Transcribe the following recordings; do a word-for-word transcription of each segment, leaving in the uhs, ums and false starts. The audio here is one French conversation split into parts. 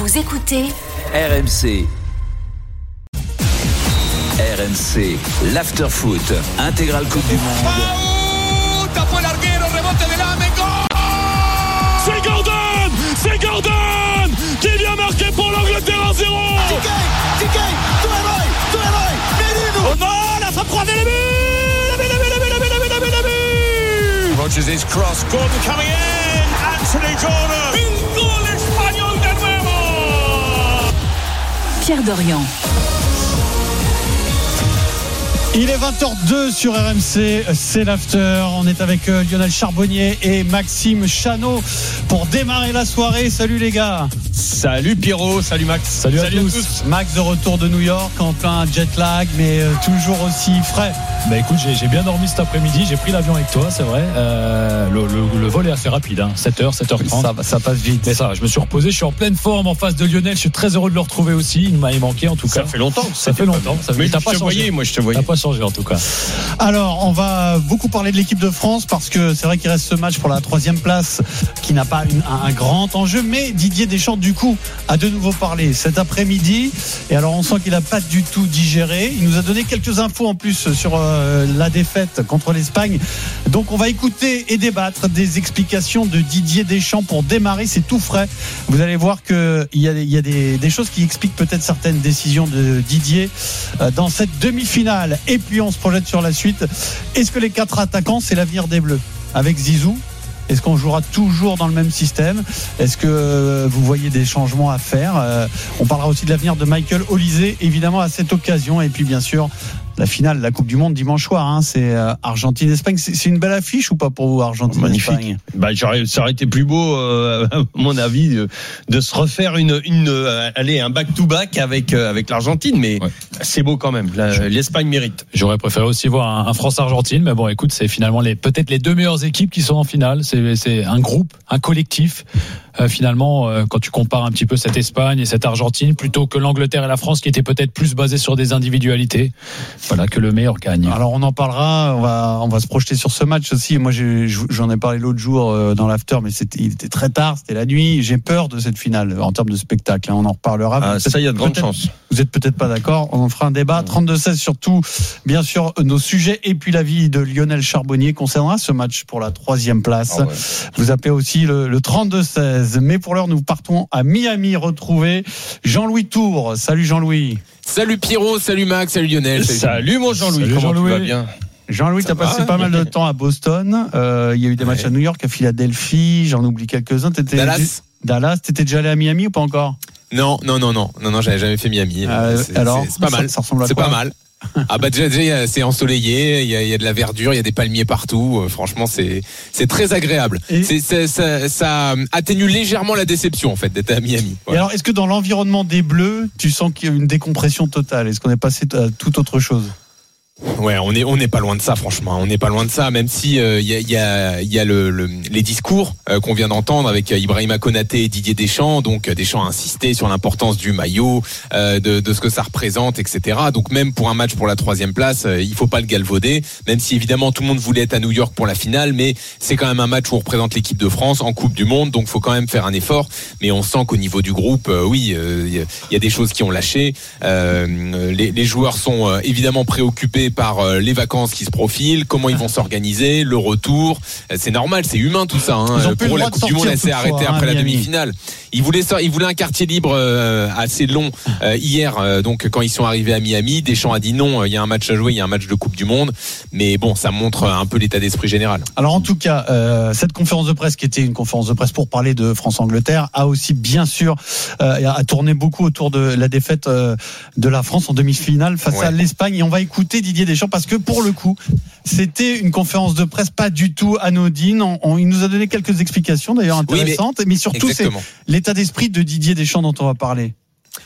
Vous écoutez R M C. R M C, l'after-foot, intégrale Coupe du Monde. Oh, tapó el arquero, rebote de Lame, goal! C'est Gordon! C'est Gordon qui vient marquer pour l'Angleterre un zéro! D K, D K, tu héroe, tu héroe, Merino! Oh non, la frappe croisée, le but! Le but, le but, le but, le but, le but, le but! Rodgers is cross, Gordon coming in, Anthony Gordon! Un gol espagnol de nuevo! Pierre Dorian. Il est vingt heures deux sur R M C, c'est l'after. On est avec Lionel Charbonnier et Maxime Chanot pour démarrer la soirée. Salut les gars. Salut Pierrot, salut Max. Salut, salut à, tous. à tous. Max de retour de New York en plein jet lag, mais toujours aussi frais. Bah écoute, j'ai, j'ai bien dormi cet après-midi, j'ai pris l'avion avec toi, c'est vrai. Euh, le, le, le vol est assez rapide, hein. sept heures, sept heures trente. Ça, ça passe vite. Mais ça, je me suis reposé, je suis en pleine forme en face de Lionel. Je suis très heureux de le retrouver aussi. Il m'a manqué en tout cas. Ça fait longtemps. Ça, ça fait longtemps. Ça fait... Mais t'as je pas te changé. voyais, moi je te voyais. T'as pas changé en tout cas. Alors, on va beaucoup parler de l'équipe de France parce que c'est vrai qu'il reste ce match pour la troisième place qui n'a pas une, un, un grand enjeu. Mais Didier Deschamps, du coup, a de nouveau parlé cet après-midi. Et alors, on sent qu'il n'a pas du tout digéré. Il nous a donné quelques infos en plus sur euh, la défaite contre l'Espagne. Donc, on va écouter et débattre des explications de Didier Deschamps pour démarrer. C'est tout frais. Vous allez voir qu'il y a, il y a des, des choses qui expliquent peut-être certaines décisions de Didier euh, dans cette demi-finale. Et puis, on se projette sur la suite. Est-ce que les quatre attaquants, c'est l'avenir des Bleus avec Zizou? Est-ce qu'on jouera toujours dans le même système? Est-ce que vous voyez des changements à faire? On parlera aussi de l'avenir de Michael Olise, évidemment, à cette occasion. Et puis, bien sûr, la finale de la Coupe du Monde dimanche soir, hein, c'est Argentine-Espagne. C'est, c'est une belle affiche ou pas pour vous, Argentine-Espagne? Magnifique. Bah, j'aurais, ça aurait été plus beau, euh, à mon avis, de, de se refaire une, une, euh, allez, un back-to-back avec, euh, avec l'Argentine, mais ouais. C'est beau quand même. La, L'Espagne mérite. J'aurais préféré aussi voir un, un France-Argentine, mais bon, écoute, c'est finalement les, peut-être les deux meilleures équipes qui sont en finale. C'est, c'est un groupe, un collectif. Euh, finalement, euh, quand tu compares un petit peu cette Espagne et cette Argentine, plutôt que l'Angleterre et la France, qui étaient peut-être plus basées sur des individualités. Voilà, que le meilleur gagne. Alors on en parlera, on va, on va se projeter sur ce match aussi. Moi j'ai, j'en ai parlé l'autre jour dans l'after, mais c'était, il était très tard, c'était la nuit. J'ai peur de cette finale en termes de spectacle, hein. On en reparlera. Ah, ça, il y a de grandes chances. Vous êtes peut-être pas d'accord, on en fera un débat. trente-deux seize surtout, bien sûr, nos sujets et puis l'avis de Lionel Charbonnier concernera ce match pour la troisième place. Ah ouais. Vous appelez aussi le, le trente-deux seize. Mais pour l'heure, nous partons à Miami retrouver Jean-Louis Tour. Salut Jean-Louis. Salut Pierrot, salut Max, salut Lionel. Salut, salut mon Jean-Louis, salut comment Jean-Louis. tu vas bien? Jean-Louis, tu as passé va, pas mal de temps à Boston. Euh, il y a eu des matchs ouais. à New York, à Philadelphie, j'en oublie quelques-uns. T'étais Dallas. Dallas, t'étais déjà allé à Miami ou pas encore? Non, non, non, non, non, non, j'avais jamais fait Miami. Euh, c'est, alors, c'est, c'est pas mal. Ça, ça ressemble à c'est quoi? pas mal. Ah bah déjà, déjà c'est ensoleillé, il y, a, il y a de la verdure, il y a des palmiers partout. Euh, franchement, c'est c'est très agréable. Et c'est, c'est, ça, ça atténue légèrement la déception en fait d'être à Miami. Voilà. Et alors, est-ce que dans l'environnement des Bleus, tu sens qu'il y a une décompression totale? Est-ce qu'on est passé à toute autre chose? Ouais, on est on n'est pas loin de ça, franchement. On n'est pas loin de ça, même si il euh, y a il y a il y a le, le les discours euh, qu'on vient d'entendre avec euh, Ibrahima Konaté et Didier Deschamps. Donc euh, Deschamps a insisté sur l'importance du maillot, euh, de de ce que ça représente, et cetera. Donc même pour un match pour la troisième place, euh, il faut pas le galvauder. Même si évidemment tout le monde voulait être à New York pour la finale, mais c'est quand même un match où on représente l'équipe de France en Coupe du Monde, donc faut quand même faire un effort. Mais on sent qu'au niveau du groupe, euh, oui, il euh, y a des choses qui ont lâché. Euh, les, les joueurs sont euh, évidemment préoccupés par euh, les vacances qui se profilent, comment ils vont s'organiser, le retour. C'est normal, c'est humain tout ça. Hein. Pour la Coupe du Monde, elle s'est arrêtée après hein, la demi-finale. Ils voulaient ça, ils voulaient un quartier libre euh, assez long euh, hier. Euh, donc quand ils sont arrivés à Miami, Deschamps a dit non, il y a un match à jouer, il y a un match de Coupe du Monde. Mais bon, ça montre un peu l'état d'esprit général. Alors en tout cas, euh, cette conférence de presse qui était une conférence de presse pour parler de France-Angleterre a aussi bien sûr euh, a tourné beaucoup autour de la défaite euh, de la France en demi-finale face ouais. à l'Espagne. Et on va écouter Didier Deschamps parce que pour le coup, c'était une conférence de presse pas du tout anodine. On, on, il nous a donné quelques explications d'ailleurs intéressantes, oui, mais, mais surtout exactement. C'est l'état d'esprit de Didier Deschamps dont on va parler.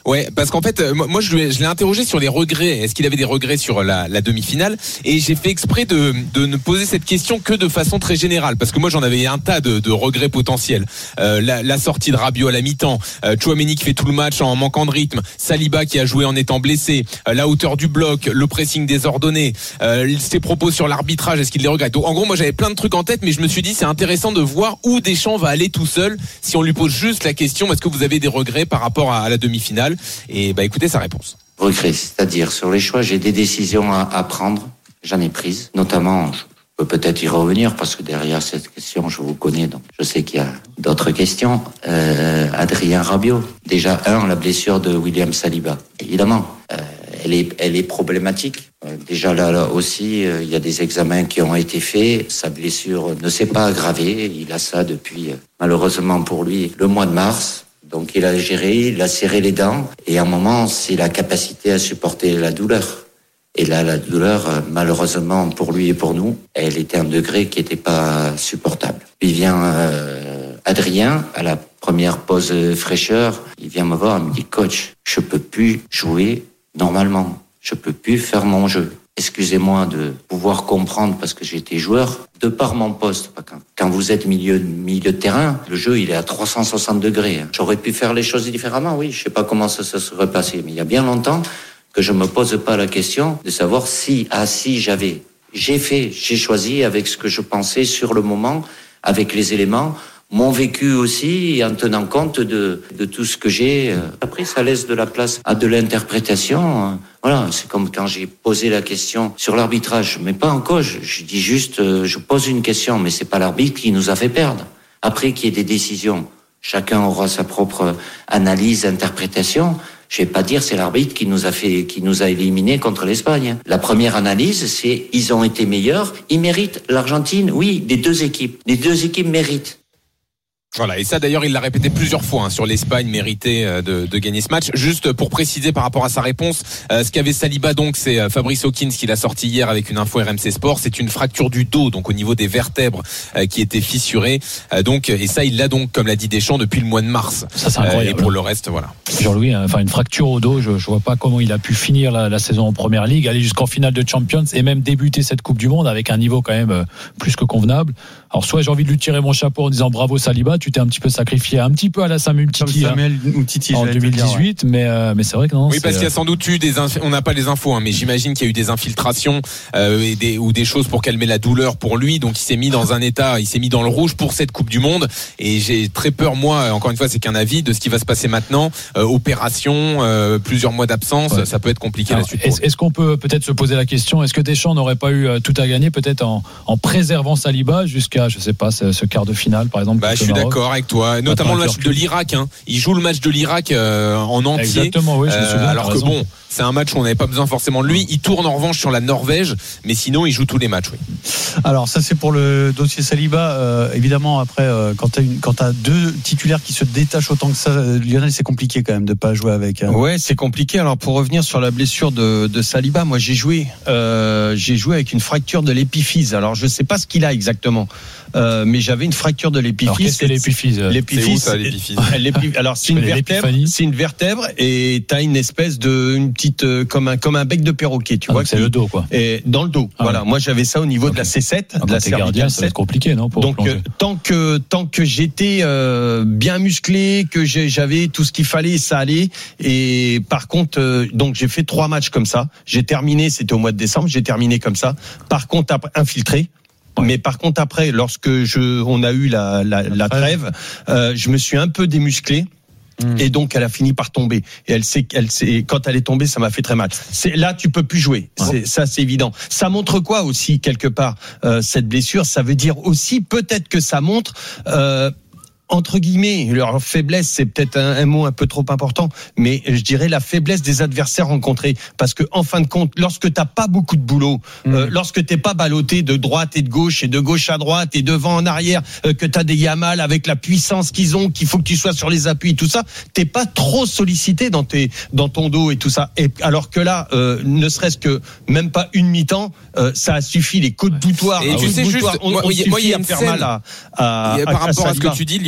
Ouais, parce qu'en fait, moi je l'ai, je l'ai interrogé sur les regrets. Est-ce qu'il avait des regrets sur la, la demi-finale ? Et j'ai fait exprès de, de ne poser cette question que de façon très générale, parce que moi j'en avais un tas de, de regrets potentiels. Euh, la, la sortie de Rabiot à la mi-temps, euh, Tchouaméni qui fait tout le match en manquant de rythme, Saliba qui a joué en étant blessé, euh, la hauteur du bloc, le pressing désordonné, euh, ses propos sur l'arbitrage, est-ce qu'il les regrette ? Donc, en gros, moi j'avais plein de trucs en tête, mais je me suis dit c'est intéressant de voir où Deschamps va aller tout seul si on lui pose juste la question est-ce que vous avez des regrets par rapport à, à la demi-finale ? Et bah écoutez sa réponse. Regret, c'est-à-dire sur les choix, j'ai des décisions à, à prendre, j'en ai prises, notamment, je peux peut-être y revenir parce que derrière cette question, je vous connais, donc je sais qu'il y a d'autres questions. Euh, Adrien Rabiot, déjà un, la blessure de William Saliba, évidemment, euh, elle est, elle est problématique. Euh, déjà là, là aussi, euh, il y a des examens qui ont été faits, sa blessure ne s'est pas aggravée, il a ça depuis, euh, malheureusement pour lui, le mois de mars. Donc il a géré, il a serré les dents et à un moment, c'est la capacité à supporter la douleur. Et là, la douleur, malheureusement pour lui et pour nous, elle était à un degré qui n'était pas supportable. Puis vient euh, Adrien, à la première pause fraîcheur, il vient me voir, il me dit « Coach, je peux plus jouer normalement, je peux plus faire mon jeu. » Excusez-moi de pouvoir comprendre parce que j'étais joueur, de par mon poste. Quand vous êtes milieu, milieu de terrain, le jeu il est à trois cent soixante degrés. J'aurais pu faire les choses différemment, oui, je sais pas comment ça se serait passé, mais il y a bien longtemps que je me pose pas la question de savoir si, ah si j'avais, j'ai fait, j'ai choisi avec ce que je pensais sur le moment, avec les éléments, mon vécu aussi, en tenant compte de, de tout ce que j'ai. Après, ça laisse de la place à de l'interprétation. Voilà, c'est comme quand j'ai posé la question sur l'arbitrage, mais pas en cause. Je dis juste, je pose une question, mais c'est pas l'arbitre qui nous a fait perdre. Après qu'il y ait des décisions, chacun aura sa propre analyse, interprétation. Je vais pas dire c'est l'arbitre qui nous a fait, qui nous a éliminés contre l'Espagne. La première analyse, c'est ils ont été meilleurs, ils méritent. L'Argentine, oui, les deux équipes, les deux équipes méritent. Voilà, et ça d'ailleurs il l'a répété plusieurs fois hein, sur l'Espagne méritée de, de gagner ce match. Juste pour préciser par rapport à sa réponse, euh, ce qu'avait Saliba donc c'est euh, Fabrice Hawkins qui l'a sorti hier avec une info R M C Sport, c'est une fracture du dos donc au niveau des vertèbres euh, qui était fissurée euh, donc et ça il l'a donc comme l'a dit Deschamps depuis le mois de mars. Ça c'est incroyable. Euh, et pour le reste voilà. Jean-Louis, enfin une fracture au dos, je, je vois pas comment il a pu finir la, la saison en Première Ligue, aller jusqu'en finale de Champions et même débuter cette Coupe du Monde avec un niveau quand même euh, plus que convenable. Alors soit j'ai envie de lui tirer mon chapeau en disant bravo Saliba, tu t'es un petit peu sacrifié un petit peu à la Samuel Titi hein, en deux mille dix-huit, dire, ouais. mais euh, mais c'est vrai que non. Oui, parce qu'il y a sans doute eu des inf- on n'a pas les infos, hein, mais j'imagine qu'il y a eu des infiltrations euh, et des ou des choses pour calmer la douleur pour lui, donc il s'est mis dans un état, il s'est mis dans le rouge pour cette Coupe du Monde et j'ai très peur moi, encore une fois c'est qu'un avis de ce qui va se passer maintenant, euh, opération, euh, plusieurs mois d'absence, ouais. Ça peut être compliqué alors, la suite. Est-ce, est-ce qu'on peut peut-être se poser la question, est-ce que Deschamps n'aurait pas eu tout à gagner peut-être en, en préservant Saliba jusqu'à je sais pas ce, ce quart de finale par exemple? Bah je suis Maroc. D'accord avec toi, notamment le match de l'Irak. Hein. Il joue le match de l'Irak euh, en entier. Exactement, oui, je me souviens, euh, alors que bon, c'est un match où on n'avait pas besoin forcément de lui. Il tourne en revanche sur la Norvège, mais sinon il joue tous les matchs. Oui. Alors ça c'est pour le dossier Saliba. Euh, évidemment après, euh, quand t'as une, quand t'as deux titulaires qui se détachent autant que ça, Lionel, c'est compliqué quand même de pas jouer avec. Hein. Ouais, c'est compliqué. Alors pour revenir sur la blessure de, de Saliba, moi j'ai joué, euh, j'ai joué avec une fracture de l'épiphyse. Alors je sais pas ce qu'il a exactement. Euh, mais j'avais une fracture de l'épiphyse. Alors, qu'est-ce que l'épiphyse ? L'épiphyse, c'est où ça, l'épiphyse Alors c'est une vertèbre, c'est une vertèbre et t'as une espèce de une petite euh, comme un comme un bec de perroquet, tu ah, vois. C'est qui, le dos quoi. Et dans le dos. Ah, voilà. Ouais. Moi j'avais ça au niveau okay. de la C sept, ah, de la cervicale. Ça va être compliqué, non pour Donc euh, tant que tant que j'étais euh, bien musclé, que j'ai, j'avais tout ce qu'il fallait, ça allait. Et par contre, euh, donc j'ai fait trois matchs comme ça. J'ai terminé, c'était au mois de décembre, j'ai terminé comme ça. Par contre, après, infiltré. Mais par contre après, lorsque je, on a eu la, la, la trêve, euh, je me suis un peu démusclé. Mmh. Et donc elle a fini par tomber. Et elle sait, elle sait, quand elle est tombée, ça m'a fait très mal. C'est là, tu peux plus jouer. Ouais. C'est, ça, c'est évident. Ça montre quoi aussi quelque part euh, cette blessure? Ça veut dire aussi peut-être que ça montre. Euh, entre guillemets, leur faiblesse, c'est peut-être un, un mot un peu trop important, mais je dirais la faiblesse des adversaires rencontrés. Parce que, en fin de compte, lorsque t'as pas beaucoup de boulot, mmh. euh, lorsque t'es pas ballotté de droite et de gauche et de gauche à droite et devant en arrière, euh, que t'as des Yamal avec la puissance qu'ils ont, qu'il faut que tu sois sur les appuis, tout ça, t'es pas trop sollicité dans tes, dans ton dos et tout ça. Et alors que là, euh, ne serait-ce que même pas une mi-temps, euh, ça a suffi les coups de boutoir. Et tu sais juste, on, moi, on moi, il y a une faire scène mal à, à, par à, rapport à, à ce que tu dis, Lio.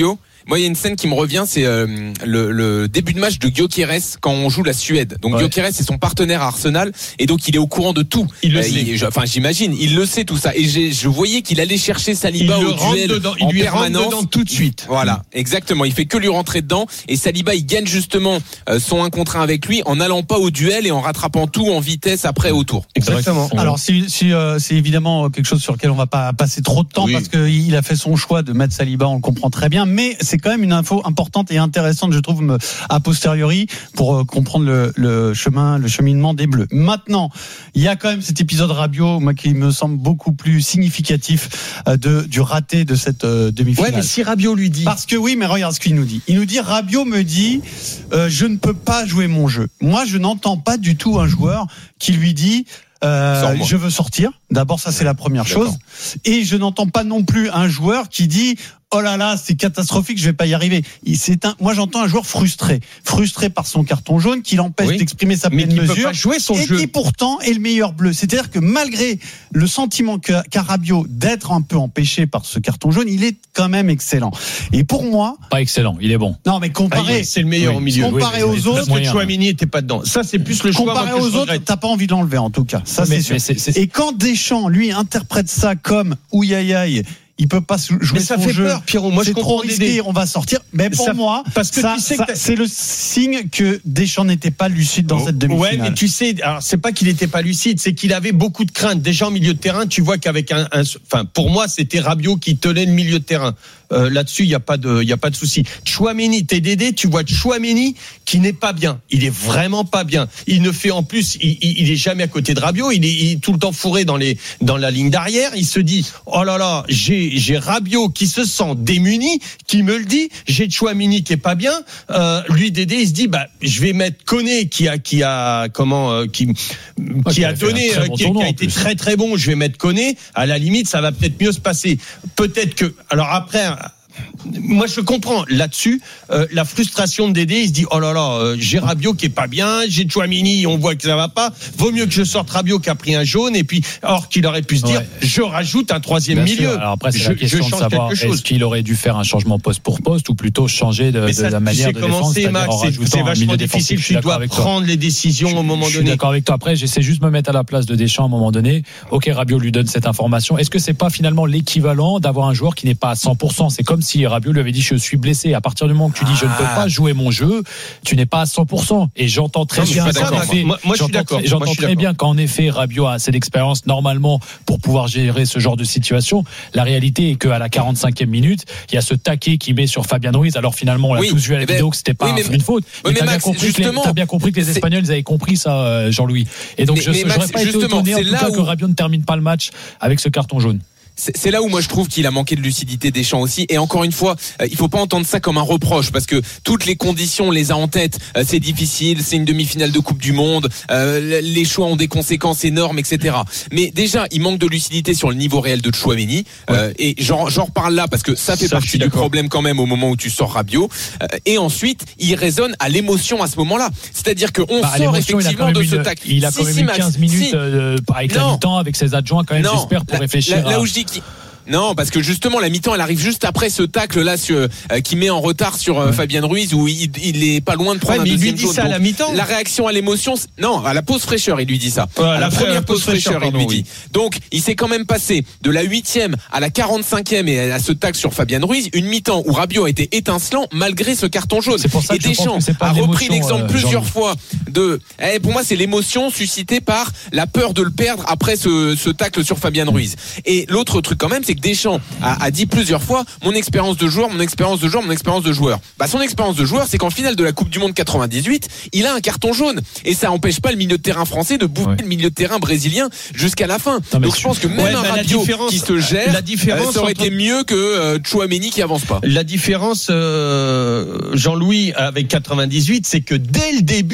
Moi, il y a une scène qui me revient, c'est euh, le, le début de match de Gyökeres quand on joue la Suède. Donc ouais. Gyökeres c'est son partenaire à Arsenal et donc il est au courant de tout. Il le euh, sait. Il, enfin, j'imagine, il le sait tout ça. Et j'ai, je voyais qu'il allait chercher Saliba il au rentre duel dedans, en il lui permanence. rentre dedans tout de suite. Voilà, exactement. Il fait que lui rentrer dedans et Saliba il gagne justement euh, son un contre un avec lui en n'allant pas au duel et en rattrapant tout en vitesse après au tour. Exactement. Alors si, si euh, c'est évidemment quelque chose sur lequel on va pas passer trop de temps oui. parce qu'il a fait son choix de mettre Saliba, on le comprend très bien, mais c'est quand même une info importante et intéressante, je trouve, a posteriori, pour euh, comprendre le, le chemin, le cheminement des Bleus. Maintenant, il y a quand même cet épisode Rabiot, moi, qui me semble beaucoup plus significatif euh, de du raté de cette euh, demi-finale. Ouais, mais si Rabiot lui dit. Parce que oui, mais regarde ce qu'il nous dit. Il nous dit, Rabiot me dit, euh, je ne peux pas jouer mon jeu. Moi, je n'entends pas du tout un joueur qui lui dit. Euh, je veux sortir. D'abord, ça c'est la première D'accord. chose. Et je n'entends pas non plus un joueur qui dit oh là là, c'est catastrophique, je vais pas y arriver. C'est un, moi j'entends un joueur frustré, frustré par son carton jaune qui l'empêche oui, d'exprimer sa pleine mesure, peut pas jouer son et jeu. qui pourtant est le meilleur bleu. C'est-à-dire que malgré le sentiment qu'a, qu'a Rabiot d'être un peu empêché par ce carton jaune, il est quand même excellent. Et pour moi, pas excellent, il est bon. Non, mais comparé, ah, c'est le meilleur oui, au milieu. Comparé oui, aux autres, parce que Chouameni était pas dedans. Ça c'est plus le choix. Comparé aux autres, t'as pas envie de l'enlever en tout cas. Ça mais, c'est sûr. C'est, c'est... Et quand Deschamps lui interprète ça comme ouiaïaï, il peut pas jouer mais ça son fait jeu. Peur, Pierrot. Moi, c'est je trop risqué, des... on va sortir. Mais pour ça, moi, parce que ça, tu sais ça, que c'est le signe que Deschamps n'était pas lucide dans oh, cette demi-finale. Ouais, mais tu sais, alors c'est pas qu'il était pas lucide, c'est qu'il avait beaucoup de craintes. Déjà en milieu de terrain, tu vois qu'avec un, un enfin, pour moi, c'était Rabiot qui tenait le milieu de terrain. Euh, là-dessus, il y a pas de, il y a pas de souci. Chouameni, T D D, tu vois Chouameni qui n'est pas bien. Il est vraiment pas bien. Il ne fait en plus, il, il, il est jamais à côté de Rabiot. Il est, il est tout le temps fourré dans les, dans la ligne d'arrière. Il se dit, oh là là, j'ai, j'ai Rabiot qui se sent démuni, qui me le dit. J'ai Chouameni qui est pas bien. Euh, lui, Dédé, il se dit, bah, je vais mettre Koné qui a, qui a, comment, euh, qui, ouais, qui a donné, bon qui, qui a été très très bon. Je vais mettre Koné. À la limite, ça va peut-être mieux se passer. Peut-être que, alors après. Moi, je comprends là-dessus euh, la frustration de Dédé. Il se dit oh là là, euh, j'ai Rabiot qui est pas bien, j'ai Chouamini, on voit que ça va pas. Vaut mieux que je sorte Rabiot qui a pris un jaune. Et puis, or qu'il aurait pu se dire, ouais. je rajoute un troisième bien milieu. Sûr. Alors après, c'est je, la question de savoir est-ce qu'il aurait dû faire un changement poste pour poste ou plutôt changer de, ça, de la manière de défendre. C'est, Max, c'est, c'est vachement difficile. Tu dois prendre les décisions au moment donné. Je suis d'accord avec toi. Après, j'essaie juste de me mettre à la place de Deschamps à un moment donné. Ok, Rabiot lui donne cette information. Est-ce que c'est pas finalement l'équivalent d'avoir un joueur qui n'est pas à cent pour cent? C'est comme si Rabiot lui avait dit je suis blessé. À partir du moment que tu dis je ne peux pas jouer mon jeu, tu n'es pas à cent pour cent. Et j'entends très non, bien. Effet, moi, moi, je suis d'accord. J'entends moi, je suis très d'accord. bien qu'en effet Rabiot a assez d'expérience normalement pour pouvoir gérer ce genre de situation. La réalité est qu'à la quarante-cinquième minute, il y a ce taquet qui met sur Fabian Ruiz. Alors finalement, on l'a oui, tous vu à la vidéo ben, que c'était pas oui, mais, une faute. Oui, mais, mais t'as, Max, bien compris que les, t'as bien compris que les Espagnols ils avaient compris ça, Jean-Louis. Et donc mais, je n'aurais pas été étonné en tout cas où... que Rabiot ne termine pas le match avec ce carton jaune. C'est là où moi je trouve qu'il a manqué de lucidité Deschamps aussi. Et encore une fois, il faut pas entendre ça comme un reproche parce que toutes les conditions on les a en tête. C'est difficile, c'est une demi-finale de Coupe du Monde, les choix ont des conséquences énormes, et cetera. Mais déjà, il manque de lucidité sur le niveau réel de Chouameni. Ouais. Euh, et j'en, j'en reparle là parce que ça fait ça, partie du problème quand même au moment où tu sors Rabiot. Et ensuite, il raisonne à l'émotion à ce moment-là. C'est-à-dire qu'on bah, sort effectivement de ce tac. Il a quand même eu quinze minutes si. euh, avec non. la mi-temps, avec ses adjoints quand même, non. j'espère, pour là, réfléchir. Là, là où je dis qu'il... Non, parce que justement la mi-temps elle arrive juste après ce tacle là sur, euh, qui met en retard sur euh, ouais. Fabian Ruiz où il, il est pas loin de prendre ouais, un deuxième jaune. Il lui dit ça à la mi-temps. La réaction à l'émotion, non, à la pause fraîcheur il lui dit ça. Ouais, à la, la première pause, pause fraîcheur, fraîcheur pardon, il lui oui. dit. Donc il s'est quand même passé de la huitième à la quarante-cinquième et à ce tacle sur Fabian Ruiz, une mi-temps où Rabiot a été étincelant malgré ce carton jaune. C'est pour ça et que Deschamps a repris l'exemple euh, plusieurs fois de. Eh, pour moi c'est l'émotion suscitée par la peur de le perdre après ce, ce tacle sur Fabian Ruiz. Et l'autre truc quand même c'est que Deschamps a a dit plusieurs fois mon expérience de joueur, mon expérience de joueur, mon expérience de joueur. Bah son expérience de joueur, c'est qu'en finale de la Coupe du Monde quatre-vingt-dix-huit, il a un carton jaune et ça empêche pas le milieu de terrain français de bouffer ouais. le milieu de terrain brésilien jusqu'à la fin. Non, donc je pense que même ouais, un bah, Rabiot qui se gère, la différence ça aurait entre... été mieux que euh, Chouameni qui avance pas. La différence, euh, Jean-Louis, avec quatre-vingt-dix-huit, c'est que dès le début, t'as ton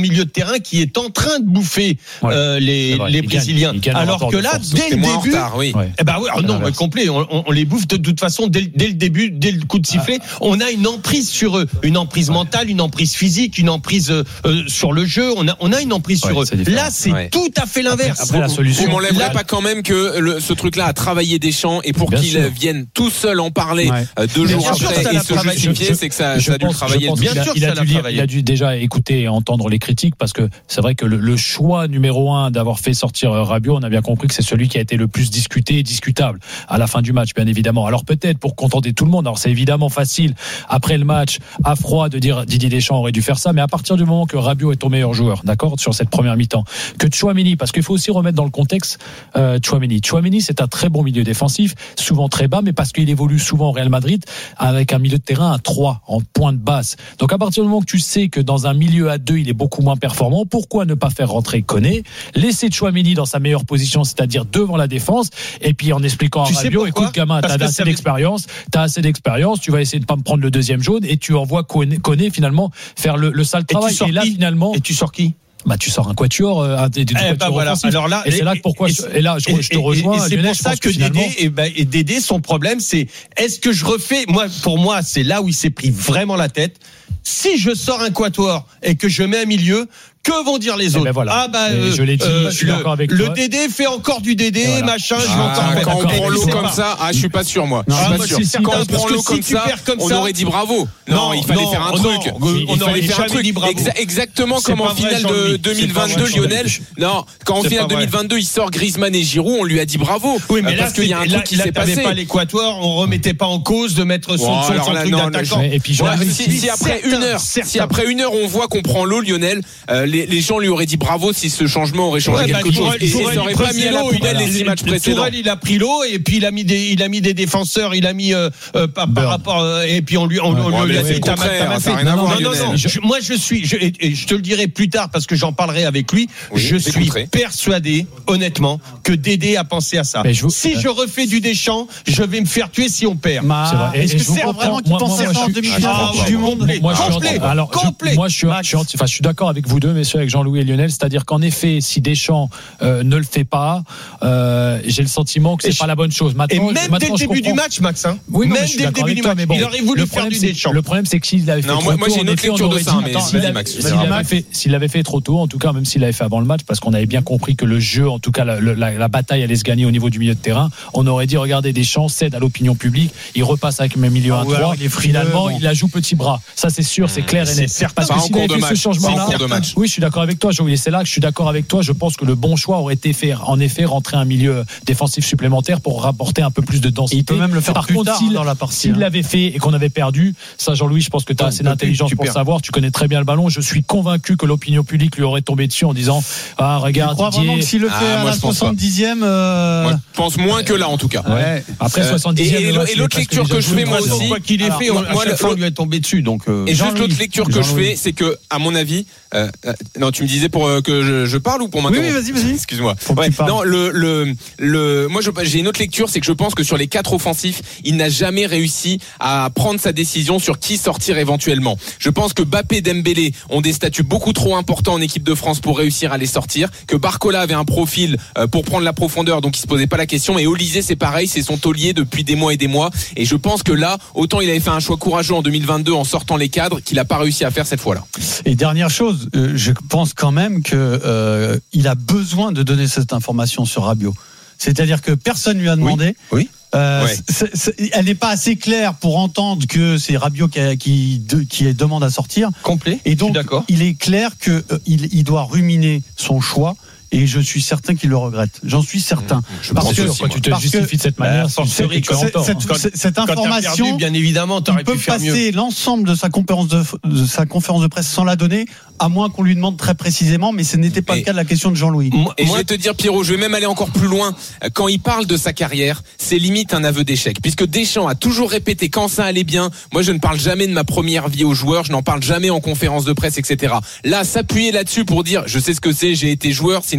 milieu de terrain qui est en train de bouffer Ouais, euh, les, vrai, les il Brésiliens. gagne, il gagne Alors que là, dès le moins en début, retard, oui. Ouais. eh ben oui, oh non, mais complet. On, on, on les bouffe de toute façon dès, dès le début, dès le coup de sifflet. Ah. On a une emprise sur eux, une emprise ouais. mentale, une emprise physique, une emprise euh, sur le jeu. On a, on a une emprise ouais, sur eux. C'est là, c'est ouais. tout à fait l'inverse. Après, après la solution. Vous m'enlèverez là, pas quand même que le, ce truc-là a travaillé Deschamps et pour bien qu'il sûr. vienne tout seul en parler ouais. euh, deux bien jours après et se justifier, c'est que ça, ça a dû travailler. Bien sûr, il a dû lire, il a dû déjà écouter et entendre les critiques parce que c'est vrai que le, le choix numéro un d'avoir fait sortir Rabiot, on a bien compris que c'est celui qui a été le plus discuté et discutable à la fin du match, bien évidemment. Alors peut-être pour contenter tout le monde, alors c'est évidemment facile après le match à froid de dire Didier Deschamps aurait dû faire ça, mais à partir du moment que Rabiot est ton meilleur joueur, d'accord, sur cette première mi-temps, que Tchouaméni, parce qu'il faut aussi remettre dans le contexte euh, Tchouaméni. Tchouaméni, c'est un très bon milieu défensif, souvent très bas, mais parce qu'il évolue souvent au Real Madrid avec un milieu de terrain à trois en pointe basse. Donc à partir du moment que tu sais que dans un milieu à deux, il est beaucoup moins performant, pourquoi ne pas faire rentrer Koné, laisser Tchouaméni dans sa meilleure position, c'est-à-dire devant la défense, et puis en expliquant à Rabiot, écoute gamin, t'as assez d'expérience, t'as assez d'expérience, tu vas essayer de pas me prendre le deuxième jaune, et tu envoies Koné, Koné finalement faire le, le sale travail. Et, et là finalement, et tu sors qui? Bah tu sors un quatuor, un des, des eh bah voilà. Alors là, et c'est là que pourquoi et, je, et là je, je te rejoins. Et, et c'est Lionel, pour ça que, que finalement... Dédé et, bah, et Dédé son problème c'est est-ce que je refais moi pour moi c'est là où il s'est pris vraiment la tête. Si je sors un quatuor et que je mets un milieu, que vont dire les autres? Ben voilà. Ah bah euh, je l'ai dit, euh, je suis le, d'accord avec le toi. Dédé fait encore du Dédé, voilà. machin. Ah, je vais encore quand on prend l'eau comme pas. ça, ah je suis pas sûr moi. Non, je suis ah, pas sûr. Si, si, quand on prend l'eau comme, si ça, comme on ça, aurait dit bravo. Non, non il fallait non, faire un non, truc. non, il on fallait faire un truc. Exa- exactement comme en finale de deux mille vingt-deux, Lionel. Non, quand en finale deux mille vingt-deux, il sort Griezmann et Giroud, on lui a dit bravo. Oui, mais là parce qu'il y a un truc qui s'est passé. Pas l'équateur, on remettait pas en cause de mettre son truc d'attaquant. Et puis si après une heure, si après une heure on voit qu'on prend l'eau, Lionel, les gens lui auraient dit bravo si ce changement aurait changé quelque chose. Tourelle, et il Tourelle, n'aurait pas mis l'eau, il a les six matchs précédents. Tourelle, il a pris l'eau et puis il a mis des, il a mis des défenseurs, il a mis euh, euh, par, par rapport euh, et puis on lui, on, ouais, on lui a fait t'as mal fait. Non, non, non, non. Je, moi je suis, je, et je te le dirai plus tard parce que j'en parlerai avec lui. Oui, je suis persuadé, honnêtement, que Dédé a pensé à ça. Vous... Si je refais du Deschamps, je vais me faire tuer si on perd. Ma... Est-ce que c'est vraiment qu'il pensait ça en demi-finale du monde? Moi, complet. Alors, complet. Moi, je suis, je suis, enfin, je suis d'accord avec vous deux, messieurs, avec Jean-Louis et Lionel. C'est-à-dire qu'en effet, si Deschamps euh, ne le fait pas, euh, j'ai le sentiment que c'est et pas je... la bonne chose. Maintenant, et même maintenant, dès le début du match, Max. Hein. Oui, non, même dès le début du match, bon, il aurait voulu faire du Deschamps. Le problème, c'est que s'il avait fait non, trop moi, tôt, moi j'ai une autre lecture de ça. Mais s'il l'avait fait, s'il l'avait fait trop tôt, en tout cas, même s'il l'avait fait avant le match, parce qu'on avait bien compris que le jeu, en tout cas, la, la, la bataille allait se gagner au niveau du milieu de terrain. On aurait dit, regardez, Deschamps cède à l'opinion publique, il repasse avec mes milieux un trois, finalement, il la joue petit bras. Ça, c'est sûr, c'est clair et net. Parce que s'il avait fait ce changement-là, oui, je suis d'accord avec toi, Joël. C'est là que je suis d'accord avec toi. Je pense que le bon choix aurait été fait, en effet, rentrer un milieu défensif supplémentaire pour rapporter un peu plus de densité. Il peut même le faire Par plus contre, tard s'il, dans la partie. S'il l'avait fait et qu'on avait perdu, ça, Jean-Louis, je pense que tu as assez d'intelligence pour savoir. Tu connais très bien le ballon. Je suis convaincu que l'opinion publique lui aurait tombé dessus en disant, ah, regarde, tu crois Didier... vraiment que s'il le fait ah, à la soixante-dixième euh... Moi, je pense moins que là, en tout cas. Ouais. Après soixante-dixième. Et, et, et l'autre lecture que je fais, moi aussi. Quoi qu'il ait fait, moi, chaque fois, lui est tombé dessus. Donc, et juste l'autre lecture que je fais, c'est que, à mon avis, euh, non, tu me disais pour euh, que je, je parle ou pour maintenant? Oui, oui, vas-y, vas-y. Excuse-moi. Ouais, non, le, le, le, moi, je, j'ai une autre lecture, c'est que je pense que sur les quatre offensifs, il n'a jamais réussi à prendre sa décision sur qui sortir éventuellement. Je pense que Mbappé, Dembélé ont des statuts beaucoup trop importants en équipe de France pour réussir à les sortir, que Barcola avait un profil euh, pour prendre la profondeur, donc il se posait pas la question, et Olysée, c'est pareil, c'est son taulier depuis des mois et des mois, et je pense que là, autant il avait fait un choix courageux en deux mille vingt-deux en sortant les cadres, qu'il a pas réussi à faire cette fois-là. Et dernière chose, euh, je pense quand même que euh, il a besoin de donner cette information sur Rabiot. C'est-à-dire que personne lui a demandé. Oui. oui. Euh, ouais. c'est, c'est, elle n'est pas assez claire pour entendre que c'est Rabiot qui, a, qui, de, qui demande à sortir. Complet. Et donc, d'accord. il est clair que euh, il, il doit ruminer son choix. Et je suis certain qu'il le regrette. J'en suis certain. Je parce que quand tu te justifies de cette manière, bah, c'est que cette, quand, cette, cette information, perdu, bien évidemment, il peut passer l'ensemble de sa conférence de, de sa conférence de presse sans la donner, à moins qu'on lui demande très précisément. Mais ce n'était pas et, le cas de la question de Jean-Louis. Moi, et moi, je vais te dire, Pierrot, je vais même aller encore plus loin. Quand il parle de sa carrière, c'est limite un aveu d'échec, puisque Deschamps a toujours répété quand ça allait bien. Moi, je ne parle jamais de ma première vie aux joueurs. Je n'en parle jamais en conférence de presse, et cetera. Là, s'appuyer là-dessus pour dire, je sais ce que c'est, j'ai été joueur, c'est une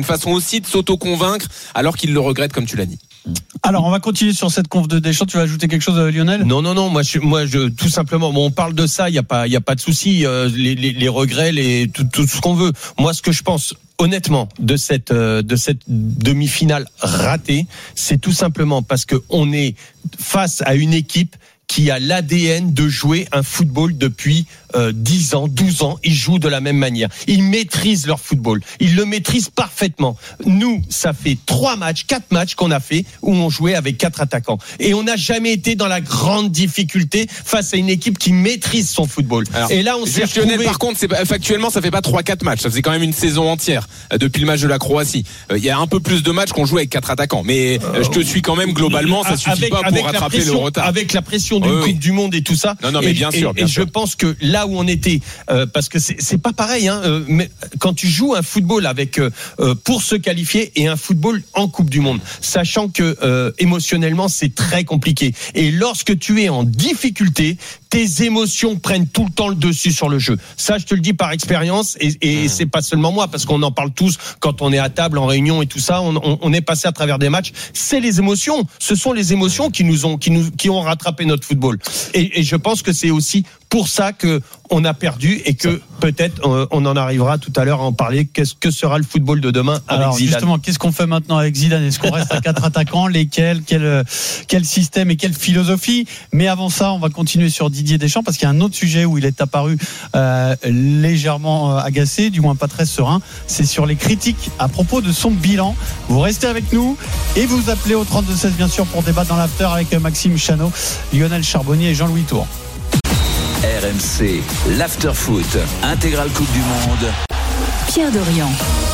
une façon aussi de s'auto-convaincre alors qu'il le regrette, comme tu l'as dit. Alors, on va continuer sur cette conf de Deschamps. Tu vas ajouter quelque chose, Lionel ? Non, non, non. Moi, je, moi, je, tout simplement, bon, on parle de ça. Il y a pas, il y a pas de souci. Euh, les, les, les regrets, les, tout, tout ce qu'on veut. Moi, ce que je pense, honnêtement, de cette, euh, de cette demi-finale ratée, c'est tout simplement parce que on est face à une équipe qui a l'A D N de jouer un football depuis euh, dix ans, douze ans. Ils jouent de la même manière. Ils maîtrisent leur football. Ils le maîtrisent parfaitement. Nous, ça fait trois matchs, quatre matchs qu'on a fait où on jouait avec quatre attaquants. Et on n'a jamais été dans la grande difficulté face à une équipe qui maîtrise son football. Alors, et là, on s'est retrouvé... Lionel, par contre, c'est pas, factuellement, ça fait pas trois quatre matchs. Ça faisait quand même une saison entière euh, depuis le match de la Croatie. Il euh, y a un peu plus de matchs qu'on joue avec quatre attaquants. Mais euh, je te suis quand même globalement. Ça suffit avec, pas pour rattraper pression, le retard. Avec la pression d'une oui, Coupe oui. du Monde et tout ça. Non, non, mais et, bien sûr. Et, bien et sûr. je pense que là où on était, euh, parce que c'est, c'est pas pareil, hein, euh, mais quand tu joues un football avec euh, pour se qualifier et un football en Coupe du Monde, sachant que euh, émotionnellement c'est très compliqué. Et lorsque tu es en difficulté, tes émotions prennent tout le temps le dessus sur le jeu. Ça, je te le dis par expérience, et, et mmh. c'est pas seulement moi, parce qu'on en parle tous quand on est à table en réunion et tout ça. On, on, on est passé à travers des matchs. C'est les émotions. Ce sont les émotions qui nous ont, qui nous, qui ont rattrapé notre football. Et, et je pense que c'est aussi pour ça que on a perdu et que peut-être euh, on en arrivera tout à l'heure à en parler. Qu'est-ce que sera le football de demain avec Alors, Zidane ? Justement, qu'est-ce qu'on fait maintenant avec Zidane ? Est-ce qu'on reste à quatre attaquants ? Lesquels ? Quel, quel système et quelle philosophie ? Mais avant ça, on va continuer sur Didier Deschamps parce qu'il y a un autre sujet où il est apparu euh, légèrement agacé, du moins pas très serein. C'est sur les critiques à propos de son bilan. Vous restez avec nous et vous appelez au trente-deux seize bien sûr pour débattre dans l'after avec Maxime Chanot, Lionel Charbonnier et Jean-Louis Tour. R M C, l'after-foot, intégrale Coupe du Monde. Pierre Dorian.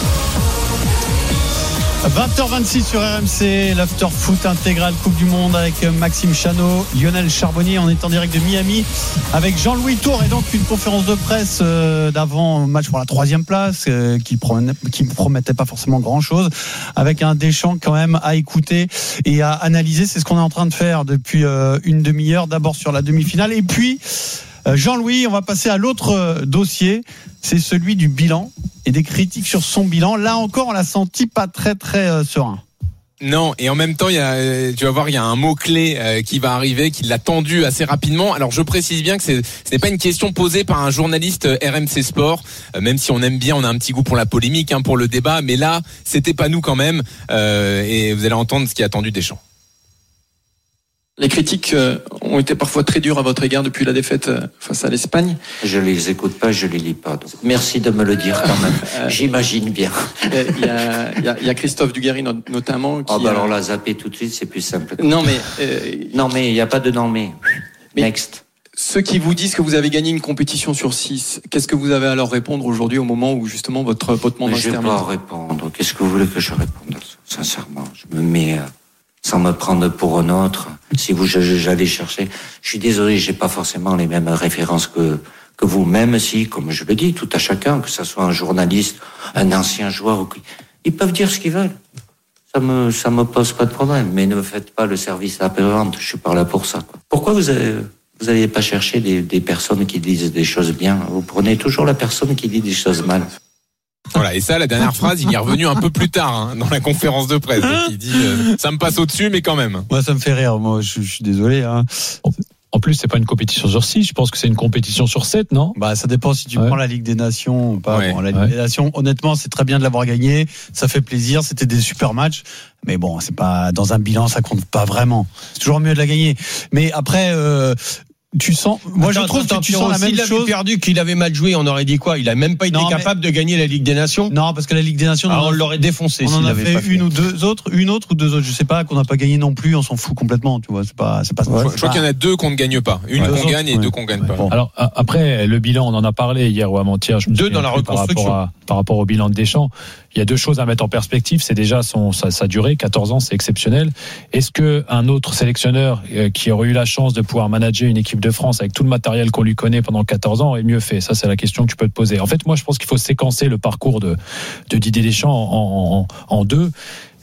vingt heures vingt-six sur R M C, l'after-foot intégrale Coupe du Monde avec Maxime Chanot, Lionel Charbonnier. On est en direct de Miami avec Jean-Louis Tour et donc une conférence de presse d'avant match pour la troisième place qui ne promettait pas forcément grand-chose, avec un Deschamps quand même à écouter et à analyser. C'est ce qu'on est en train de faire depuis une demi-heure, d'abord sur la demi-finale et puis Jean-Louis, on va passer à l'autre dossier, c'est celui du bilan et des critiques sur son bilan. Là encore, on l'a senti pas très très euh, serein. Non, et en même temps, il y a, tu vas voir, il y a un mot-clé euh, qui va arriver, qui l'a tendu assez rapidement. Alors, je précise bien que c'est, ce n'est pas une question posée par un journaliste R M C Sport, euh, même si on aime bien, on a un petit goût pour la polémique, hein, pour le débat, mais là, c'était pas nous quand même, euh, et vous allez entendre ce qui a tendu Deschamps. Les critiques ont été parfois très dures à votre égard depuis la défaite face à l'Espagne. Je les écoute pas, je les lis pas. Donc merci de me le dire quand même. euh, J'imagine bien. Il y a, il y a, il y a Christophe Dugarry notamment. Qui oh bah a... alors là, zapper tout de suite, c'est plus simple. Non mais euh... non mais il y a pas de non mais. mais Next. Ceux qui vous disent que vous avez gagné une compétition sur six, qu'est-ce que vous avez à leur répondre aujourd'hui au moment où justement votre votre mandat se termine ? Je vais pas répondre. Qu'est-ce que vous voulez que je réponde ? Sincèrement, je me mets. Euh... sans me prendre pour un autre. Si vous j'allais chercher, je suis désolé, j'ai pas forcément les mêmes références que que vous, même si, comme je le dis, tout à chacun, que ça soit un journaliste, un ancien joueur, ils peuvent dire ce qu'ils veulent. Ça me ça me pose pas de problème, mais ne me faites pas le service après-vente. Je suis pas là pour ça. Quoi. Pourquoi vous avez vous n'allez pas chercher des des personnes qui disent des choses bien ? Vous prenez toujours la personne qui dit des choses mal. Voilà, et ça, la dernière phrase, il y est revenu un peu plus tard, hein, dans la conférence de presse. Il dit, euh, ça me passe au-dessus, mais quand même. Moi, ça me fait rire. Moi, je, je suis désolé. Hein. En plus, c'est pas une compétition sur six. Je pense que c'est une compétition sur sept, non ? Bah, ça dépend si tu ouais. prends la Ligue des Nations ou pas. Ouais. Bon, la Ligue ouais. des Nations, honnêtement, c'est très bien de l'avoir gagné. Ça fait plaisir. C'était des super matchs. Mais bon, c'est pas, dans un bilan, ça compte pas vraiment. C'est toujours mieux de la gagner. Mais après, euh, tu sens, moi attends, je trouve attends, que tu Pierrot, sens la même s'il chose. S'il avait perdu, qu'il avait mal joué, on aurait dit quoi ? Il a même pas été non, capable mais... de gagner la Ligue des Nations. Non, parce que la Ligue des Nations, ah, on, on l'aurait défoncé. On en a fait, pas fait une ou deux autres, une autre ou deux autres, je sais pas, qu'on n'a pas gagné non plus. On s'en fout complètement, tu vois. C'est pas, c'est pas. Ouais, c'est je crois pas... qu'il y en a deux qu'on ne gagne pas. Une ouais, qu'on autres, gagne et ouais. deux qu'on gagne pas. Bon. Alors après, le bilan, on en a parlé hier ou avant-hier. Je me deux dans la reconstruction. Par rapport, à, par rapport au bilan de Deschamps, il y a deux choses à mettre en perspective. C'est déjà son sa, sa durée, quatorze ans, c'est exceptionnel. Est-ce que un autre sélectionneur euh, qui aurait eu la chance de pouvoir manager une équipe de France avec tout le matériel qu'on lui connaît pendant quatorze ans aurait mieux fait ? Ça, c'est la question que tu peux te poser. En fait, moi, je pense qu'il faut séquencer le parcours de de Didier Deschamps en, en, en deux.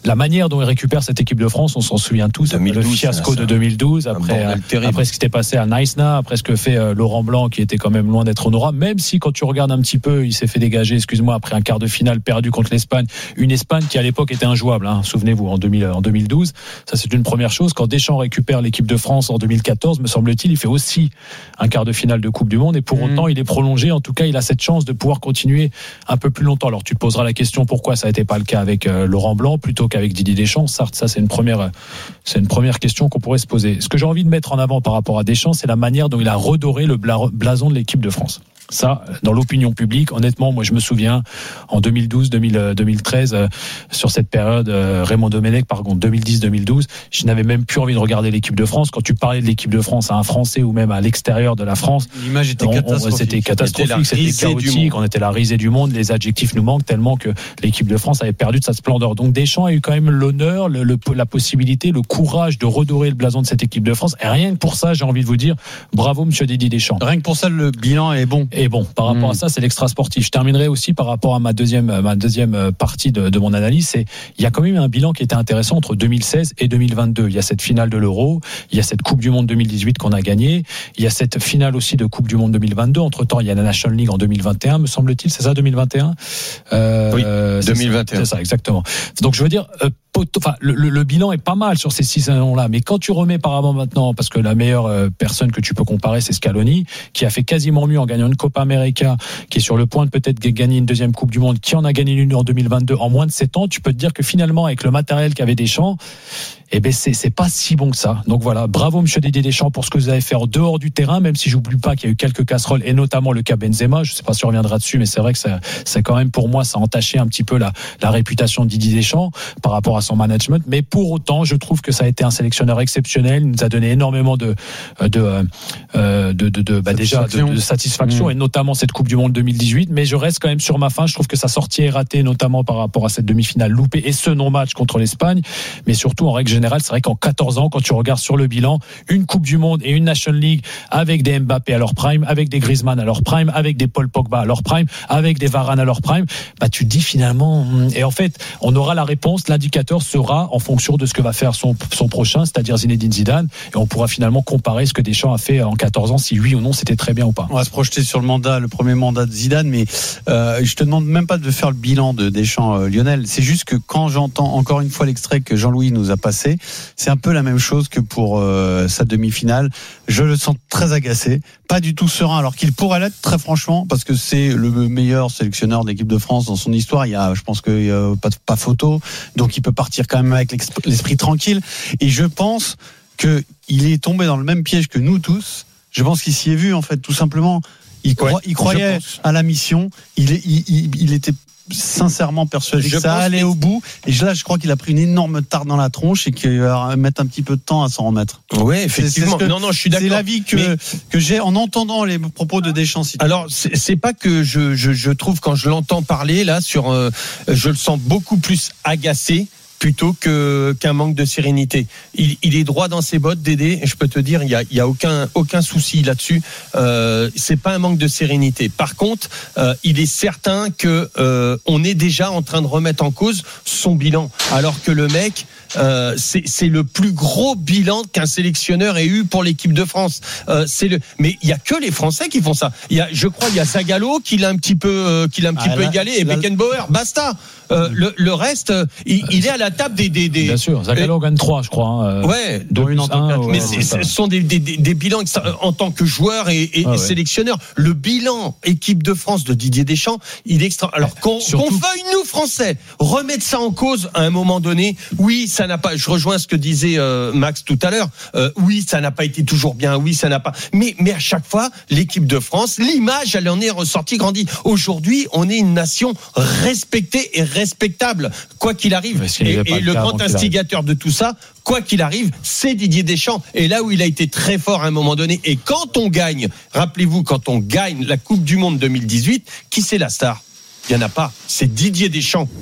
la manière dont il récupère cette équipe de France, on s'en souvient tous. deux mille douze, le fiasco ça, de deux mille douze, après, après ce qui s'était passé à Naïsna, après ce que fait euh, Laurent Blanc, qui était quand même loin d'être honorable, même si quand tu regardes un petit peu, il s'est fait dégager, excuse-moi, après un quart de finale perdu contre l'Espagne, une Espagne qui à l'époque était injouable, hein, souvenez-vous, en, deux mille, en deux mille douze. Ça, c'est une première chose. Quand Deschamps récupère l'équipe de France en deux mille quatorze, me semble-t-il, il fait aussi un quart de finale de Coupe du Monde, et pour mmh. autant, il est prolongé. En tout cas, il a cette chance de pouvoir continuer un peu plus longtemps. Alors, tu te poseras la question pourquoi ça n'a été pas le cas avec euh, Laurent Blanc plutôt qu'avec Didier Deschamps. Certes, ça, c'est une première, c'est une première question qu'on pourrait se poser. Ce que j'ai envie de mettre en avant par rapport à Deschamps, c'est la manière dont il a redoré le blason de l'équipe de France. Ça, dans l'opinion publique, honnêtement, moi je me souviens en deux mille douze, deux mille, deux mille treize, euh, sur cette période, euh, Raymond Domenech, par contre deux mille dix, deux mille douze, je n'avais même plus envie de regarder l'équipe de France. Quand tu parlais de l'équipe de France à un Français ou même à l'extérieur de la France, l'image était on, catastrophique. On, c'était catastrophique, c'était chaotique, on était la risée du monde, les adjectifs nous manquent tellement que l'équipe de France avait perdu de sa splendeur. Donc Deschamps a eu quand même l'honneur, le, le, la possibilité, le courage de redorer le blason de cette équipe de France. Et rien que pour ça, j'ai envie de vous dire, bravo Monsieur Didier Deschamps. Rien que pour ça, le bilan est bon. Et bon, par rapport mmh. à ça, c'est l'extra sportif. Je terminerai aussi par rapport à ma deuxième, ma deuxième partie de, de mon analyse. C'est, il y a quand même un bilan qui était intéressant entre deux mille seize et deux mille vingt-deux. Il y a cette finale de l'Euro, il y a cette Coupe du Monde deux mille dix-huit qu'on a gagnée, il y a cette finale aussi de Coupe du Monde deux mille vingt-deux. Entre temps, il y a la National League en deux mille vingt et un, me semble-t-il. C'est ça, deux mille vingt et un? euh, Oui, deux mille vingt et un. C'est ça, exactement. Donc, je veux dire, euh, Enfin, le, le, le bilan est pas mal sur ces six saisons-là, mais quand tu remets par avant maintenant, parce que la meilleure euh, personne que tu peux comparer, c'est Scaloni, qui a fait quasiment mieux en gagnant une Copa América, qui est sur le point de peut-être gagner une deuxième Coupe du Monde, qui en a gagné une en deux mille vingt-deux en moins de sept ans, tu peux te dire que finalement, avec le matériel qu'avait Deschamps, eh ben c'est, c'est pas si bon que ça. Donc voilà, bravo Monsieur Didier Deschamps pour ce que vous avez fait en dehors du terrain, même si j'oublie pas qu'il y a eu quelques casseroles, et notamment le cas Benzema. Je sais pas si on reviendra dessus, mais c'est vrai que ça, c'est quand même pour moi, ça a entaché un petit peu la, la réputation de Didier Deschamps par rapport à son management. Mais pour autant, je trouve que ça a été un sélectionneur exceptionnel. Il nous a donné énormément de de euh, de, de, de bah déjà de, de satisfaction, mmh. et notamment cette Coupe du Monde deux mille dix-huit. Mais je reste quand même sur ma fin. Je trouve que sa sortie est ratée, notamment par rapport à cette demi-finale loupée et ce non-match contre l'Espagne. Mais surtout en règle générale, c'est vrai qu'en quatorze ans, quand tu regardes sur le bilan, une Coupe du Monde et une National League avec des Mbappé à leur prime, avec des Griezmann à leur prime, avec des Paul Pogba à leur prime, avec des Varane à leur prime, bah tu te dis finalement. Et en fait, on aura la réponse. L'indicateur sera en fonction de ce que va faire son, son prochain, c'est-à-dire Zinedine Zidane, et on pourra finalement comparer ce que Deschamps a fait en quatorze ans, si oui ou non c'était très bien ou pas. On va se projeter sur le mandat, le premier mandat de Zidane, mais euh, je te demande même pas de faire le bilan de Deschamps, euh, Lionel. C'est juste que quand j'entends encore une fois l'extrait que Jean-Louis nous a passé, c'est un peu la même chose que pour euh, sa demi-finale. Je le sens très agacé, pas du tout serein, alors qu'il pourrait l'être très franchement, parce que c'est le meilleur sélectionneur de l'équipe de France dans son histoire. Il y a, je pense qu'il y a pas, pas photo, donc il peut partir quand même avec l'esprit tranquille. Et je pense que il est tombé dans le même piège que nous tous. Je pense qu'il s'y est vu en fait, tout simplement. Il, cro- ouais, il croyait à la mission. Il, est, il, il, il était sincèrement persuadé je que ça allait que... au bout. Et là, je crois qu'il a pris une énorme tarte dans la tronche et qu'il va mettre un petit peu de temps à s'en remettre. Oui, effectivement. C'est, c'est que, non, non, je suis d'accord. C'est l'avis que mais... que j'ai en entendant les propos de Deschamps. Alors, c'est, c'est pas que je, je je trouve quand je l'entends parler là sur, euh, je le sens beaucoup plus agacé plutôt que qu'un manque de sérénité. Il, il est droit dans ses bottes, Dédé, et je peux te dire, il y a, il y a aucun aucun souci là-dessus. Euh, c'est pas un manque de sérénité. Par contre, euh, il est certain que euh, on est déjà en train de remettre en cause son bilan, alors que le mec. Euh, c'est, c'est le plus gros bilan qu'un sélectionneur ait eu pour l'équipe de France. Euh, c'est le, mais il y a que les Français qui font ça. Il y a, je crois, il y a Zagallo qui l'a un petit peu, euh, qui l'a un petit ah, peu là, égalé, et là, Beckenbauer, basta. Euh, le, le reste, il, il est à la table des, des, des. Bien sûr, Zagallo euh, gagne trois, je crois. Hein, ouais, dont une en tant que. Mais c'est, ce sont des, des, des, des bilans en tant que joueur et, et, ah, ouais. et sélectionneur. Le bilan équipe de France de Didier Deschamps, il est extra. Alors qu'on, Surtout... qu'on veuille nous Français remettre ça en cause à un moment donné. Oui, ça n'a pas. Je rejoins ce que disait euh, Max tout à l'heure. Euh, oui, ça n'a pas été toujours bien. Oui, ça n'a pas. Mais mais à chaque fois, l'équipe de France, l'image, elle en est ressortie grandie. Aujourd'hui, on est une nation respectée et respectable, quoi qu'il arrive. Et, et le grand instigateur de tout ça, quoi qu'il arrive, c'est Didier Deschamps. Et là où il a été très fort à un moment donné, et quand on gagne, rappelez-vous, quand on gagne la Coupe du Monde deux mille dix-huit, qui c'est la star ? Il n'y en a pas. C'est Didier Deschamps.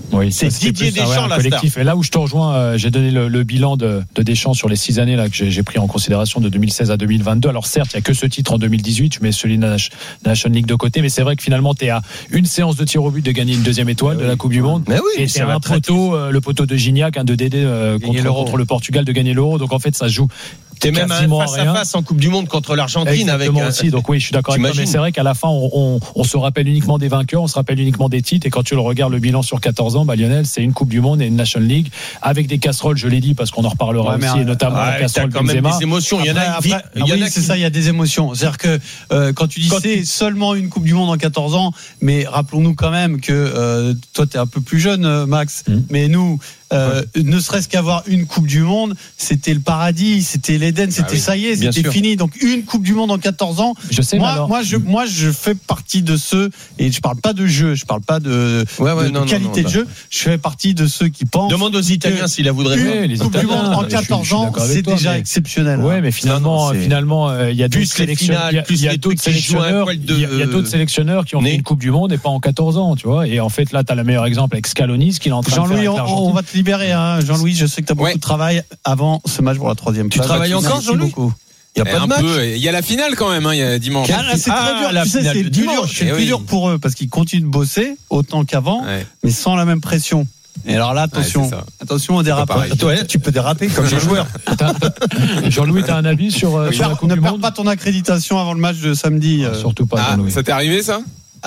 Oui, c'est Didier plus, Deschamps, ouais, la collectif. star. Et là où je te rejoins, euh, j'ai donné le, le bilan de, de Deschamps sur les six années là que j'ai, j'ai pris en considération de deux mille seize à deux mille vingt-deux. Alors certes, il y a que ce titre en deux mille dix-huit, je mets celui de la National League de côté, mais c'est vrai que finalement, tu es à une séance de tir au but de gagner une deuxième étoile mais de oui. la Coupe du Monde. Mais oui, et c'est un poteau, euh, le poteau de Gignac, un de Dédé euh, contre, contre le Portugal de gagner l'Euro. Donc en fait, ça se joue. T'es même un face à face en Coupe du Monde contre l'Argentine avec un... aussi. Donc oui, je suis d'accord avec toi. Mais c'est vrai qu'à la fin, on, on, on se rappelle uniquement des vainqueurs, on se rappelle uniquement des titres. Et quand tu le regardes le bilan sur quatorze ans, bah, Lionel, c'est une Coupe du Monde et une National League avec des casseroles. Je l'ai dit parce qu'on en reparlera ouais, aussi, et notamment ouais, la casserole quand même Benzema. Des émotions. Il y en a. Après, après, il y en oui, a c'est qui... ça. Il y a des émotions. C'est-à-dire que euh, quand tu dis quand c'est tu... seulement une Coupe du Monde en quatorze ans, mais rappelons-nous quand même que euh, toi, t'es un peu plus jeune, Max, mmh. mais nous. Euh, ouais. Ne serait-ce qu'avoir une Coupe du Monde, c'était le paradis, c'était l'Éden, c'était ah oui, ça y est, c'était sûr. Fini. Donc une Coupe du Monde en quatorze ans. Je sais, moi, alors... moi, je, moi, je fais partie de ceux, et je parle pas de jeu, je parle pas de, ouais, ouais, de, non, de qualité non, non, de jeu. Bah. Je fais partie de ceux qui pensent. Demande aux Italiens s'ils la voudraient. Une les Coupe Italiens, du Monde en quatorze je suis, je suis ans, c'est toi, déjà mais... exceptionnel. Ouais, mais finalement, non, non, finalement, il euh, y a d'autres sélectionneurs, il y a d'autres sélectionneurs, il y a d'autres sélectionneurs qui ont fait une Coupe du Monde et pas en quatorze ans, tu vois. Et en fait, là, t'as le meilleur exemple avec Scaloni, ce qu'il est en train de faire. Jean-Louis, on va te libérer, Jean-Louis. Je sais que tu as beaucoup ouais. de travail avant ce match pour la troisième place. Tu travailles encore, Jean-Louis ? Il y a pas de match. Il y a la finale quand même, hein, il y a dimanche. Ah, là, c'est ah, très dur. Tu sais, c'est le plus dur, c'est le plus dur pour eux parce qu'ils continuent de bosser autant qu'avant, ouais. mais sans la même pression. Et alors là, attention, ouais, attention au dérapage. Toi, tu peux déraper comme les joueurs. Jean-Louis, tu as un avis sur, oui, sur la Coupe ne du perds Monde ? pas ton accréditation avant le match de samedi. Ah, surtout pas. Ah, ça t'est arrivé ça ?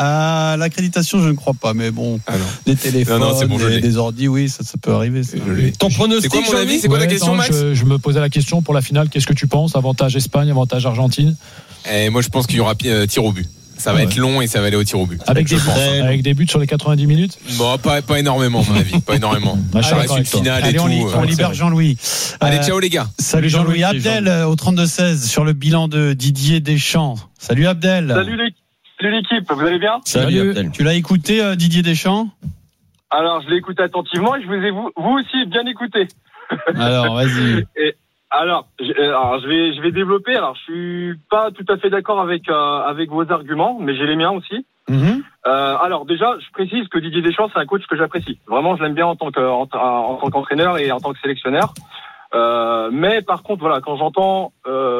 À l'accréditation, je ne crois pas, mais bon, ah des téléphones, non, non, c'est bon, des, des ordis, oui, ça, ça peut arriver. Ça. Ton pronostic, c'est quoi mon avis ? C'est quoi ouais, la question, non, Max ? je, je me posais la question pour la finale. Qu'est-ce que tu penses ? Avantage Espagne, avantage Argentine ? Et moi, je pense qu'il y aura euh, tir au but. Ça va ouais. être long et ça va aller au tir au but. Avec des, buts, avec des buts sur les quatre-vingt-dix minutes ? Bon, pas, pas énormément, à mon avis. Pas énormément. Ah, ça reste une finale Allez, et on tout. Li- on libère Jean-Louis. Allez, ciao les gars. Salut Jean-Louis. Jean-Louis. Abdel Jean-Louis. Au trente-deux seize sur le bilan de Didier Deschamps. Salut Abdel. Salut les Salut l'équipe, vous allez bien ? Salut Abdel. Tu l'as écouté euh, Didier Deschamps ? Alors je l'ai écouté attentivement et je vous ai vous, vous aussi bien écouté. Alors vas-y. Et, alors, je, alors je vais je vais développer. Alors je suis pas tout à fait d'accord avec euh, avec vos arguments, mais j'ai les miens aussi. Mm-hmm. Euh, alors déjà, je précise que Didier Deschamps c'est un coach que j'apprécie. Vraiment, je l'aime bien en tant que en, en tant qu'entraîneur et en tant que sélectionneur. Euh, mais par contre, voilà, quand j'entends,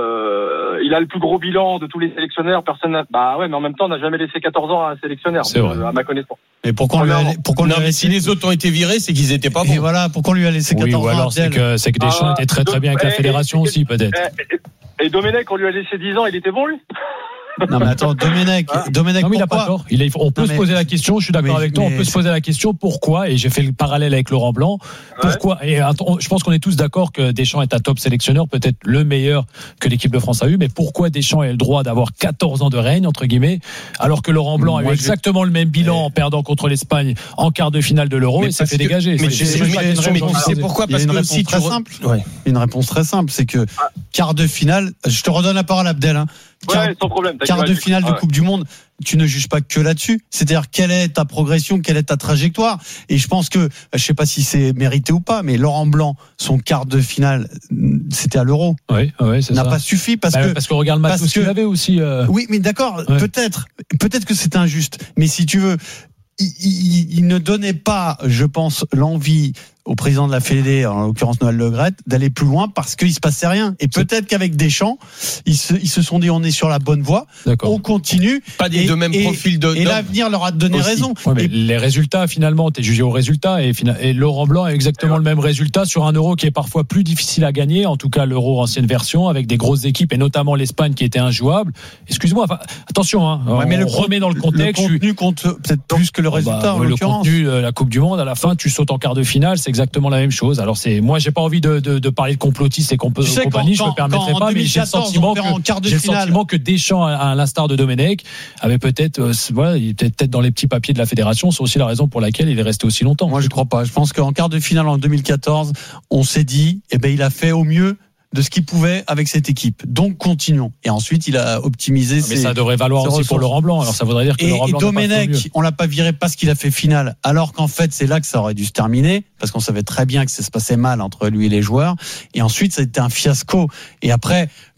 euh, il a le plus gros bilan de tous les sélectionneurs. Personne, n'a, bah ouais, mais en même temps, on n'a jamais laissé quatorze ans à un sélectionneur, c'est vrai. Euh, à ma connaissance. Mais pourquoi on lui a, pourquoi on lui a laissé... Si les autres ont été virés, c'est qu'ils étaient pas bons. Et voilà, pourquoi on lui a laissé quatorze oui, ou alors ans c'est que, c'est que Deschamps ah, était très très bien avec la fédération et, aussi, peut-être. Et, et, et Domenech, on lui a laissé dix ans, il était bon, lui? Non mais attends, Domenech, hein Domenech, non, mais il a pas tort. Il a, on peut non, se poser la question. Je suis d'accord mais, avec toi. On peut se poser la question pourquoi. Et j'ai fait le parallèle avec Laurent Blanc. Pourquoi ouais. Et attends, je pense qu'on est tous d'accord que Deschamps est un top sélectionneur, peut-être le meilleur que l'équipe de France a eu. Mais pourquoi Deschamps a le droit d'avoir quatorze ans de règne entre guillemets, alors que Laurent Blanc Moi, a eu exactement le même bilan mais... en perdant contre l'Espagne en quart de finale de l'Euro mais et s'est fait que... dégager. Mais c'est, c'est, c'est, c'est, c'est, mais c'est pourquoi parce que si très simple. Une réponse très simple, c'est que quart de finale. Je te redonne la parole, Abdel. Quart, ouais, sans problème. Quart de finale de ah ouais. Coupe du Monde, tu ne juges pas que là-dessus. C'est-à-dire quelle est ta progression, quelle est ta trajectoire. Et je pense que, je sais pas si c'est mérité ou pas, mais Laurent Blanc, son quart de finale, c'était à l'Euro. Oui, oui, c'est n'a ça. pas suffi parce bah, que parce qu'on regarde le match aussi qu'il avait aussi. Euh... Oui, mais d'accord, ouais. peut-être, peut-être que c'est injuste. Mais si tu veux, il, il, il ne donnait pas, je pense, l'envie au président de la Fédé, en l'occurrence Noël Le Graët, d'aller plus loin parce qu'il se passait rien. Et peut-être qu'avec Deschamps, ils se, ils se sont dit on est sur la bonne voie, D'accord. on continue. Pas des et, deux mêmes profils de. Et l'avenir leur a donné aussi. raison. Ouais, mais et les résultats, finalement, t'es jugé aux résultats et, et Laurent Blanc a exactement le même résultat sur un Euro qui est parfois plus difficile à gagner. En tout cas, l'Euro ancienne version avec des grosses équipes et notamment l'Espagne qui était injouable. Excuse-moi, enfin, attention, hein, ouais, mais on le remet dans le contexte. Le contenu compte peut-être plus que le résultat. Bah, en le l'occurrence. contenu, la Coupe du Monde, à la fin, tu sautes en quart de finale, c'est exactement la même chose. Alors c'est moi j'ai pas envie de, de, de parler de complotistes et comp- tu sais, compagnie, quand, je me permettrai pas, mais j'ai le sentiment que j'ai le sentiment que Deschamps, à l'instar de Domenech, avait peut-être euh, voilà, il était peut-être dans les petits papiers de la fédération. C'est aussi la raison pour laquelle il est resté aussi longtemps. Moi je crois pas. Je pense qu'en quart de finale en deux mille quatorze, on s'est dit, eh ben il a fait au mieux de ce qu'il pouvait avec cette équipe. Donc continuons. Et ensuite, il a optimisé. Mais ses, ça devrait valoir aussi ressources. Pour Laurent Blanc. Alors ça voudrait dire que et, Laurent Blanc. Et Domenech, on l'a pas viré parce qu'il a fait finale. Alors qu'en fait, c'est là que ça aurait dû se terminer, parce qu'on savait très bien que ça se passait mal entre lui et les joueurs. Et ensuite, ça a été un fiasco. Et après,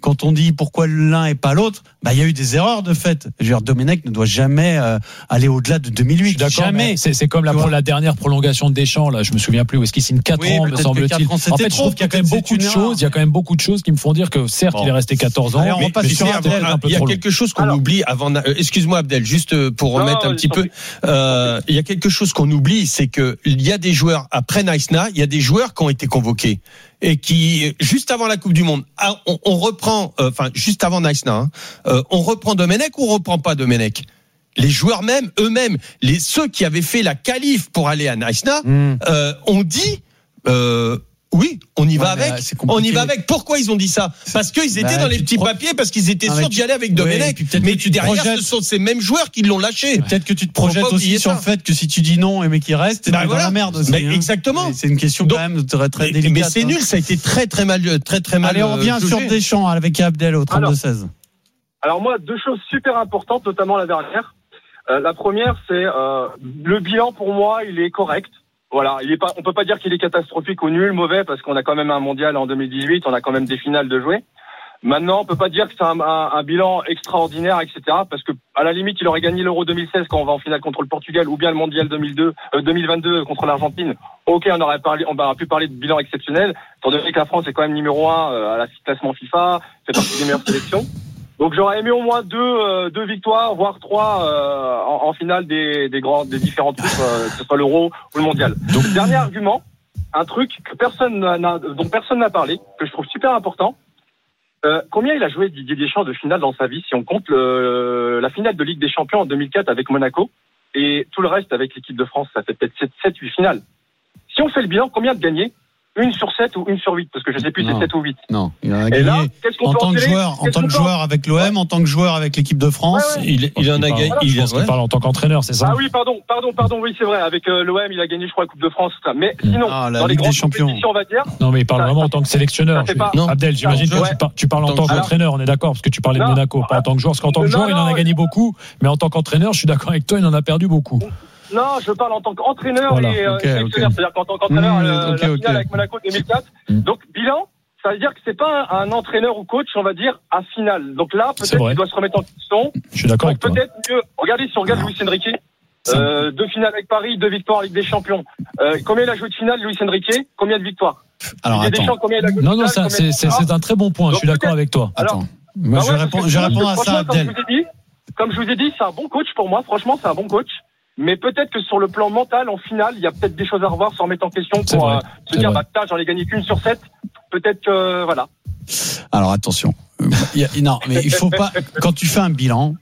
quand on dit pourquoi l'un et pas l'autre, bah il y a eu des erreurs de fait. Je veux dire, Domenech ne doit jamais euh, aller au-delà de deux mille huit. Jamais. C'est, c'est comme la, pour la dernière prolongation de Deschamps. Là, je me souviens plus où est-ce qu'il signe quatre oui, ans, me semble-t-il. Ans, en fait, je trouve qu'il y a quand même beaucoup de choses. Il y a quand même beaucoup de choses qui me font dire que certes, bon. il est resté quatorze ans. Allez, on mais, passe mais sur Abdel, un il y a quelque chose qu'on Alors, oublie avant. Euh, excuse-moi, Abdel, juste pour remettre non, un petit peu. Euh, il y a quelque chose qu'on oublie, c'est que il y a des joueurs après Naïsna, il y a des joueurs qui ont été convoqués et qui juste avant la Coupe du Monde, on, on reprend, enfin euh, juste avant Naïsna, hein, euh, on reprend Domenech ou on reprend pas Domenech? Les joueurs même, eux-mêmes, les ceux qui avaient fait la qualif pour aller à Naïsna, mm. euh, ont dit. Euh, Oui, on y va ouais, avec. On y va avec. Pourquoi ils ont dit ça? Parce qu'ils étaient bah, dans les petits pro... papiers, parce qu'ils étaient non, sûrs d'y aller avec Domenech. Ouais, mais tu derrière, projettes... ce sont ces mêmes joueurs qui l'ont lâché. Peut-être que tu te projettes aussi sur ça. Le fait que si tu dis non, mais qu'il reste, t'es bah, dans voilà. la merde aussi. Mais hein. Exactement. Et c'est une question Donc, quand même très, très délicate. Mais c'est hein. nul, ça a été très très mal, très très mal. Allez, on revient sur Deschamps avec Abdel au trente-deux seize. Alors moi, deux choses super importantes, notamment la dernière. Euh, la première, c'est euh, le bilan pour moi, il est correct. Voilà, il est pas, on peut pas dire qu'il est catastrophique ou nul, mauvais, parce qu'on a quand même un mondial en deux mille dix-huit, on a quand même des finales de jouer. Maintenant, on peut pas dire que c'est un, un, un bilan extraordinaire, et cetera, parce que à la limite, il aurait gagné l'Euro deux mille seize quand on va en finale contre le Portugal, ou bien le mondial deux mille deux, euh, deux mille vingt-deux contre l'Argentine. Ok, on aurait parlé, on aurait pu parler de bilan exceptionnel, étant donné que la France est quand même numéro un euh, à la classement FIFA, fait partie des meilleures sélections. Donc j'aurais aimé au moins deux, euh, deux victoires, voire trois euh, en, en finale des, des grands, des différents trucs, euh, que ce soit l'Euro ou le Mondial. Donc dernier argument, un truc que personne n'a, dont personne n'a parlé, que je trouve super important. Euh, combien il a joué Didier Deschamps de finale dans sa vie, si on compte le, la finale de Ligue des Champions en deux mille quatre avec Monaco et tout le reste avec l'équipe de France, ça fait peut-être sept huit finales. Si on fait le bilan, combien de gagnés? Une sur sept ou une sur huit, parce que je sais plus non, c'est sept ou huit. Non, il en a gagné. Là, en tant que joueur, en tant que joueur avec l'O M, en tant que joueur avec l'équipe de France, ouais, ouais. il, il en a gagné. Il, il, il parle en tant qu'entraîneur, c'est ça? Ah oui, pardon, pardon, pardon, oui, c'est vrai. Avec euh, l'O M, il a gagné, je crois, la Coupe de France, tout ça. Mais sinon, ah, dans les grandes compétitions, on va dire. Non, mais il parle ça, vraiment ça, en tant que sélectionneur. Pas, non. Abdel, j'imagine que ouais. tu, par, tu parles en tant qu'entraîneur, on est d'accord, parce que tu parlais de Monaco, pas en tant que joueur. Parce qu'en tant que joueur, il en a gagné beaucoup, mais en tant qu'entraîneur, je suis d'accord avec toi, il en a perdu beaucoup. Non, je parle en tant qu'entraîneur voilà, et euh, okay, sélectionneur, okay. C'est-à-dire qu'en tant qu'entraîneur, mmh, euh, okay, la finale okay. avec Monaco deux mille quatre. Mmh. Donc bilan, ça veut dire que c'est pas un, un entraîneur ou coach, on va dire à finale. Donc là, peut-être qu'il doit se remettre en question. Je suis d'accord avec toi. Peut-être mieux. Regardez, si on regarde Luis Enrique, euh, deux finales avec Paris, deux victoires en Ligue des Champions. Euh, combien il a joué de finale, Luis Enrique? Combien de victoires? Alors attends. Deschamps, combien il a joué non, non, ça, c'est, c'est, c'est un très bon point. Donc, je suis d'accord avec toi. Attends. Moi, je réponds, je réponds à ça, Abdel. Comme je vous ai dit, c'est un bon coach pour moi. Franchement, c'est un bon coach. Mais peut-être que sur le plan mental, en finale, il y a peut-être des choses à revoir sans remettre en question pour euh, se dire, vrai. bah, putain, j'en ai gagné qu'une sur sept. Peut-être que, voilà. Alors, attention. il y a, non, mais il faut pas, quand tu fais un bilan,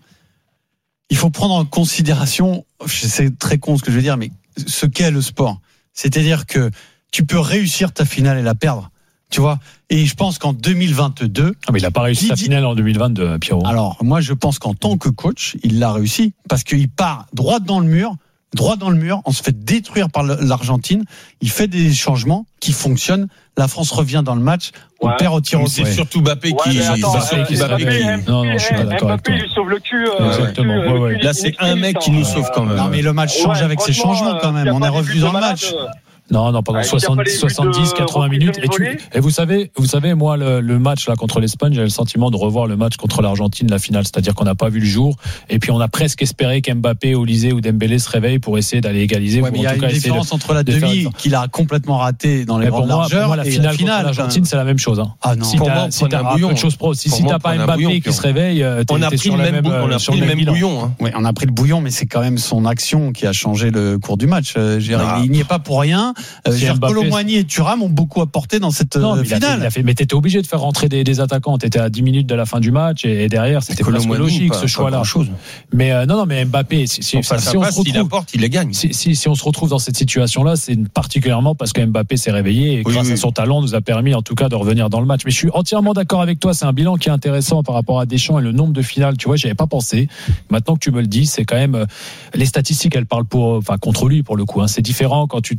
il faut prendre en considération, c'est très con ce que je veux dire, mais ce qu'est le sport. C'est-à-dire que tu peux réussir ta finale et la perdre. Tu vois, et je pense qu'en deux mille vingt-deux. Ah, mais il n'a pas réussi sa finale en deux mille vingt-deux, Pierrot. Alors, moi, je pense qu'en tant que coach, il l'a réussi. Parce qu'il part droit dans le mur, droit dans le mur, on se fait détruire par l'Argentine. Il fait des changements qui fonctionnent. La France revient dans le match. On ouais. perd au tir au but. C'est surtout Mbappé qui. Ouais, attends, euh, qui, Mbappé qui... Non, non, je suis pas d'accord avec toi. Mbappé lui sauve le cul. Euh, Exactement. Le cul, ouais, ouais. Là, c'est un mec qui nous sauve quand même. Non, mais le match change ouais, avec ses changements quand même. On est revenu dans le match. Non, non, pendant ah, soixante-dix, soixante-dix, quatre-vingts minutes. Et, tu, et vous savez, vous savez, moi, le, le match là contre l'Espagne, j'avais le sentiment de revoir le match contre l'Argentine, la finale. C'est-à-dire qu'on n'a pas vu le jour. Et puis on a presque espéré qu'Mbappé, Olysée ou Dembélé se réveillent pour essayer d'aller égaliser. Ouais, mais il y a une différence de, entre la demi qu'il a complètement raté dans les grandes largeurs. Pour moi, la finale, finale contre l'Argentine, c'est la même chose. Hein. Ah non. Si t'as, si t'as un peu de choses pro, si, si t'as pas Mbappé qui se réveille, on a pris le même, on a pris le même bouillon. Oui, on a pris le bouillon, mais c'est quand même son action qui a changé le cours du match. Il n'y est pas pour rien. Colomboigny et Thuram ont beaucoup apporté dans cette non, mais finale. Il a fait, mais t'étais obligé de faire rentrer des, des attaquants. T'étais à dix minutes de la fin du match et, et derrière c'était presque logique pas, ce choix-là. Mais euh, non, non, mais Mbappé, si, si, enfin, si on se retrouve, il apporte, il les gagne. Si, si, si on se retrouve dans cette situation-là, c'est particulièrement parce que Mbappé s'est réveillé et oui, grâce oui. à son talent, nous a permis en tout cas de revenir dans le match. Mais je suis entièrement d'accord avec toi. C'est un bilan qui est intéressant par rapport à Deschamps et le nombre de finales. Tu vois, j'y avais pas pensé. Maintenant que tu me le dis, c'est quand même les statistiques. Elles parlent pour, enfin, contre lui pour le coup. Hein. C'est différent quand tu, tu me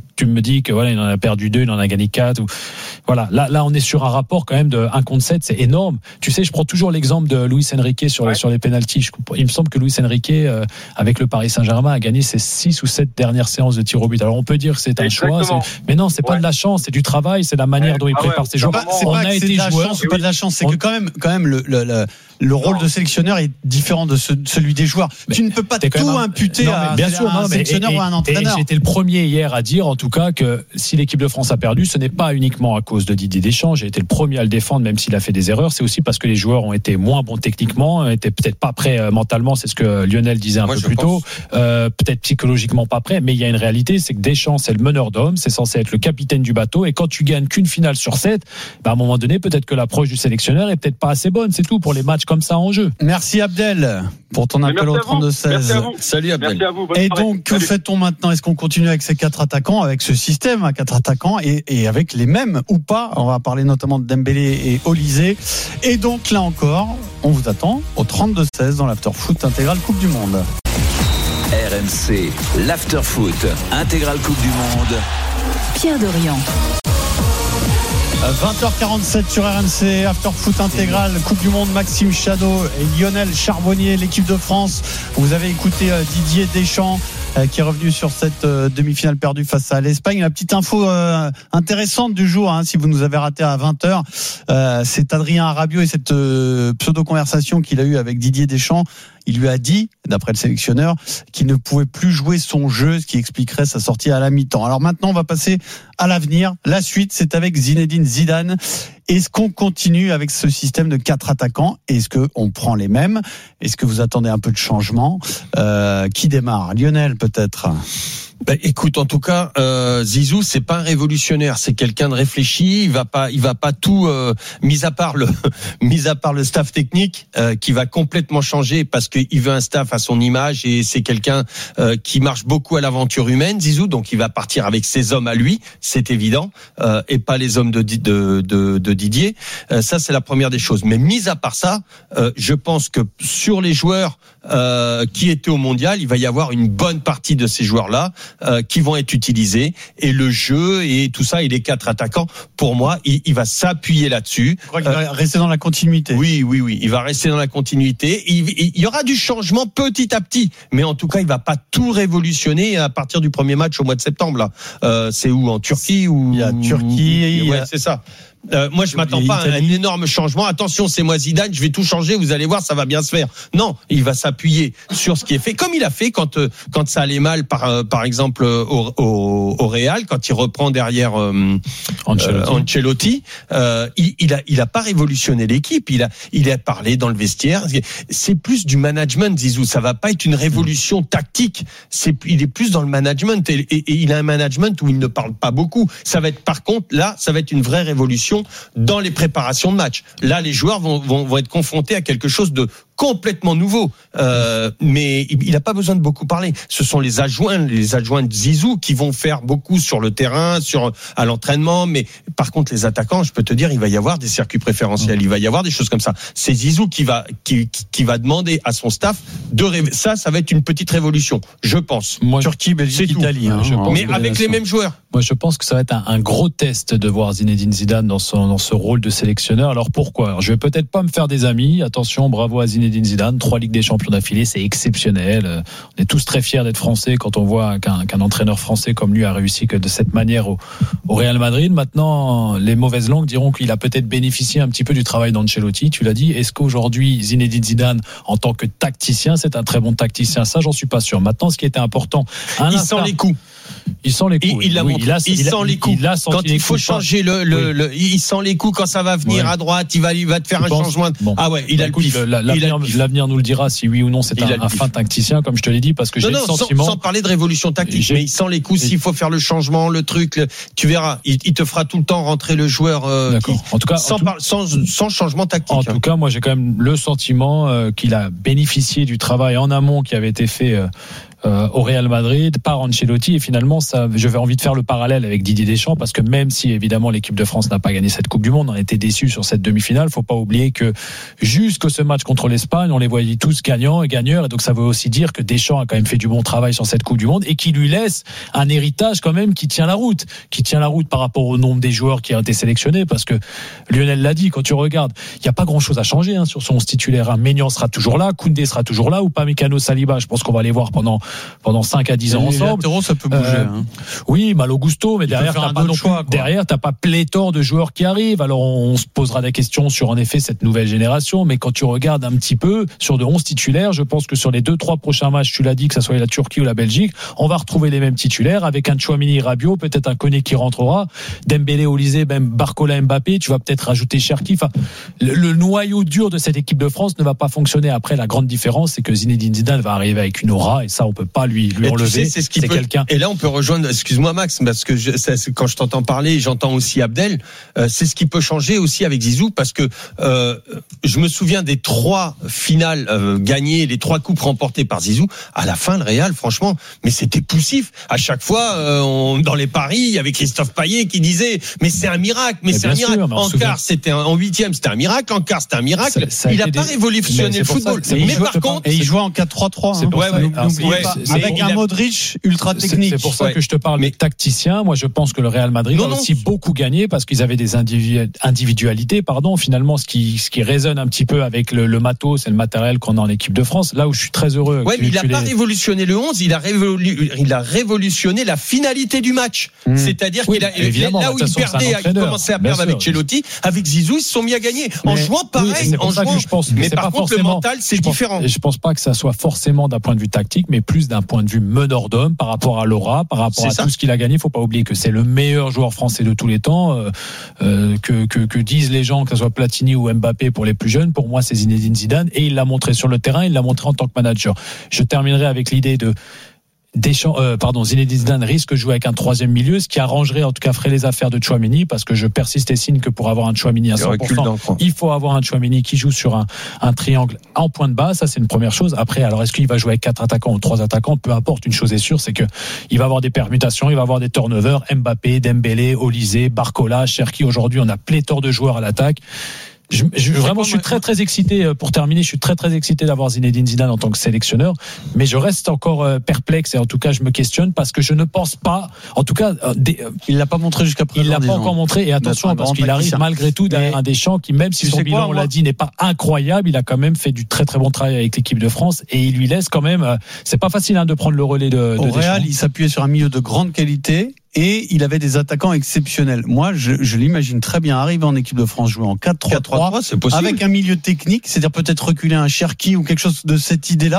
dit que voilà, il en a perdu deux, il en a gagné quatre. Ou... Voilà, là, là, on est sur un rapport quand même de un contre sept, c'est énorme. Tu sais, je prends toujours l'exemple de Luis Enrique sur, ouais. sur les pénaltys. Il me semble que Luis Enrique, euh, avec le Paris Saint-Germain, a gagné ses six ou sept dernières séances de tir au but. Alors, on peut dire que c'est un Exactement. choix, c'est... mais non, c'est ouais. pas de la chance, c'est du travail, c'est la manière ouais. dont il ah prépare ouais. ses joueurs. Pas, c'est on pas a été de la joueur. chance, c'est pas de la chance, c'est on... que quand même, quand même, le, le, le... le rôle non. de sélectionneur est différent de ce, celui des joueurs. Mais tu ne peux pas tout un... imputer non, à, bien sûr, à un non, sélectionneur et, ou à un entraîneur. Et j'étais le premier hier à dire, en tout cas, que si l'équipe de France a perdu, ce n'est pas uniquement à cause de Didier Deschamps. J'ai été le premier à le défendre, même s'il a fait des erreurs. C'est aussi parce que les joueurs ont été moins bons techniquement, étaient peut-être pas prêts euh, mentalement. C'est ce que Lionel disait un Moi, peu plus pense. tôt. Euh, peut-être psychologiquement pas prêts. Mais il y a une réalité, c'est que Deschamps, c'est le meneur d'hommes, c'est censé être le capitaine du bateau. Et quand tu gagnes qu'une finale sur sept, bah, à un moment donné, peut-être que l'approche du sélectionneur est peut-être pas assez bonne. C'est tout pour les matchs comme ça en jeu. Merci Abdel pour ton appel au trente-deux seize. Salut Abdel. Merci à vous. Et donc, que fait-on maintenant? Est-ce qu'on continue avec ces quatre attaquants, avec ce système à quatre attaquants et, et avec les mêmes ou pas? On va parler notamment de Dembélé et Olysée. Et donc, là encore, on vous attend au trente-deux seize dans l'After Foot Intégral Coupe du Monde. R M C, l'After Foot Intégral Coupe du Monde. Pierre Dorian. vingt heures quarante-sept sur R M C, After Foot Intégral, Coupe du Monde, Maxime Chadot et Lionel Charbonnier, l'équipe de France. Vous avez écouté Didier Deschamps qui est revenu sur cette demi-finale perdue face à l'Espagne. La petite info euh, intéressante du jour, hein, si vous nous avez raté à vingt heures, euh, c'est Adrien Rabiot et cette euh, pseudo-conversation qu'il a eue avec Didier Deschamps. Il lui a dit, d'après le sélectionneur, qu'il ne pouvait plus jouer son jeu, ce qui expliquerait sa sortie à la mi-temps. Alors maintenant, on va passer à l'avenir. La suite, c'est avec Zinedine Zidane. Est-ce qu'on continue avec ce système de quatre attaquants? Est-ce qu'on prend les mêmes? Est-ce que vous attendez un peu de changement? euh, Qui démarre? Lionel, peut-être? Ben, écoute, en tout cas, euh, Zizou, c'est pas un révolutionnaire, c'est quelqu'un de réfléchi. Il va pas, il va pas tout, euh, mis à part le, mis à part le staff technique, euh, qui va complètement changer parce qu'il veut un staff à son image et c'est quelqu'un euh, qui marche beaucoup à l'aventure humaine, Zizou. Donc, il va partir avec ses hommes à lui, c'est évident, euh, et pas les hommes de de de, de Didier. Euh, ça, c'est la première des choses. Mais mis à part ça, euh, je pense que sur les joueurs euh, qui étaient au mondial, il va y avoir une bonne partie de ces joueurs-là. Euh, qui vont être utilisés et le jeu et tout ça et les quatre attaquants, pour moi il, il va s'appuyer là-dessus. Je crois qu'il va euh, rester dans la continuité. Oui, oui, oui, il va rester dans la continuité. Il, il, il y aura du changement petit à petit, mais en tout cas il va pas tout révolutionner à partir du premier match au mois de septembre là. Euh, c'est où, en Turquie ou il y a Turquie, ouais, c'est ça. Euh, moi, je m'attends pas à un énorme changement. Attention, c'est moi Zidane, je vais tout changer. Vous allez voir, ça va bien se faire. Non, il va s'appuyer sur ce qui est fait, comme il a fait quand euh, quand ça allait mal, par euh, par exemple au, au, au Real, quand il reprend derrière euh, Ancelotti. Euh, Ancelotti euh, il, il a il a pas révolutionné l'équipe. Il a il a parlé dans le vestiaire. C'est plus du management, Zizou. Ça va pas être une révolution tactique. C'est il est plus dans le management et, et, et il a un management où il ne parle pas beaucoup. Ça va être par contre là, ça va être une vraie révolution dans les préparations de match. Là, les joueurs vont, vont, vont être confrontés à quelque chose de complètement nouveau. Euh, mais il n'a pas besoin de beaucoup parler. Ce sont les adjoints, les adjoints de Zizou qui vont faire beaucoup sur le terrain, sur à l'entraînement. Mais par contre, les attaquants, je peux te dire, il va y avoir des circuits préférentiels, il va y avoir des choses comme ça. C'est Zizou qui va qui, qui va demander à son staff de ré... ça, ça va être une petite révolution, je pense. Moi, Turquie, Belgique, Italie. Hein, je pense mais avec les mêmes joueurs. Moi, je pense que ça va être un, un gros test de voir Zinedine Zidane dans son dans ce rôle de sélectionneur. Alors pourquoi? Alors, je vais peut-être pas me faire des amis. Attention, bravo à Zinedine Zidane. Trois Ligues des Champions d'affilée, c'est exceptionnel. On est tous très fiers d'être français quand on voit qu'un, qu'un entraîneur français comme lui a réussi que de cette manière au, au Real Madrid. Maintenant, les mauvaises langues diront qu'il a peut-être bénéficié un petit peu du travail d'Ancelotti. Tu l'as dit. Est-ce qu'aujourd'hui, Zinedine Zidane, en tant que tacticien, c'est un très bon tacticien? Ça, j'en suis pas sûr. Maintenant, ce qui était important, il sent les coups. Il sent les coups. Il, il, oui, il, a, il, il sent les coups. Il a quand il faut changer le, le, oui. le, il sent les coups quand ça va venir ouais. à droite. Il va, il va te faire tu un penses changement. Bon. Ah ouais, il bah, a écoute, le pif. Le, l'avenir, il a l'avenir nous le dira si oui ou non c'est il un, un fin tacticien, comme je te l'ai dit, parce que non, j'ai non, le sentiment. Sans, sans parler de révolution tactique, j'ai... mais il sent les coups. S'il faut faire le changement, le truc, le, tu verras. Il, il te fera tout le temps rentrer le joueur. Euh, D'accord. Qui, en tout cas, sans, en tout... par, sans, sans changement tactique. En hein. tout cas, moi j'ai quand même le sentiment euh, qu'il a bénéficié du travail en amont qui avait été fait. Euh, euh, au Real Madrid par Ancelotti, et finalement ça, j'avais envie de faire le parallèle avec Didier Deschamps, parce que même si évidemment l'équipe de France n'a pas gagné cette Coupe du Monde, on a été déçus sur cette demi-finale, faut pas oublier que jusque ce match contre l'Espagne, on les voyait tous gagnants et gagneurs, et donc ça veut aussi dire que Deschamps a quand même fait du bon travail sur cette Coupe du Monde et qui lui laisse un héritage quand même qui tient la route, qui tient la route par rapport au nombre des joueurs qui ont été sélectionnés, parce que Lionel l'a dit, quand tu regardes, il n'y a pas grand-chose à changer hein, sur son titulaire. Hein. Maignan sera toujours là, Koundé sera toujours là, ou pas Mécano, Saliba, je pense qu'on va les voir pendant pendant cinq à dix ans les ensemble. Latéraux, ça peut bouger. Euh, hein. Oui, Malo Gusto, mais il derrière t'as pas non choix, plus, derrière t'as pas pléthore de joueurs qui arrivent. Alors on se posera des questions sur en effet cette nouvelle génération, mais quand tu regardes un petit peu sur de onze titulaires, je pense que sur les deux trois prochains matchs, tu l'as dit, que ça soit la Turquie ou la Belgique, on va retrouver les mêmes titulaires avec un Tchouaméni, Rabiot, peut-être un Koné qui rentrera, Dembélé, Olysée, même Barcola, Mbappé. Tu vas peut-être rajouter Cherki. Enfin, le, le noyau dur de cette équipe de France ne va pas fonctionner. Après, la grande différence, c'est que Zinedine Zidane va arriver avec une aura, et ça, on peut pas lui lui enlever. Tu sais, c'est ce qui c'est peut... quelqu'un. Et là, on peut rejoindre. Excuse-moi, Max, parce que je, c'est, quand je t'entends parler, j'entends aussi Abdel. Euh, c'est ce qui peut changer aussi avec Zizou, parce que euh, je me souviens des trois finales euh, gagnées, les trois coupes remportées par Zizou. À la fin, le Real, franchement, mais c'était poussif. À chaque fois, euh, on, dans les paris, il y avait Christophe Payet qui disait, mais c'est un miracle, mais, mais c'est un miracle. Sûr, en quart, c'était un, en huitième, c'était un miracle. En quart, c'était un miracle. Ça, ça il n'a pas des... révolutionné le football. Ça, mais par contre, et il jouait en quatre trois trois. C'est hein. pour ouais, ça, ouais, alors, ouais, pas, c'est, avec c'est, un a... Modric ultra technique. C'est, c'est pour ça ouais. que je te parle mais... des tacticiens. Moi, je pense que le Real Madrid non, a aussi non. beaucoup gagné parce qu'ils avaient des individualités. Pardon, finalement, ce qui ce qui résonne un petit peu avec le, le matos et le matériel qu'on a en équipe de France. Là où je suis très heureux. Ouais, mais il n'a pas les... révolutionné le onze. Il a révolu... il a révolutionné la finalité du match. Mmh. C'est-à-dire oui, qu'il a évidemment, là où il perdait, il commençait à perdre avec Ancelotti, avec Zizou, ils se sont mis à gagner mais, en jouant pareil, oui, en jouant. Je pense, mais, mais par contre, le mental, c'est je pense, différent. Je pense pas que ça soit forcément d'un point de vue tactique, mais plus d'un point de vue meneur d'homme par rapport à l'aura, par rapport c'est à ça. Tout ce qu'il a gagné. Il faut pas oublier que c'est le meilleur joueur français de tous les temps. Euh, euh, que, que, que disent les gens, que ce soit Platini ou Mbappé pour les plus jeunes, pour moi c'est Zinedine Zidane, et il l'a montré sur le terrain, il l'a montré en tant que manager. Je terminerai avec l'idée de Deschamps, euh, pardon, Zinedine Zidane risque de jouer avec un troisième milieu, ce qui arrangerait, en tout cas, ferait les affaires de Tchouaméni, parce que je persiste et signe que pour avoir un Tchouaméni à cent pour cent, il faut avoir un Tchouaméni qui joue sur un, un triangle en point de base. Ça, c'est une première chose. Après, alors, est-ce qu'il va jouer avec quatre attaquants ou trois attaquants? Peu importe. Une chose est sûre, c'est que il va avoir des permutations, il va avoir des turnovers. Mbappé, Dembélé, Olysée, Barcola, Cherki. Aujourd'hui, on a pléthore de joueurs à l'attaque. Je, je, vraiment, je suis très très excité. Pour terminer, je suis très très excité d'avoir Zinedine Zidane en tant que sélectionneur, mais je reste encore perplexe et en tout cas, je me questionne parce que je ne pense pas. En tout cas, des, il l'a pas montré jusqu'à présent. Il l'a pas encore montré. Et attention, parce qu'il arrive malgré tout derrière un Deschamps qui, même si son bilan, on l'a dit, n'est pas incroyable, il a quand même fait du très très bon travail avec l'équipe de France et il lui laisse quand même. C'est pas facile hein, de prendre le relais de, de Au Deschamps. Real, il s'appuyait sur un milieu de grande qualité. Et il avait des attaquants exceptionnels. Moi, je, je l'imagine très bien arriver en équipe de France, jouer en quatre trois trois, avec un milieu technique, c'est-à-dire peut-être reculer un Cherki ou quelque chose de cette idée-là,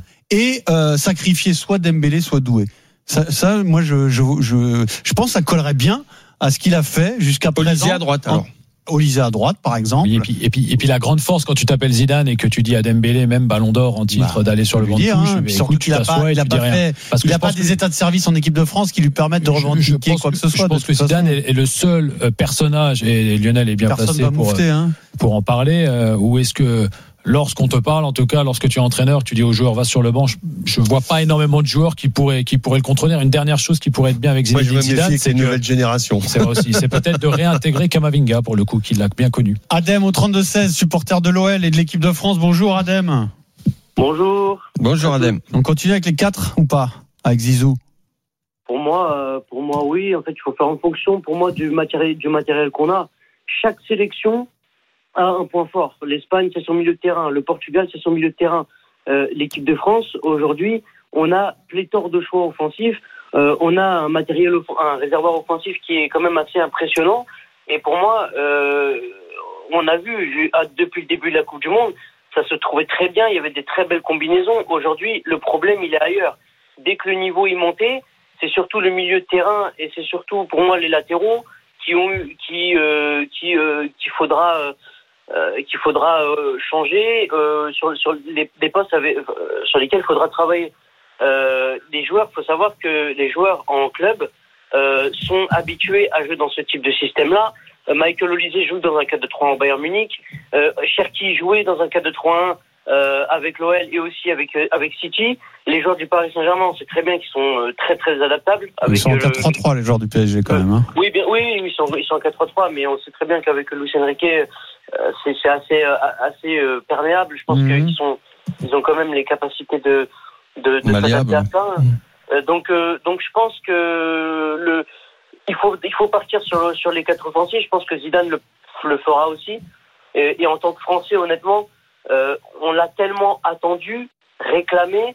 et euh, sacrifier soit Dembélé, soit Doué. Ça, ça moi, je, je, je, je pense que ça collerait bien à ce qu'il a fait jusqu'à présent. Olysée à droite, alors. Olysée à droite, par exemple. Oui, et puis, et puis, et puis la grande force quand tu t'appelles Zidane et que tu dis à Dembélé, même Ballon d'Or en titre, bah, d'aller sur le banc de touche. Hein, surtout qu'il n'a pas, il a pas fait, Parce il a pas des que... états de service en équipe de France qui lui permettent de revendiquer quoi que ce soit. Je pense que Zidane est, est le seul personnage, et Lionel est bien Personne placé pour, moufter, hein. pour en parler, euh, où est-ce que, lorsqu'on te parle, en tout cas, lorsque tu es entraîneur, tu dis aux joueurs, va sur le banc. Je, je vois pas énormément de joueurs qui pourraient, qui pourraient le contredire. Une dernière chose qui pourrait être bien avec Zinedine Moi, Zidane, c'est une nouvelle génération. C'est vrai aussi. C'est peut-être de réintégrer Kamavinga, pour le coup, qui l'a bien connu. Adem au trente-deux seize, supporter de l'O L et de l'équipe de France. Bonjour, Adem. Bonjour. Bonjour, Adem. On continue avec les quatre ou pas? Avec Zizou? Pour moi, euh, pour moi, oui. En fait, il faut faire en fonction, pour moi, du matériel, du matériel qu'on a. Chaque sélection a un point fort. L'Espagne, c'est son milieu de terrain. Le Portugal, c'est son milieu de terrain. Euh, l'équipe de France, aujourd'hui, on a pléthore de choix offensifs. Euh, on a un matériel, un réservoir offensif qui est quand même assez impressionnant. Et pour moi, euh, on a vu, depuis le début de la Coupe du Monde, ça se trouvait très bien. Il y avait des très belles combinaisons. Aujourd'hui, le problème, il est ailleurs. Dès que le niveau est monté, c'est surtout le milieu de terrain et c'est surtout, pour moi, les latéraux qui ont eu, qui, euh, qui, euh, qu'il faudra, euh, Euh, qu'il faudra euh, changer euh, sur, sur les, les postes avec, euh, sur lesquels il faudra travailler. Euh, les joueurs, il faut savoir que les joueurs en club euh, sont habitués à jouer dans ce type de système-là. Euh, Michael Olysée joue dans un quatre deux trois un au Bayern Munich. Euh, Cherki jouait dans un quatre deux trois un euh, avec l'O L et aussi avec euh, avec City. Les joueurs du Paris Saint-Germain, on sait très bien qu'ils sont euh, très très adaptables. Avec, ils sont en quatre trois trois, les joueurs du P S G quand même. Hein. Oui, bien, oui, ils sont ils sont en quatre trois trois, mais on sait très bien qu'avec Luis Enrique, euh, c'est c'est assez euh, assez euh, perméable. Je pense mmh. qu'ils sont ils ont quand même les capacités de de, de s'adapter à ça. Mmh. Euh, donc euh, donc je pense que le il faut il faut partir sur sur les quatre offensives. Je pense que Zidane le le fera aussi. Et, et en tant que Français, honnêtement, euh, on l'a tellement attendu, réclamé.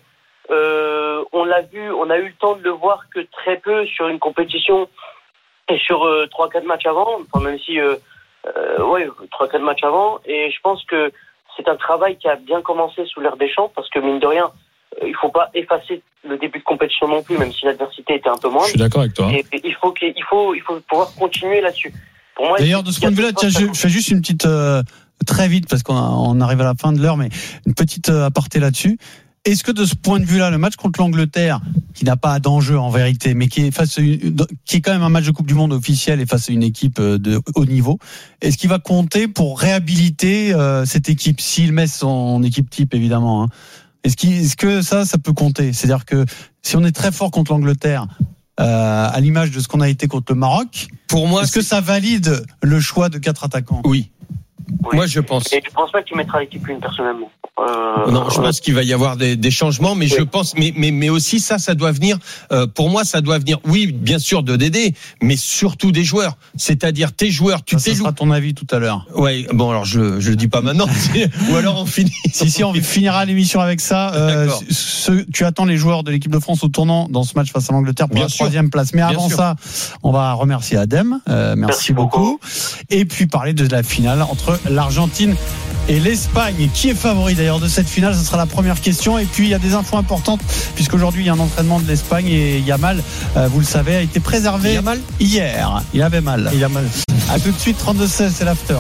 Euh, on l'a vu, on a eu le temps de le voir que très peu sur une compétition et sur euh, trois quatre matchs avant, enfin même si euh, euh, ouais trois quatre matchs avant. Et je pense que c'est un travail qui a bien commencé sous l'ère Deschamps, parce que mine de rien, euh, il faut pas effacer le début de compétition non plus, même si l'adversité était un peu moindre. Je suis d'accord avec toi. Et, et il faut qu'il il faut il faut pouvoir continuer là-dessus. Pour moi, d'ailleurs, de ce point de vue-là, tiens, je fais juste une petite euh, très vite parce qu'on a, on arrive à la fin de l'heure, mais une petite euh, aparté là-dessus. Est-ce que de ce point de vue-là, le match contre l'Angleterre, qui n'a pas d'enjeu en vérité, mais qui est face à une, qui est quand même un match de Coupe du Monde officiel et face à une équipe de haut niveau, est-ce qu'il va compter pour réhabiliter euh, cette équipe, s'il met son équipe type évidemment, hein. Est-ce, qu'il, est-ce que ça, ça peut compter? C'est-à-dire que si on est très fort contre l'Angleterre, euh, à l'image de ce qu'on a été contre le Maroc, pour moi, est-ce que ça valide le choix de quatre attaquants? Oui. Oui. Moi, je pense. Et je pense pas qu'il mettra l'équipe une personnellement. Euh, non, je pense qu'il va y avoir des, des changements, mais oui. je pense, mais, mais, mais aussi ça, ça doit venir. Euh, pour moi, ça doit venir. Oui, bien sûr, de Dédé, mais surtout des joueurs. C'est-à-dire tes joueurs. Tu ça, ça sera ton avis tout à l'heure. Ouais. Bon, alors je je le dis pas maintenant. Ou alors on finit. Si si, on finira l'émission avec ça. Euh, ce, tu attends les joueurs de l'équipe de France au tournant dans ce match face à l'Angleterre pour bien la sûr. troisième place. Mais bien avant sûr. ça, on va remercier Adem. Euh, merci, merci beaucoup. beaucoup. Et puis parler de la finale entre l'Argentine et l'Espagne. Qui est favori d'ailleurs de cette finale? Ce sera la première question. Et puis il y a des infos importantes, puisqu'aujourd'hui il y a un entraînement de l'Espagne et Yamal, euh, vous le savez, a été préservé Yamal hier. Il avait mal. Il a mal. À tout de suite, trente-deux seize, c'est l'after.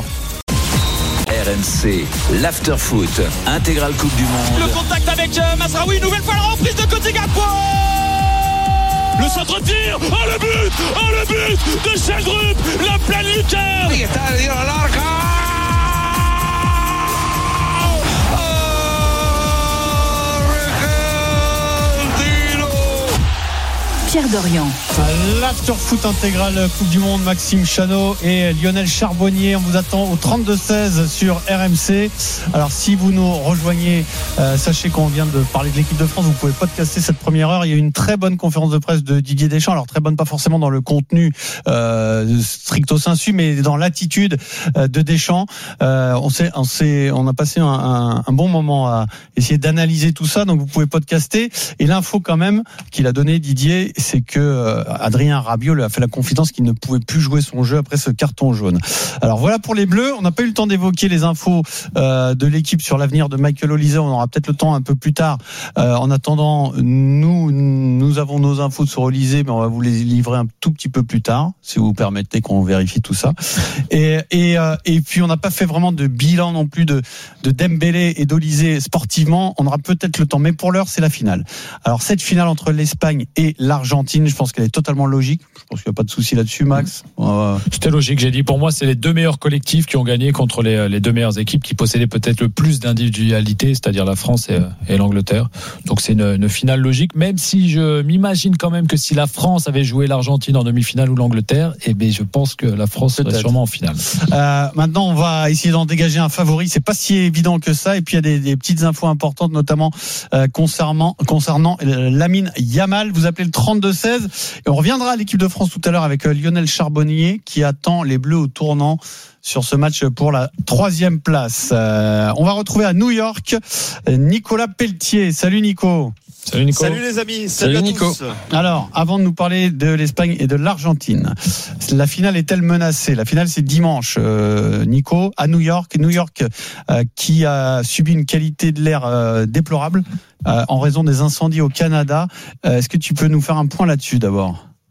R M C, l'after foot, intégrale Coupe du Monde. Le contact avec euh, Mazraoui, nouvelle fois la reprise de côté Gakpo. Le centre tir, oh le but, oh le but de Sheldrup, la pleine lucarne. Pierre Dorian. L'after foot intégral Coupe du Monde, Maxime Chanot et Lionel Charbonnier. On vous attend au trente-deux seize sur R M C. Alors si vous nous rejoignez, euh, sachez qu'on vient de parler de l'équipe de France. Vous pouvez podcaster cette première heure. Il y a eu une très bonne conférence de presse de Didier Deschamps. Alors très bonne, pas forcément dans le contenu euh, stricto sensu, mais dans l'attitude euh, de Deschamps. Euh, on s'est, on s'est, on a passé un, un, un bon moment à essayer d'analyser tout ça. Donc vous pouvez podcaster. Et l'info quand même qu'il a donné Didier, c'est que euh, Adrien Rabiot lui a fait la confidence qu'il ne pouvait plus jouer son jeu après ce carton jaune. Alors voilà pour les Bleus. On n'a pas eu le temps d'évoquer les infos euh, de l'équipe sur l'avenir de Michael Olise. On aura peut-être le temps un peu plus tard. Euh, en attendant, nous nous avons nos infos sur Olise, mais on va vous les livrer un tout petit peu plus tard, si vous permettez qu'on vérifie tout ça. Et et euh, et puis on n'a pas fait vraiment de bilan non plus de de Dembélé et d'Olise sportivement. On aura peut-être le temps, mais pour l'heure c'est la finale. Alors cette finale entre l'Espagne et l'Argentine, je pense qu'elle est totalement logique. Je pense qu'il n'y a pas de souci là-dessus, Max. Euh... C'était logique. J'ai dit, pour moi, c'est les deux meilleurs collectifs qui ont gagné contre les, les deux meilleures équipes qui possédaient peut-être le plus d'individualité, c'est-à-dire la France et, et l'Angleterre. Donc c'est une, une finale logique, même si je m'imagine quand même que si la France avait joué l'Argentine en demi-finale ou l'Angleterre, eh bien, je pense que la France serait peut-être sûrement en finale. Euh, maintenant, on va essayer d'en dégager un favori. C'est pas si évident que ça. Et puis il y a des, des petites infos importantes, notamment euh, concernant concernant euh, Lamine Yamal. Vous appelez le trente-deux seize et on reviendra à l'équipe de France tout à l'heure avec Lionel Charbonnier qui attend les Bleus au tournant sur ce match pour la troisième place. Euh, on va retrouver à New York Nicolas Pelletier. Salut Nico. Salut Nico. Salut les amis. Salut, Salut à Nico. tous. Alors, avant de nous parler de l'Espagne et de l'Argentine, la finale est-elle menacée? La finale, c'est dimanche, euh, Nico, à New York. New York euh, qui a subi une qualité de l'air euh, déplorable euh, en raison des incendies au Canada. Euh, est-ce que tu peux nous faire un point là-dessus d'abord?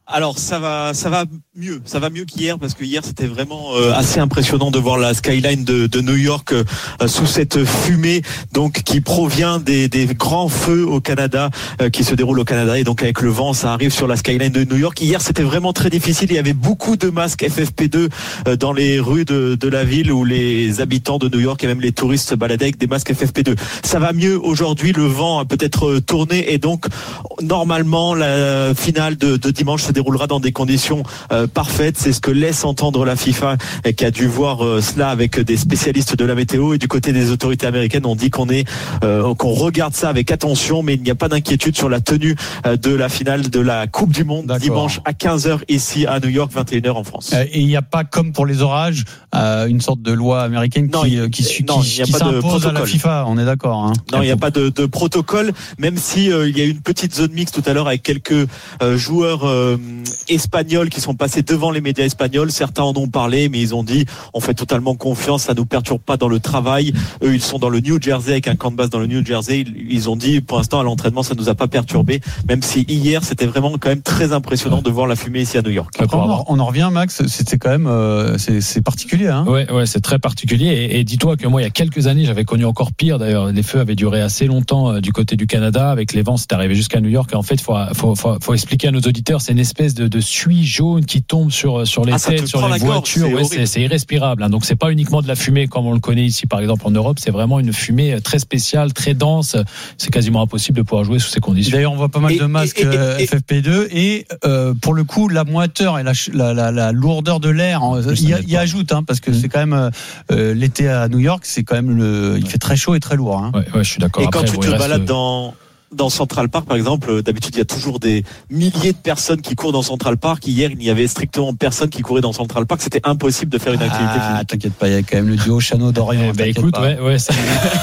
Alors ça va, ça va mieux, ça va mieux qu'hier parce que hier c'était vraiment euh, assez impressionnant de voir la skyline de, de New York euh, sous cette fumée donc qui provient des, des grands feux au Canada euh, qui se déroulent au Canada et donc avec le vent ça arrive sur la skyline de New York. Hier c'était vraiment très difficile, il y avait beaucoup de masques F F P deux euh, dans les rues de, de la ville où les habitants de New York et même les touristes se baladaient avec des masques F F P deux. Ça va mieux aujourd'hui, le vent a peut-être tourné et donc normalement la finale de, de dimanche se déroulera dans des conditions euh, parfaites. C'est ce que laisse entendre la FIFA et qui a dû voir euh, cela avec des spécialistes de la météo et du côté des autorités américaines. On dit qu'on est, euh, qu'on regarde ça avec attention, mais il n'y a pas d'inquiétude sur la tenue euh, de la finale de la Coupe du Monde. D'accord. Dimanche à quinze heures ici à New York, vingt et une heures en France. Euh, et il n'y a pas comme pour les orages euh, une sorte de loi américaine non, qui, il, qui, qui, non, qui, il qui s'impose à la FIFA. On est d'accord. Hein. Non, il n'y a pas de, de protocole, même si euh, il y a eu une petite zone mixte tout à l'heure avec quelques euh, joueurs euh, espagnols qui sont passés devant les médias espagnols. Certains en ont parlé, mais ils ont dit on fait totalement confiance, ça nous perturbe pas dans le travail. Eux, ils sont dans le New Jersey avec un camp de base dans le New Jersey. Ils, ils ont dit pour l'instant à l'entraînement ça nous a pas perturbé, même si hier c'était vraiment quand même très impressionnant de voir la fumée ici à New York. On en, on en revient, Max. C'était quand même euh, c'est, c'est particulier. Hein ouais, ouais, c'est très particulier. Et, et dis-toi que moi, il y a quelques années, j'avais connu encore pire. D'ailleurs, les feux avaient duré assez longtemps euh, du côté du Canada avec les vents. C'est arrivé jusqu'à New York. Et en fait, faut, faut, faut, faut expliquer à nos auditeurs, c'est une espèce de, de suie jaune qui tombe sur sur les ah, têtes, sur les voitures. Gorge, c'est, ouais, c'est, c'est irrespirable. Hein. Donc, c'est pas uniquement de la fumée comme on le connaît ici, par exemple en Europe. C'est vraiment une fumée très spéciale, très dense. C'est quasiment impossible de pouvoir jouer sous ces conditions. D'ailleurs, on voit pas mal et, de masques et, et, et, F F P deux et euh, pour le coup, la moiteur et la, la, la, la lourdeur de l'air, il y, y ajoute, hein, parce que mmh. c'est quand même euh, l'été à New York, c'est quand même le, il fait très chaud et très lourd. Hein. Ouais, ouais, je suis d'accord. Et Après, quand tu bon, te reste... balades dans dans Central Park, par exemple, d'habitude, il y a toujours des milliers de personnes qui courent dans Central Park. Hier, il n'y avait strictement personne qui courait dans Central Park. C'était impossible de faire une activité ah, physique. T'inquiète pas, il y a quand même le duo Chano-Dorian. Bah écoute, ouais, ouais, ça...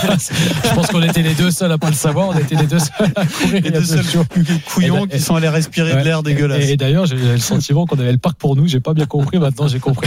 je pense qu'on était les deux seuls à pas le savoir. On était les deux seuls à courir. Les deux seuls couillons qui sont allés respirer ouais, de l'air dégueulasse. Et, et d'ailleurs, j'ai le sentiment qu'on avait le parc pour nous. J'ai pas bien compris. Maintenant, j'ai compris.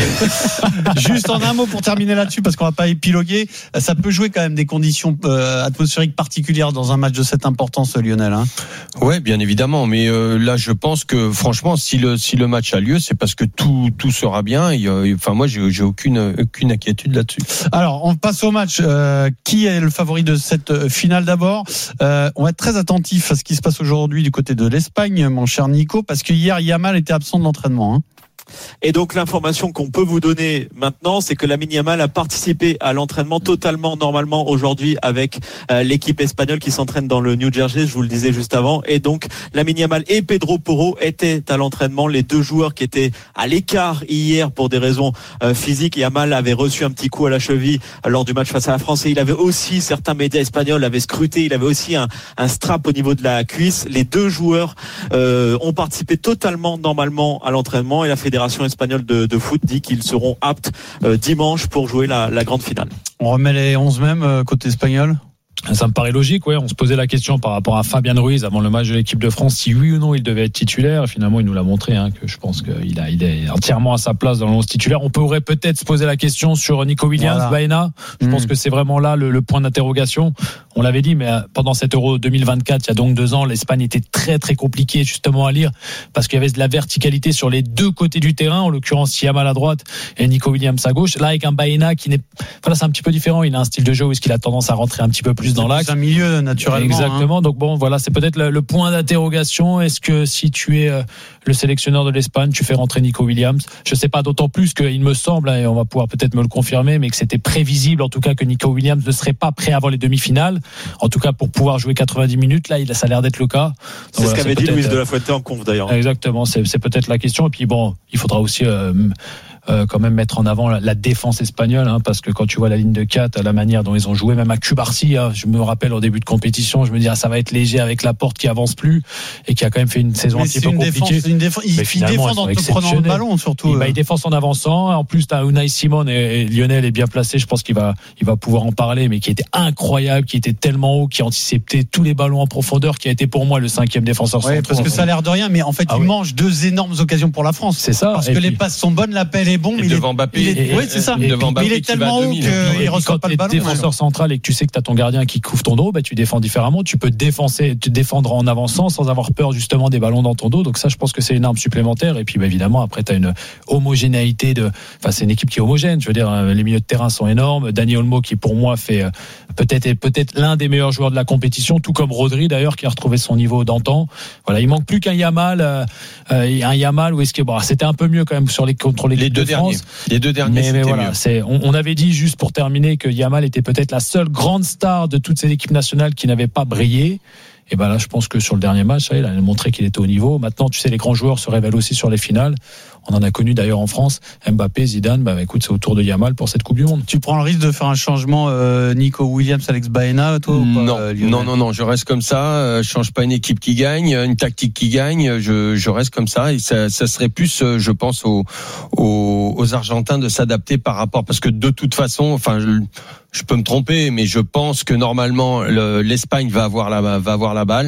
Juste en un mot pour terminer là-dessus, parce qu'on va pas épiloguer. Ça peut jouer quand même des conditions euh, atmosphériques particulières dans un match de cette importance, Lionel. Hein. Ouais, bien évidemment, mais euh, là, je pense que franchement, si le si le match a lieu, c'est parce que tout tout sera bien. Et, euh, enfin, moi, j'ai j'ai aucune aucune inquiétude là-dessus. Alors, on passe au match. Euh, qui est le favori de cette finale d'abord? euh, On va être très attentif à ce qui se passe aujourd'hui du côté de l'Espagne, mon cher Nico, parce que hier, Yamal était absent de l'entraînement. Hein. Et donc l'information qu'on peut vous donner maintenant, c'est que Lamine Yamal a participé à l'entraînement totalement normalement aujourd'hui avec euh, l'équipe espagnole qui s'entraîne dans le New Jersey, je vous le disais juste avant. Et donc Lamine Yamal et Pedro Porro étaient à l'entraînement, les deux joueurs qui étaient à l'écart hier pour des raisons euh, physiques. Yamal avait reçu un petit coup à la cheville euh, lors du match face à la France et il avait aussi, certains médias espagnols l'avaient scruté, il avait aussi un, un strap au niveau de la cuisse. Les deux joueurs euh, ont participé totalement normalement à l'entraînement et la fédération espagnole de, de foot dit qu'ils seront aptes euh, dimanche pour jouer la, la grande finale. On remet les onze mêmes euh, côté espagnol. Ça me paraît logique, ouais. On se posait la question par rapport à Fabien Ruiz avant le match de l'équipe de France, si oui ou non il devait être titulaire. Finalement, il nous l'a montré, hein, que je pense qu'il a, il est entièrement à sa place dans le onze titulaire. On pourrait peut-être se poser la question sur Nico Williams, voilà. Baena. Je mmh. pense que c'est vraiment là le, le point d'interrogation. On l'avait dit, mais pendant cet Euro deux mille vingt-quatre, il y a donc deux ans, l'Espagne était très très compliquée justement à lire parce qu'il y avait de la verticalité sur les deux côtés du terrain, en l'occurrence Yamal à droite et Nico Williams à gauche. Là, avec un Baena qui n'est, voilà, c'est un petit peu différent. Il a un style de jeu où est-ce qu'il a tendance à rentrer un petit peu plus dans l'axe. C'est un milieu naturellement. Exactement. Hein. Donc bon, voilà, c'est peut-être le, le point d'interrogation. Est-ce que si tu es euh, le sélectionneur de l'Espagne, tu fais rentrer Nico Williams? Je sais pas, d'autant plus qu'il me semble, et on va pouvoir peut-être me le confirmer, mais que c'était prévisible en tout cas que Nico Williams ne serait pas prêt avant les demi-finales. En tout cas pour pouvoir jouer quatre-vingt-dix minutes. Là, il ça a l'air d'être le cas. Donc, c'est voilà, ce qu'avait dit Luis de la Fuente en conf d'ailleurs. Exactement. C'est, c'est peut-être la question. Et puis bon, il faudra aussi euh, Euh, quand même mettre en avant la, la défense espagnole, hein, parce que quand tu vois la ligne de quatre, la manière dont ils ont joué, même à Cubarsi, hein, je me rappelle au début de compétition, je me dis ah, ça va être léger avec Laporte qui avance plus et qui a quand même fait une saison mais un petit peu compliquée. Défense, une défense, il, il défend en te prenant le ballon surtout. Il, bah, il défend en avançant. En plus, t'as Unai Simon et, et Lionel est bien placé. Je pense qu'il va, il va pouvoir en parler, mais qui était incroyable, qui était tellement haut, qui anticipait tous les ballons en profondeur, qui a été pour moi le cinquième défenseur. Ouais, parce que ça a l'air de rien, mais en fait, ah, il ouais. mange deux énormes occasions pour la France. C'est ça. Parce et que puis, les passes sont bonnes, l'appel est est bon, mais il est devant Mbappé. Il est, et, oui, c'est ça. Et devant Mbappé, mais il est tellement haut qu'il reçoit pas le ballon. Quand tu es défenseur central et que tu sais que tu as ton gardien qui couvre ton dos, bah, tu défends différemment. Tu peux défoncer, te défendre en avançant sans avoir peur justement des ballons dans ton dos. Donc ça, je pense que c'est une arme supplémentaire. Et puis bah, évidemment, après, tu as une homogénéité de. Enfin, c'est une équipe qui est homogène. Je veux dire, les milieux de terrain sont énormes. Dani Olmo, qui pour moi fait peut-être peut-être l'un des meilleurs joueurs de la compétition, tout comme Rodri d'ailleurs, qui a retrouvé son niveau d'antan. Voilà, il manque plus qu'un Yamal, euh, un Yamal où est-ce que bon, c'était un peu mieux quand même sur les contre l'équipe les deux de France. derniers. Les deux derniers, mais, mais voilà, mieux. c'est on, on avait dit juste pour terminer que Yamal était peut-être la seule grande star de toutes ces équipes nationales qui n'avait pas brillé. Et ben là, je pense que sur le dernier match, il a montré qu'il était au niveau. Maintenant, tu sais, les grands joueurs se révèlent aussi sur les finales. On en a connu d'ailleurs en France. Mbappé, Zidane, bah écoute, c'est au tour de Yamal pour cette Coupe du Monde. Tu prends le risque de faire un changement, euh, Nico Williams, Alex Baena, toi ou pas, Non, euh, non, non, non. Je reste comme ça. Euh, je change pas une équipe qui gagne, une tactique qui gagne. Je, je reste comme ça. Et ça, ça serait plus, euh, je pense, aux, aux, aux Argentins de s'adapter par rapport, parce que de toute façon, enfin. Je, Je peux me tromper, mais je pense que normalement le, l'Espagne va avoir la va avoir la balle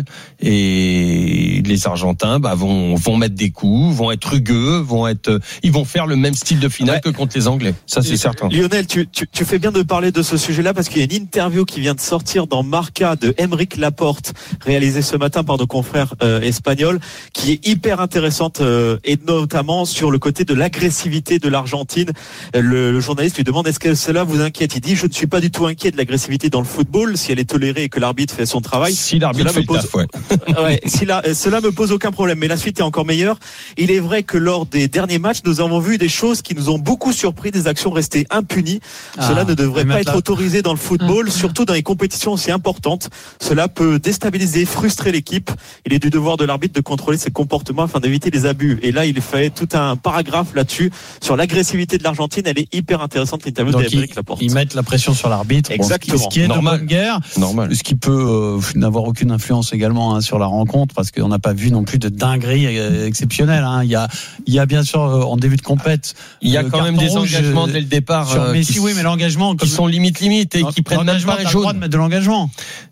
et les Argentins bah, vont vont mettre des coups, vont être rugueux, vont être ils vont faire le même style de finale ouais. que contre les Anglais. Ça c'est certain. Lionel, tu, tu tu fais bien de parler de ce sujet-là parce qu'il y a une interview qui vient de sortir dans Marca de Aymeric Laporte, réalisée ce matin par nos confrères euh, espagnols, qui est hyper intéressante euh, et notamment sur le côté de l'agressivité de l'Argentine. Le, le journaliste lui demande est-ce que cela vous inquiète. Il dit je ne suis pas du tout inquiet de l'agressivité dans le football si elle est tolérée et que l'arbitre fait son travail. Si l'arbitre fait pose... le taf, ouais. ouais si la... Cela me pose aucun problème. Mais la suite est encore meilleure. Il est vrai que lors des derniers matchs, nous avons vu des choses qui nous ont beaucoup surpris, des actions restées impunies. Ah, Cela ne devrait pas être là. autorisé dans le football, surtout dans les compétitions aussi importantes. Cela peut déstabiliser, frustrer l'équipe. Il est du devoir de l'arbitre de contrôler ses comportements afin d'éviter les abus. Et là, il fait tout un paragraphe là-dessus sur l'agressivité de l'Argentine. Elle est hyper intéressante, l'interview d'Aymeric Laporte. Ils mettent la pression sur l'arbitre. Exactement. Ce qui est normal. de bonne guerre. Normal. Ce qui peut euh, n'avoir aucune influence également hein, sur la rencontre, parce qu'on n'a pas vu non plus de dinguerie euh, exceptionnelle. Hein. Il y a, il y a bien sûr euh, en début de compète. Il y a quand même des rouge, engagements dès le départ. Sur euh, Messi, qui, oui, mais l'engagement qui sont limite limite et qui prennent même pas un jaune. T'as le droit de mettre de l'engagement.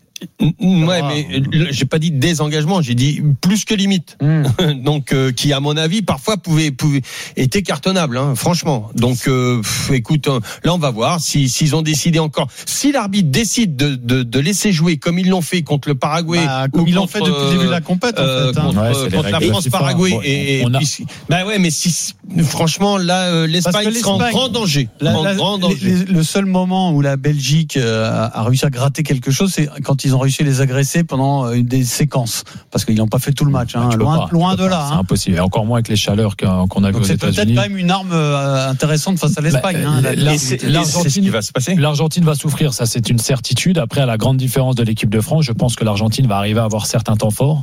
Ouais, mais j'ai pas dit désengagement, j'ai dit plus que limite. Mmh. Donc, euh, qui à mon avis parfois pouvait, pouvait était cartonnable, hein, franchement. Donc, euh, pff, écoute, euh, là on va voir si s'ils ont décidé encore. Si l'arbitre décide de, de, de laisser jouer comme ils l'ont fait contre le Paraguay, bah, comme ils l'ont fait depuis le début de la compète, euh, en fait, hein. contre, ouais, contre la France, Paraguay bon, et, on a... puis, bah ouais, mais si franchement là euh, l'Espagne sera en grand danger. La, en la, grand danger. Les, les, le seul moment où la Belgique euh, a, a réussi à gratter quelque chose, c'est quand ils ont réussi à les agresser pendant des séquences, parce qu'ils n'ont pas fait tout le match, hein. loin, pas, loin de là. C'est hein. impossible, et encore moins avec les chaleurs qu'on a vues aux États-Unis. C'est peut-être quand même une arme intéressante face à l'Espagne. Bah, hein, L'Argentine ce qui va se passer. L'Argentine va souffrir, ça c'est une certitude. Après, à la grande différence de l'équipe de France, je pense que l'Argentine va arriver à avoir certains temps forts.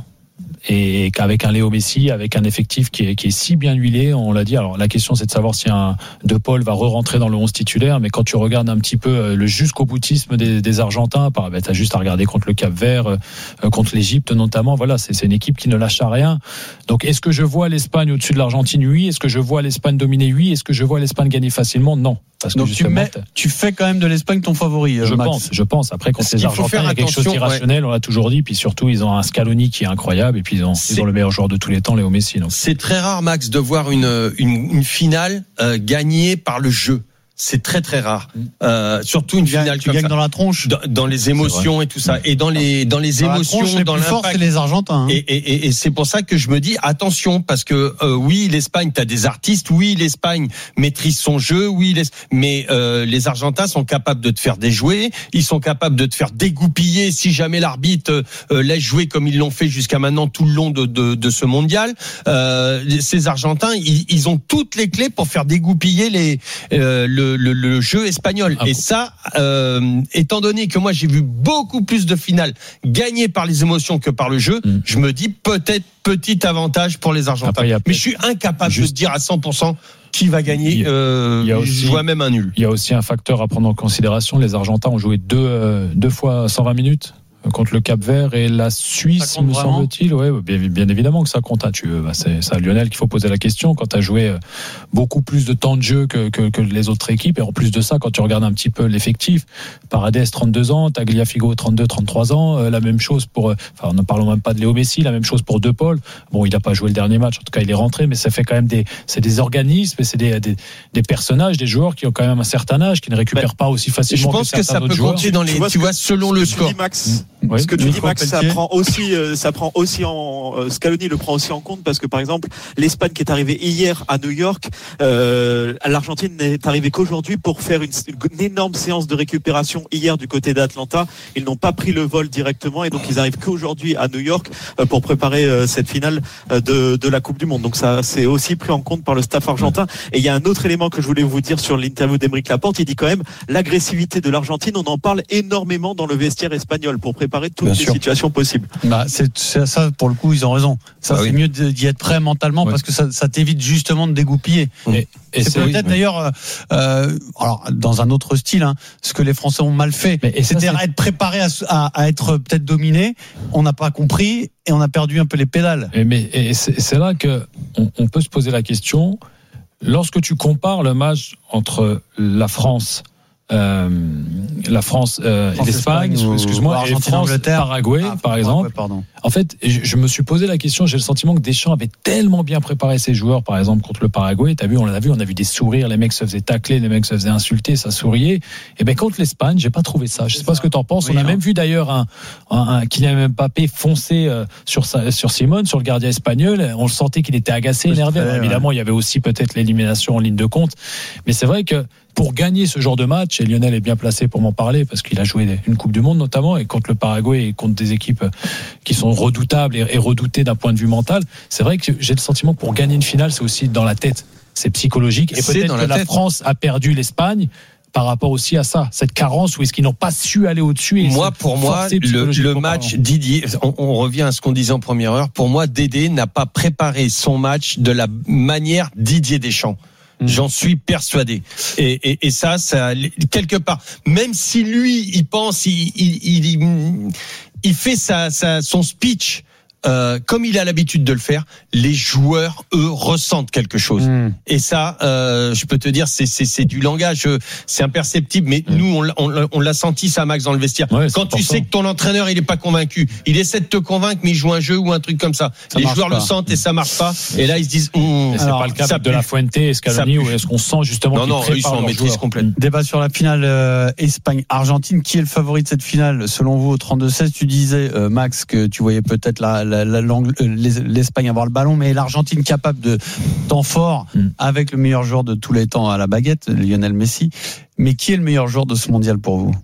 Et qu'avec un Léo Messi, avec un effectif qui est, qui est si bien huilé, on l'a dit. Alors la question c'est de savoir si un De Paul va re-rentrer dans le onze titulaire, mais quand tu regardes un petit peu le jusqu'au boutisme des, des Argentins, bah, t'as juste à regarder contre le Cap-Vert, euh, contre l'Égypte notamment. Voilà, c'est, c'est une équipe qui ne lâche à rien. Donc est-ce que je vois l'Espagne au-dessus de l'Argentine? Oui. Est-ce que je vois l'Espagne dominer? Oui. Est-ce que je vois l'Espagne gagner facilement? Non. Parce que donc tu, mets, tu fais quand même de l'Espagne ton favori, je Max. pense, je pense. Après contre les Argentins, il y a quelque chose d'irrationnel, ouais. On l'a toujours dit. Puis surtout, ils ont un Scaloni qui est incroyable, et puis ils ont, ils ont le meilleur joueur de tous les temps, Léo Messi. Donc. C'est très rare, Max, de voir une une, une finale euh, gagnée par le jeu. C'est très très rare, euh, surtout une tu finale gagnes, tu comme gagnes ça. dans la tronche, dans, dans les émotions et tout ça, et dans les dans les dans émotions, la tronche, dans les plus forts, l'impact. c'est les Argentins. Hein. Et, et, et, et c'est pour ça que je me dis attention, parce que euh, oui, l'Espagne, t'as des artistes, oui, l'Espagne maîtrise son jeu, oui, les, mais euh, les Argentins sont capables de te faire déjouer, ils sont capables de te faire dégoupiller si jamais l'arbitre euh, laisse jouer comme ils l'ont fait jusqu'à maintenant tout le long de de, de ce mondial. Euh, ces Argentins, ils, ils ont toutes les clés pour faire dégoupiller les euh, le, le, le jeu espagnol. Ah, et ça, euh, étant donné que moi j'ai vu beaucoup plus de finales gagnées par les émotions que par le jeu, mmh. je me dis peut-être petit avantage pour les Argentins. Après, mais je suis incapable Juste... de dire à cent pour cent qui va gagner. Il y a, euh, il y a aussi, je vois même un nul. Il y a aussi un facteur à prendre en considération. Les Argentins ont joué deux, euh, deux fois cent vingt minutes. contre le Cap-Vert et la Suisse, me vraiment semble-t-il. Ouais, bien, bien évidemment que ça compte. Tu, bah, c'est, c'est à Lionel qu'il faut poser la question. Quand tu as joué beaucoup plus de temps de jeu que, que, que les autres équipes, et en plus de ça, quand tu regardes un petit peu l'effectif, Paredes trente-deux ans, Tagliafico trente-deux trente-trois ans, euh, la même chose pour, enfin, ne parlons même pas de Léo Messi, la même chose pour De Paul. Bon, il n'a pas joué le dernier match, en tout cas il est rentré, mais ça fait quand même des, c'est des organismes, et c'est des, des, des personnages, des joueurs qui ont quand même un certain âge, qui ne récupèrent bah, pas aussi facilement. Je pense que, que ça peut compter dans les, tu vois, tu vois selon le score. Max, Oui. ce que tu dis, Max, ça Pelletier. prend aussi, euh, ça prend aussi en, euh, Scaloni le prend aussi en compte parce que par exemple, l'Espagne qui est arrivée hier à New York, euh, l'Argentine n'est arrivée qu'aujourd'hui pour faire une, une énorme séance de récupération hier du côté d'Atlanta. Ils n'ont pas pris le vol directement et donc ils arrivent qu'aujourd'hui à New York euh, pour préparer euh, cette finale euh, de, de la Coupe du Monde. Donc ça, c'est aussi pris en compte par le staff argentin. Et il y a un autre élément que je voulais vous dire sur l'interview d'Aymeric Laporte. Il dit quand même l'agressivité de l'Argentine. On en parle énormément dans le vestiaire espagnol pour préparer toutes Bien les sûr. situations possibles. Bah, c'est, c'est ça, pour le coup, ils ont raison. Ça, Ah c'est oui. mieux d'y être prêt mentalement Ouais. parce que ça, ça t'évite justement de dégoupiller. Et, et c'est, c'est peut-être oui, d'ailleurs, euh, euh, alors dans un autre style, hein, ce que les Français ont mal fait, Mais- et ça, c'est-à-dire c'est- être préparé à, à, à être peut-être dominé. On n'a pas compris et on a perdu un peu les pédales. Et, mais, et c'est, c'est là que on, on peut se poser la question. Lorsque tu compares le match entre la France, euh, la France euh, et France, l'Espagne, Espagne, ou- excuse-moi, ou et Argentine, France, Angleterre. Paraguay, Ah, par exemple. ouais, pardon. En fait, je, je me suis posé la question. J'ai le sentiment que Deschamps avait tellement bien préparé ses joueurs, par exemple contre le Paraguay. T'as vu, on l'a vu, on a vu des sourires. Les mecs se faisaient tacler, les mecs se faisaient insulter, ça souriait. Et ben contre l'Espagne, j'ai pas trouvé ça. Je sais pas ce que t'en penses. Oui, on a non. même vu d'ailleurs un, un, un Kylian Mbappé foncer euh, sur sa, sur Simone, sur le gardien espagnol. On le sentait qu'il était agacé, énervé. Alors, ouais. évidemment, il y avait aussi peut-être l'élimination en ligne de compte. Mais c'est vrai que pour gagner ce genre de match, et Lionel est bien placé pour m'en parler parce qu'il a joué une Coupe du Monde notamment, et contre le Paraguay et contre des équipes qui sont redoutables et, et redoutées d'un point de vue mental, c'est vrai que j'ai le sentiment que pour gagner une finale, c'est aussi dans la tête, c'est psychologique. Et C'est peut-être dans que la la tête. France a perdu l'Espagne par rapport aussi à ça, cette carence où est-ce qu'ils n'ont pas su aller au-dessus. Et Moi, se pour moi, forcer le, psychologiquement le match parlant. Didier, on, on revient à ce qu'on disait en première heure. Pour moi, Dédé n'a pas préparé son match de la manière Didier Deschamps. J'en suis persuadé. Et, et, et ça, ça, quelque part, même si lui, il pense, il, il, il, il fait sa, sa, son speech. Euh, comme il a l'habitude de le faire, les joueurs, eux, ressentent quelque chose. Mmh. Et ça, euh, je peux te dire, c'est, c'est, c'est du langage, euh, c'est imperceptible. Mais mmh. nous, on, l'a- on, l'a- on l'a senti, ça, Max, dans le vestiaire. Ouais, Quand tu sais que ton entraîneur, il est pas convaincu, il essaie de te convaincre, mais il joue un jeu ou un truc comme ça. Ça les marche joueurs pas. le sentent et ça marche pas. Et là, ils se disent, mmh, Et c'est Alors, pas le cas ça de la pue. Fuente et Scaloni, Ça pue. où est-ce qu'on sent justement non, qu'ils non, eux, ils préparent sont en leurs maîtrise joueurs. complète. Débat sur la finale euh, Espagne-Argentine. Qui est le favori de cette finale selon vous au trente-deux seize? Tu disais, euh, Max, que tu voyais peut-être la, la, la, l'Ang- euh, les- l'Espagne avoir le ballon, mais l'Argentine capable de temps fort Mm. avec le meilleur joueur de tous les temps à la baguette, Lionel Messi. Mais qui est le meilleur joueur de ce mondial pour vous?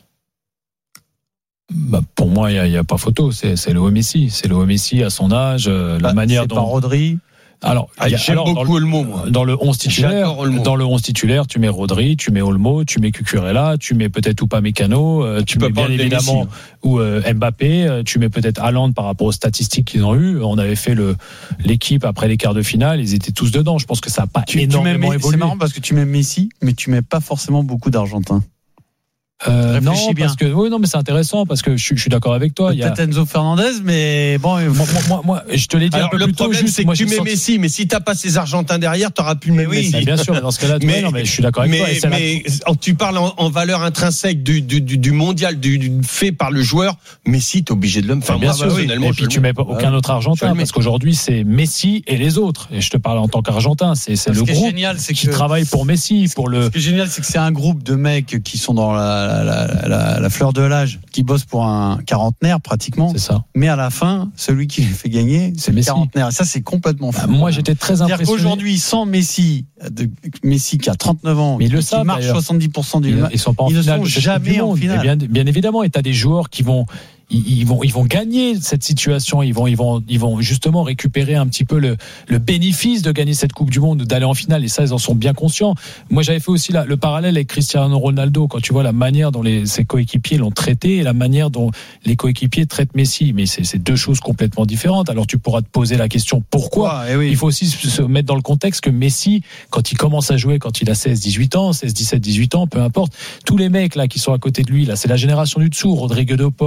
Bah, pour moi, il n'y a, a pas photo. C'est, c'est Léo Messi. C'est Léo Messi à son âge, euh, la Bah, manière c'est dont. pas Rodri. Alors, Ah, il y a- j'aime alors, dans beaucoup le, Olmo, moi. dans le onze titulaire, J'adore Olmo. dans le onze titulaire, tu mets Rodri, tu mets Olmo, tu mets Cucurella, tu mets peut-être Upamecano, euh, tu, peux mets pas bien enlever évidemment Messi. ou euh, Mbappé, euh, tu mets peut-être Haaland par rapport aux statistiques qu'ils ont eues. On avait fait le l'équipe après les quarts de finale, ils étaient tous dedans. Je pense que ça n'a pas Tu, tu mets, énormément c'est évolué. marrant parce que tu mets Messi, mais tu mets pas forcément beaucoup d'Argentins. Euh, non, Réfléchis bien. parce que oui, non, mais c'est intéressant parce que je, suis- je suis d'accord avec toi. Il y a, Peut-être Enzo Fernandez, mais bon. moi, moi, moi, moi, je te l'ai dit Alors, un peu le plus tôt. problème, Juste, c'est que moi, tu j'ai mets senti- Messi, mais si t'as pas ces Argentins derrière, t'auras plus le même oui. Messi. Bah, bien sûr, mais dans ce cas-là, tu- Mais, ouais, non, mais je suis d'accord avec mais, toi. Et c'est la- mais tu parles en, en valeur intrinsèque du, du, du, du mondial, du, du fait par le joueur. Messi, t'es obligé de le faire. Enfin, bien moi, sûr, personnellement, et je puis le tu mets. mets pas aucun autre Je le Argentin mets. parce qu'aujourd'hui c'est Messi et les autres. Et je te parle en tant qu'Argentin, c'est c'est Ce le qui est groupe génial, c'est qui que travaille pour Messi, pour le. Ce qui est génial, c'est que c'est un groupe de mecs qui sont dans la, la, la, la, la fleur de l'âge, qui bossent pour un quarantenaire pratiquement. C'est ça. Mais à la fin, celui qui les fait gagner, c'est le Messi. quarantenaire. Et ça, c'est complètement fou. Bah, moi j'étais très C'est-à-dire impressionné. qu'aujourd'hui, sans Messi, de, Messi qui a trente-neuf ans, Mais ils le qui savent, marche d'ailleurs. soixante-dix pour cent du Ils, match, ils sont pas en ils ne finale sont de cette jamais Coupe du en Monde. finale. Et bien, bien évidemment, et tu as des joueurs qui vont. Ils ils vont, ils vont gagner cette situation. Ils vont, ils vont, ils vont justement récupérer un petit peu le, le bénéfice de gagner cette Coupe du Monde, d'aller en finale. Et ça, ils en sont bien conscients. Moi, j'avais fait aussi la, le parallèle avec Cristiano Ronaldo quand tu vois la manière dont les, ses coéquipiers l'ont traité et la manière dont les coéquipiers traitent Messi. Mais c'est, c'est deux choses complètement différentes. Alors, tu pourras te poser la question pourquoi. Eh oui. Il faut aussi se mettre dans le contexte que Messi, quand il commence à jouer, quand il a seize, dix-huit ans, seize, dix-sept, dix-huit ans, peu importe, tous les mecs là qui sont à côté de lui, là, c'est la génération du dessous, Rodrigo de Paul,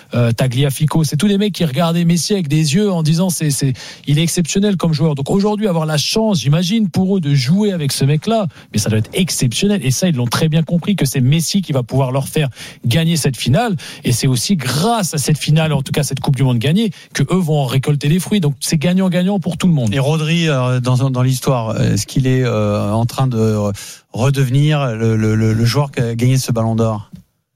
euh, Tagliafico, c'est tous les mecs qui regardaient Messi avec des yeux en disant c'est, c'est, il est exceptionnel comme joueur. Donc aujourd'hui, avoir la chance, j'imagine, pour eux de jouer avec ce mec-là, mais ça doit être exceptionnel. Et ça, ils l'ont très bien compris que c'est Messi qui va pouvoir leur faire gagner cette finale. Et c'est aussi grâce à cette finale, en tout cas cette Coupe du Monde gagnée, que eux vont en récolter les fruits. Donc c'est gagnant-gagnant pour tout le monde. Et Rodri, euh, dans, dans l'histoire, est-ce qu'il est euh, en train de redevenir le, le, le joueur qui a gagné ce Ballon d'Or?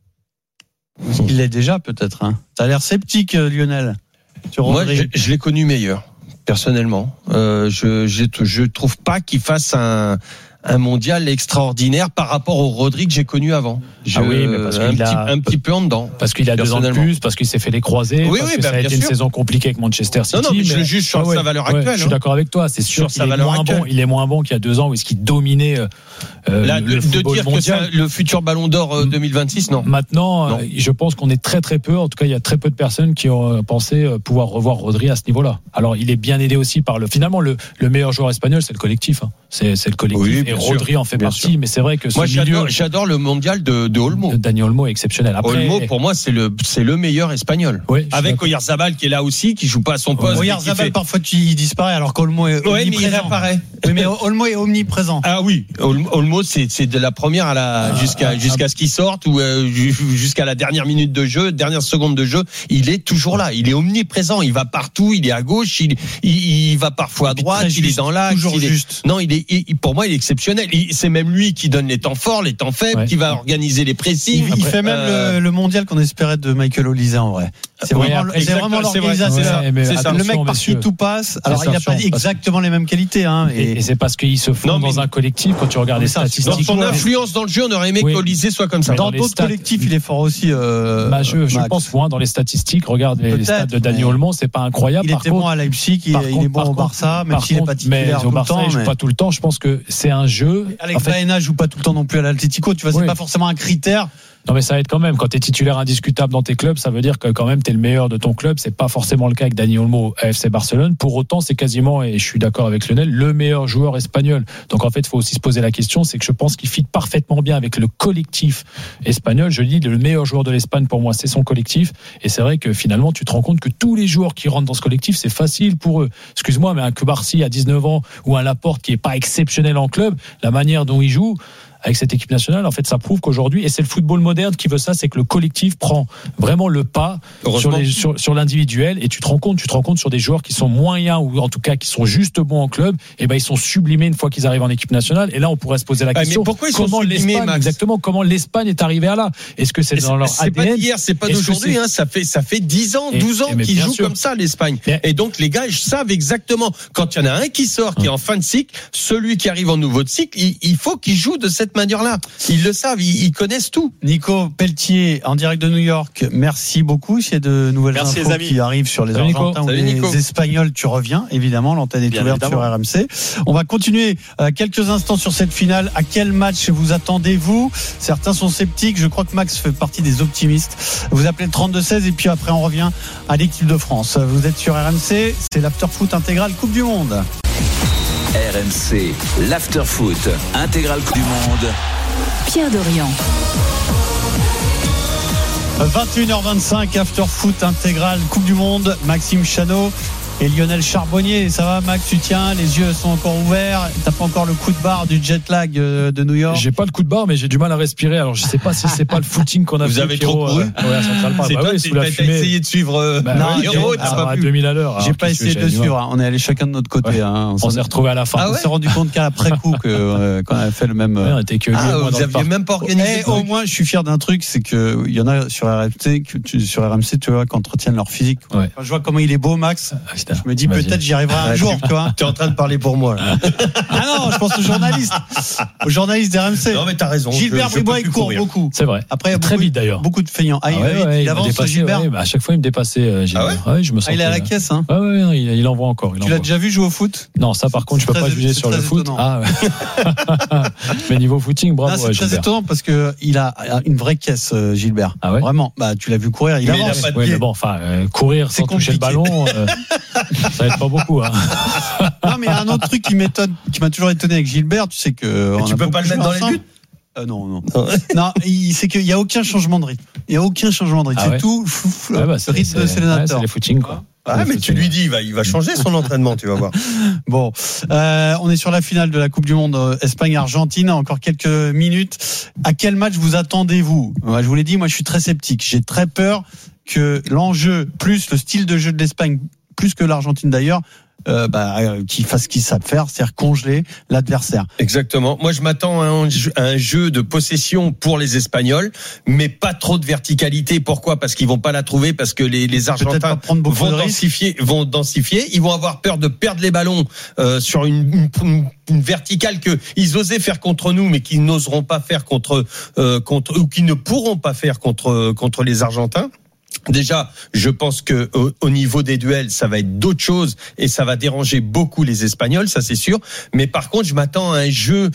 Il l'est déjà peut-être. Hein. T'as l'air sceptique, Lionel. Sur Moi, je, je l'ai connu meilleur, personnellement. Euh, je, je je trouve pas qu'il fasse un un mondial extraordinaire par rapport au Rodri que j'ai connu avant. Je, ah oui, mais parce un, qu'il petit, a, un petit peu en dedans. Parce qu'il a deux ans de plus, parce qu'il s'est fait les croisés, oui, parce oui, que bah, ça a été sûr. une saison compliquée avec Manchester City. Non, non, mais, mais je le juge sur ah ouais, sa valeur ouais, actuelle. Je suis hein. d'accord avec toi. C'est sûr qu'il est moins actuelle. bon. Il est moins bon qu'il y a deux ans où est-ce qu'il dominait euh, Là, le, de, le de dire mondial. que c'est le futur Ballon d'Or euh, deux mille vingt-six, non. Maintenant, non. Euh, je pense qu'on est très très peu. En tout cas, il y a très peu de personnes qui ont pensé pouvoir revoir Rodri à ce niveau-là. Alors, il est bien aidé aussi par le. Finalement, le, le meilleur joueur espagnol, c'est le collectif. Hein. C'est, c'est le collectif. Oui, et Rodri sûr, en fait partie. Sûr. Mais c'est vrai que ce moi, milieu, j'adore, j'adore le mondial de, de Olmo. Dani Olmo est exceptionnel. Après, Olmo, pour moi, c'est le, c'est le meilleur espagnol. Oui, avec Oyarzabal qui est là aussi, qui joue pas à son poste. Oyarzabal, fait... parfois, il disparaît alors qu'Olmo est ouais, omniprésent. Mais il réapparaît. Oui, mais Olmo est omniprésent. Ah oui, Olmo, c'est, c'est de la première à la, ah, jusqu'à, ah, jusqu'à ce qu'il sorte ou euh, jusqu'à la dernière minute de jeu, dernière seconde de jeu, il est toujours là. Il est omniprésent. Il va partout. Il est à gauche. Il, il, il va parfois à droite. Il est dans l'axe. Toujours il est... juste. Non, il est, il, pour moi, il est exceptionnel. Il, c'est même lui qui donne les temps forts, les temps faibles, ouais. qui va organiser les pressings. Il, il fait même euh... le, le mondial qu'on espérait de Michael Olise en vrai. C'est ouais, vraiment, c'est vraiment l'organisation. C'est ça. Ouais, c'est ça. Le mec par qui tout passe. Alors il n'a pas exactement les mêmes qualités. Hein, et, et c'est parce qu'ils se font non, dans un collectif quand tu regardes les statistiques. Dans son influence dans le jeu, on aurait aimé oui. qu'Olise soit comme ça. Dans, dans d'autres stats, collectifs, il est fort aussi. Euh, bah, je, je pense moins dans les statistiques. Regarde les, les stats de Dani Olmo, c'est pas incroyable. Il était bon à Leipzig, il est bon au Barça, même s'il n'est pas titulaire tout le temps. Il joue pas tout le temps. Je pense que c'est un jeu. Alex Baena joue pas tout le temps non plus à l'Atlético. Tu vois, c'est pas forcément un critère. Non mais ça aide quand même. Quand tu es titulaire indiscutable dans tes clubs, ça veut dire que quand même tu es le meilleur de ton club. C'est pas forcément le cas avec Dani Olmo à F C Barcelone. Pour autant, c'est quasiment, et je suis d'accord avec Lionel, le meilleur joueur espagnol. Donc en fait, il faut aussi se poser la question, c'est que je pense qu'il fit parfaitement bien avec le collectif espagnol. Je dis, le meilleur joueur de l'Espagne pour moi, c'est son collectif. Et c'est vrai que finalement, tu te rends compte que tous les joueurs qui rentrent dans ce collectif, c'est facile pour eux. Excuse-moi, mais un Cubarsí à dix-neuf ans ou un Laporte qui est pas exceptionnel en club, la manière dont il joue avec cette équipe nationale, en fait, ça prouve qu'aujourd'hui, et c'est le football moderne qui veut ça, c'est que le collectif prend vraiment le pas sur, les, sur, sur l'individuel, et tu te rends compte, tu te rends compte sur des joueurs qui sont moyens ou en tout cas qui sont juste bons en club, et ben ils sont sublimés une fois qu'ils arrivent en équipe nationale. Et là, on pourrait se poser la question ah, mais pourquoi ils comment sont sublimés, l'Espagne, Max exactement, comment l'Espagne est arrivée à là. Est-ce que c'est dans leur c'est A D N? C'est pas d'hier, c'est pas d'aujourd'hui. Hein, ça fait ça fait dix ans, douze ans qu'ils jouent sûr. Comme ça l'Espagne. Mais, et donc les gars, ils savent exactement quand il y en a un qui sort, qui est en fin de cycle, celui qui arrive en nouveau de cycle, il, il faut qu'il joue de cette manière-là. Ils le savent, ils, ils connaissent tout. Nico Pelletier, en direct de New York, merci beaucoup. S'il y a de nouvelles merci infos qui arrivent sur les Salut Argentins Nico. Ou les Nico. Espagnols, tu reviens, évidemment. L'antenne est Bien ouverte évidemment. Sur R M C. On va continuer euh, quelques instants sur cette finale. À quel match vous attendez-vous? Certains sont sceptiques. Je crois que Max fait partie des optimistes. Vous appelez le trente-deux seize et puis après on revient à l'équipe de France. Vous êtes sur R M C. C'est l'after-foot intégral Coupe du Monde. R M C, l'after-foot intégral Coupe du Monde. Pierre Dorian. vingt et une heures vingt-cinq, after foot intégral Coupe du Monde. Maxime Chanot et Lionel Charbonnier. Ça va, Max? Tu tiens, les yeux sont encore ouverts. T'as pas encore le coup de barre du jet lag de New York? J'ai pas le coup de barre, mais j'ai du mal à respirer. Alors je sais pas si c'est pas le footing qu'on a Vous fait. Vous avez trop couru. Euh, ouais, c'est bah toi, oui, t'as essayé de suivre. Euh, bah, non, Héros, pas à deux mille à l'heure. J'ai pas essayé de le suivre. Hein. On est allé chacun de notre côté. Ouais. Hein. On, on s'est retrouvés à la fin. Ah ouais, on s'est rendu compte qu'après coup, que euh, quand on a fait le même. Ouais, on était que ah, vous aviez même pas organisé. Et au moins, je suis fier d'un truc, c'est que il y en a sur R M C, sur R M C, tu vois, qui entretiennent leur physique. Quand je vois comment il est beau, Max, je me dis peut-être j'y arriverai un jour, tu vois. Tu es en train de parler pour moi, là. Ah non, je pense aux journalistes. Aux journalistes d'R M C. Non, mais t'as raison. Gilbert Bribois, il court beaucoup. C'est vrai. Après, très vite d'ailleurs. Beaucoup de feignants. Ah, ah ouais, il, ouais, il avance dépassé, Gilbert. Ouais, bah à chaque fois, il me dépassait, Gilbert. Ah ouais, ouais, je me sens. Ah, il est à la caisse, hein. Ah ouais, ouais, il, il envoie encore. Il tu envoie. l'as déjà vu jouer au foot? Non, ça, par contre, je peux pas juger sur le foot. Ah ouais. Mais niveau footing, bravo. C'est très étonnant parce que il a une vraie caisse, Gilbert. Ah ouais. Vraiment. Bah, tu l'as vu courir. Il avance. Oui, mais bon, enfin, courir sans toucher le ballon, ça aide pas beaucoup, hein. Non, mais il y a un autre truc qui m'étonne, qui m'a toujours étonné avec Gilbert, tu sais que. Mais tu peux pas le mettre dans les buts? Euh, non, non. non, il, c'est qu'il n'y a aucun changement de rythme. Il n'y a aucun changement de rythme. Ah c'est ouais. tout f- Ouais, bah, le rythme de Selenators. Ouais, c'est les footings, quoi. Ah, mais tu lui dis, il va, il va changer son entraînement, tu vas voir. Bon, euh, on est sur la finale de la Coupe du Monde euh, Espagne-Argentine. Encore quelques minutes. À quel match vous attendez-vous ? Ouais, je vous l'ai dit, moi je suis très sceptique. J'ai très peur que l'enjeu, plus le style de jeu de l'Espagne, plus que l'Argentine d'ailleurs, Euh, bah, euh, qui fasse ce qu'ils savent faire, c'est-à-dire congeler l'adversaire. Exactement. Moi, je m'attends à un, jeu, à un jeu de possession pour les Espagnols, mais pas trop de verticalité. Pourquoi ? Parce qu'ils vont pas la trouver, parce que les, les Argentins vont densifier, vont densifier. Ils vont avoir peur de perdre les ballons euh, sur une, une, une verticale que ils osaient faire contre nous, mais qu'ils n'oseront pas faire contre, euh, contre ou qu'ils ne pourront pas faire contre contre les Argentins. Déjà, je pense que au, au niveau des duels, ça va être d'autres choses et ça va déranger beaucoup les Espagnols, ça c'est sûr. Mais par contre, je m'attends à un jeu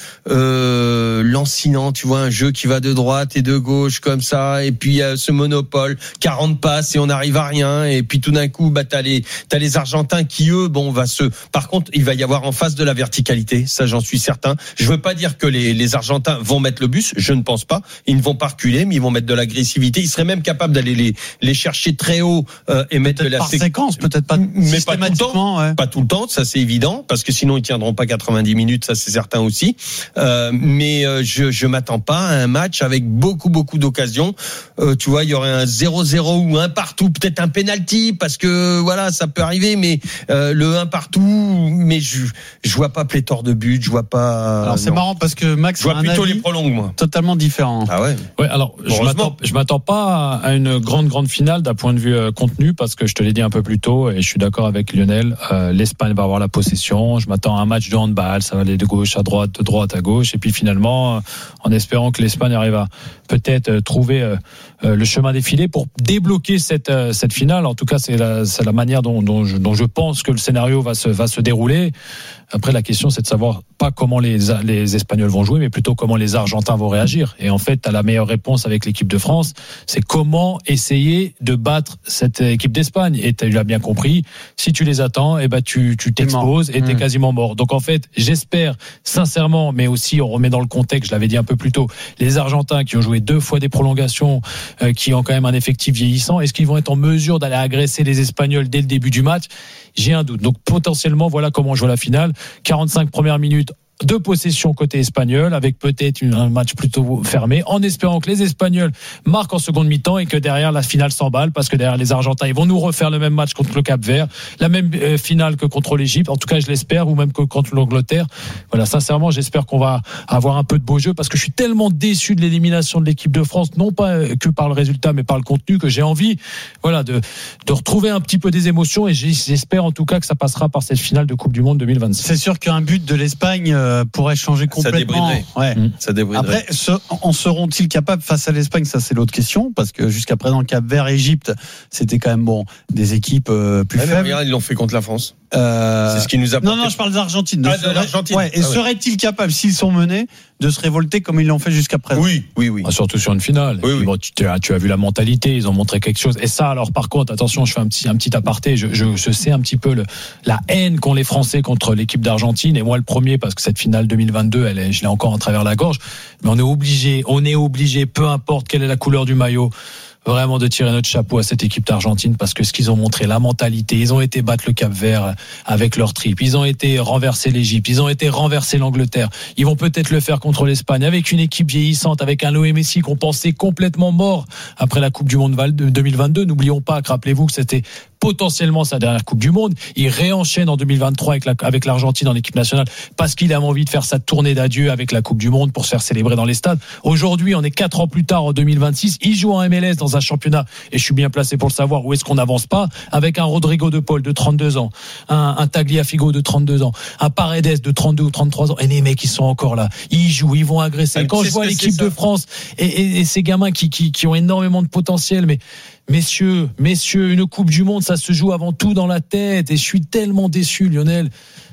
euh, lancinant, tu vois, un jeu qui va de droite et de gauche comme ça, et puis euh, ce monopole, quarante passes et on n'arrive à rien, et puis tout d'un coup, bah t'as les t'as les Argentins qui eux, bon, va se. Par contre, il va y avoir en face de la verticalité, ça j'en suis certain. Je veux pas dire que les les Argentins vont mettre le bus, je ne pense pas. Ils ne vont pas reculer, mais ils vont mettre de l'agressivité. Ils seraient même capables d'aller les les chercher très haut euh, et mettre peut-être de la par sé- séquence, peut-être pas mais pas tout le temps, ouais. pas tout le temps, ça c'est évident, parce que sinon ils tiendront pas quatre-vingt-dix minutes, ça c'est certain aussi. Euh, mais euh, je je m'attends pas à un match avec beaucoup beaucoup d'occasions. Euh, tu vois, il y aurait un zéro zéro ou un partout, peut-être un penalty, parce que voilà, ça peut arriver, mais euh, le un partout, mais je je vois pas pléthore de buts, je vois pas. Alors c'est non. marrant parce que Max Je vois a un plutôt avis les prolongues, moi. totalement différent. Ah ouais. Ouais, alors je m'attends, je m'attends pas à une grande grande finale d'un point de vue euh, contenu, parce que je te l'ai dit un peu plus tôt et je suis d'accord avec Lionel. Euh, L'Espagne va avoir la possession. Je m'attends à un match de handball, ça va aller de gauche à droite, de droite à gauche, et puis finalement, euh, en espérant que l'Espagne arrive à peut-être euh, trouver euh, euh, le chemin défilé pour débloquer cette euh, cette finale. En tout cas, c'est la c'est la manière dont dont je, dont je pense que le scénario va se va se dérouler. Après, la question, c'est de savoir pas comment les les Espagnols vont jouer, mais plutôt comment les Argentins vont réagir. Et en fait, tu as la meilleure réponse avec l'équipe de France, c'est comment essayer de battre cette équipe d'Espagne. Et tu l'as bien compris, si tu les attends, eh ben tu tu t'exposes et tu es mmh. quasiment mort. Donc en fait, j'espère sincèrement, mais aussi on remet dans le contexte, je l'avais dit un peu plus tôt, les Argentins qui ont joué deux fois des prolongations, euh, qui ont quand même un effectif vieillissant, est-ce qu'ils vont être en mesure d'aller agresser les Espagnols dès le début du match ? J'ai un doute. Donc potentiellement, voilà comment je vois la finale. quarante-cinq premières minutes de possession côté espagnol, avec peut-être une, un match plutôt fermé, en espérant que les Espagnols marquent en seconde mi-temps et que derrière la finale s'emballe, parce que derrière les Argentins, ils vont nous refaire le même match contre le Cap-Vert, la même euh, finale que contre l'Égypte, en tout cas je l'espère, ou même que contre l'Angleterre. Voilà, sincèrement, j'espère qu'on va avoir un peu de beau jeu, parce que je suis tellement déçu de l'élimination de l'équipe de France, non pas que par le résultat, mais par le contenu, que j'ai envie, voilà, de, de retrouver un petit peu des émotions, et j'espère en tout cas que ça passera par cette finale de Coupe du Monde deux mille vingt-six. C'est sûr qu'un but de l'Espagne euh, pourrait changer complètement. Ça débriderait. Ouais. Mmh. Ça débriderait. Après, ce, en seront-ils capables face à l'Espagne ? Ça, c'est l'autre question, parce que jusqu'à présent, Cap-Vert, Égypte, c'était quand même bon des équipes euh, plus ah faibles. Regarde, ils l'ont fait contre la France. Euh... C'est ce qui nous a. Non, non, je parle d'Argentine. Ah, de serait... l'Argentine. Ouais. Et ah, seraient-ils ouais. capables, s'ils sont menés, de se révolter comme ils l'ont fait jusqu'à présent ? Oui, oui, oui. Ah, surtout sur une finale. Oui, oui. Bon, tu, tu, as, tu as vu la mentalité, ils ont montré quelque chose. Et ça, alors par contre, attention, je fais un petit, un petit aparté. Je, je, je sais un petit peu le, la haine qu'ont les Français contre l'équipe d'Argentine. Et moi, le premier, parce que cette finale deux mille vingt-deux, elle est, je l'ai encore à travers la gorge. Mais on est obligé, on est obligé, peu importe quelle est la couleur du maillot, vraiment de tirer notre chapeau à cette équipe d'Argentine, parce que ce qu'ils ont montré, la mentalité, ils ont été battre le Cap-Vert avec leur trip, ils ont été renverser l'Égypte, ils ont été renverser l'Angleterre, ils vont peut-être le faire contre l'Espagne, avec une équipe vieillissante, avec un Léo Messi qu'on pensait complètement mort après la Coupe du Monde deux mille vingt-deux. N'oublions pas que, rappelez-vous que c'était potentiellement sa dernière Coupe du Monde. Il réenchaîne en deux mille vingt-trois avec, la, avec l'Argentine en équipe nationale, parce qu'il a envie de faire sa tournée d'adieu avec la Coupe du Monde pour se faire célébrer dans les stades. Aujourd'hui, on est quatre ans plus tard, en deux mille vingt-six. Il joue en M L S dans un championnat, et je suis bien placé pour le savoir, où est-ce qu'on n'avance pas, avec un Rodrigo de Paul de trente-deux ans, un, un Tagliafico de trente-deux ans, un Paredes de trente-deux ou trente-trois ans. Et les mecs, ils sont encore là. Ils jouent, ils vont agresser. Quand je vois l'équipe de France et, et, et ces gamins qui, qui, qui ont énormément de potentiel, mais Messieurs, messieurs, une Coupe du Monde, ça se joue avant tout dans la tête. Et je suis tellement déçu, Lionel,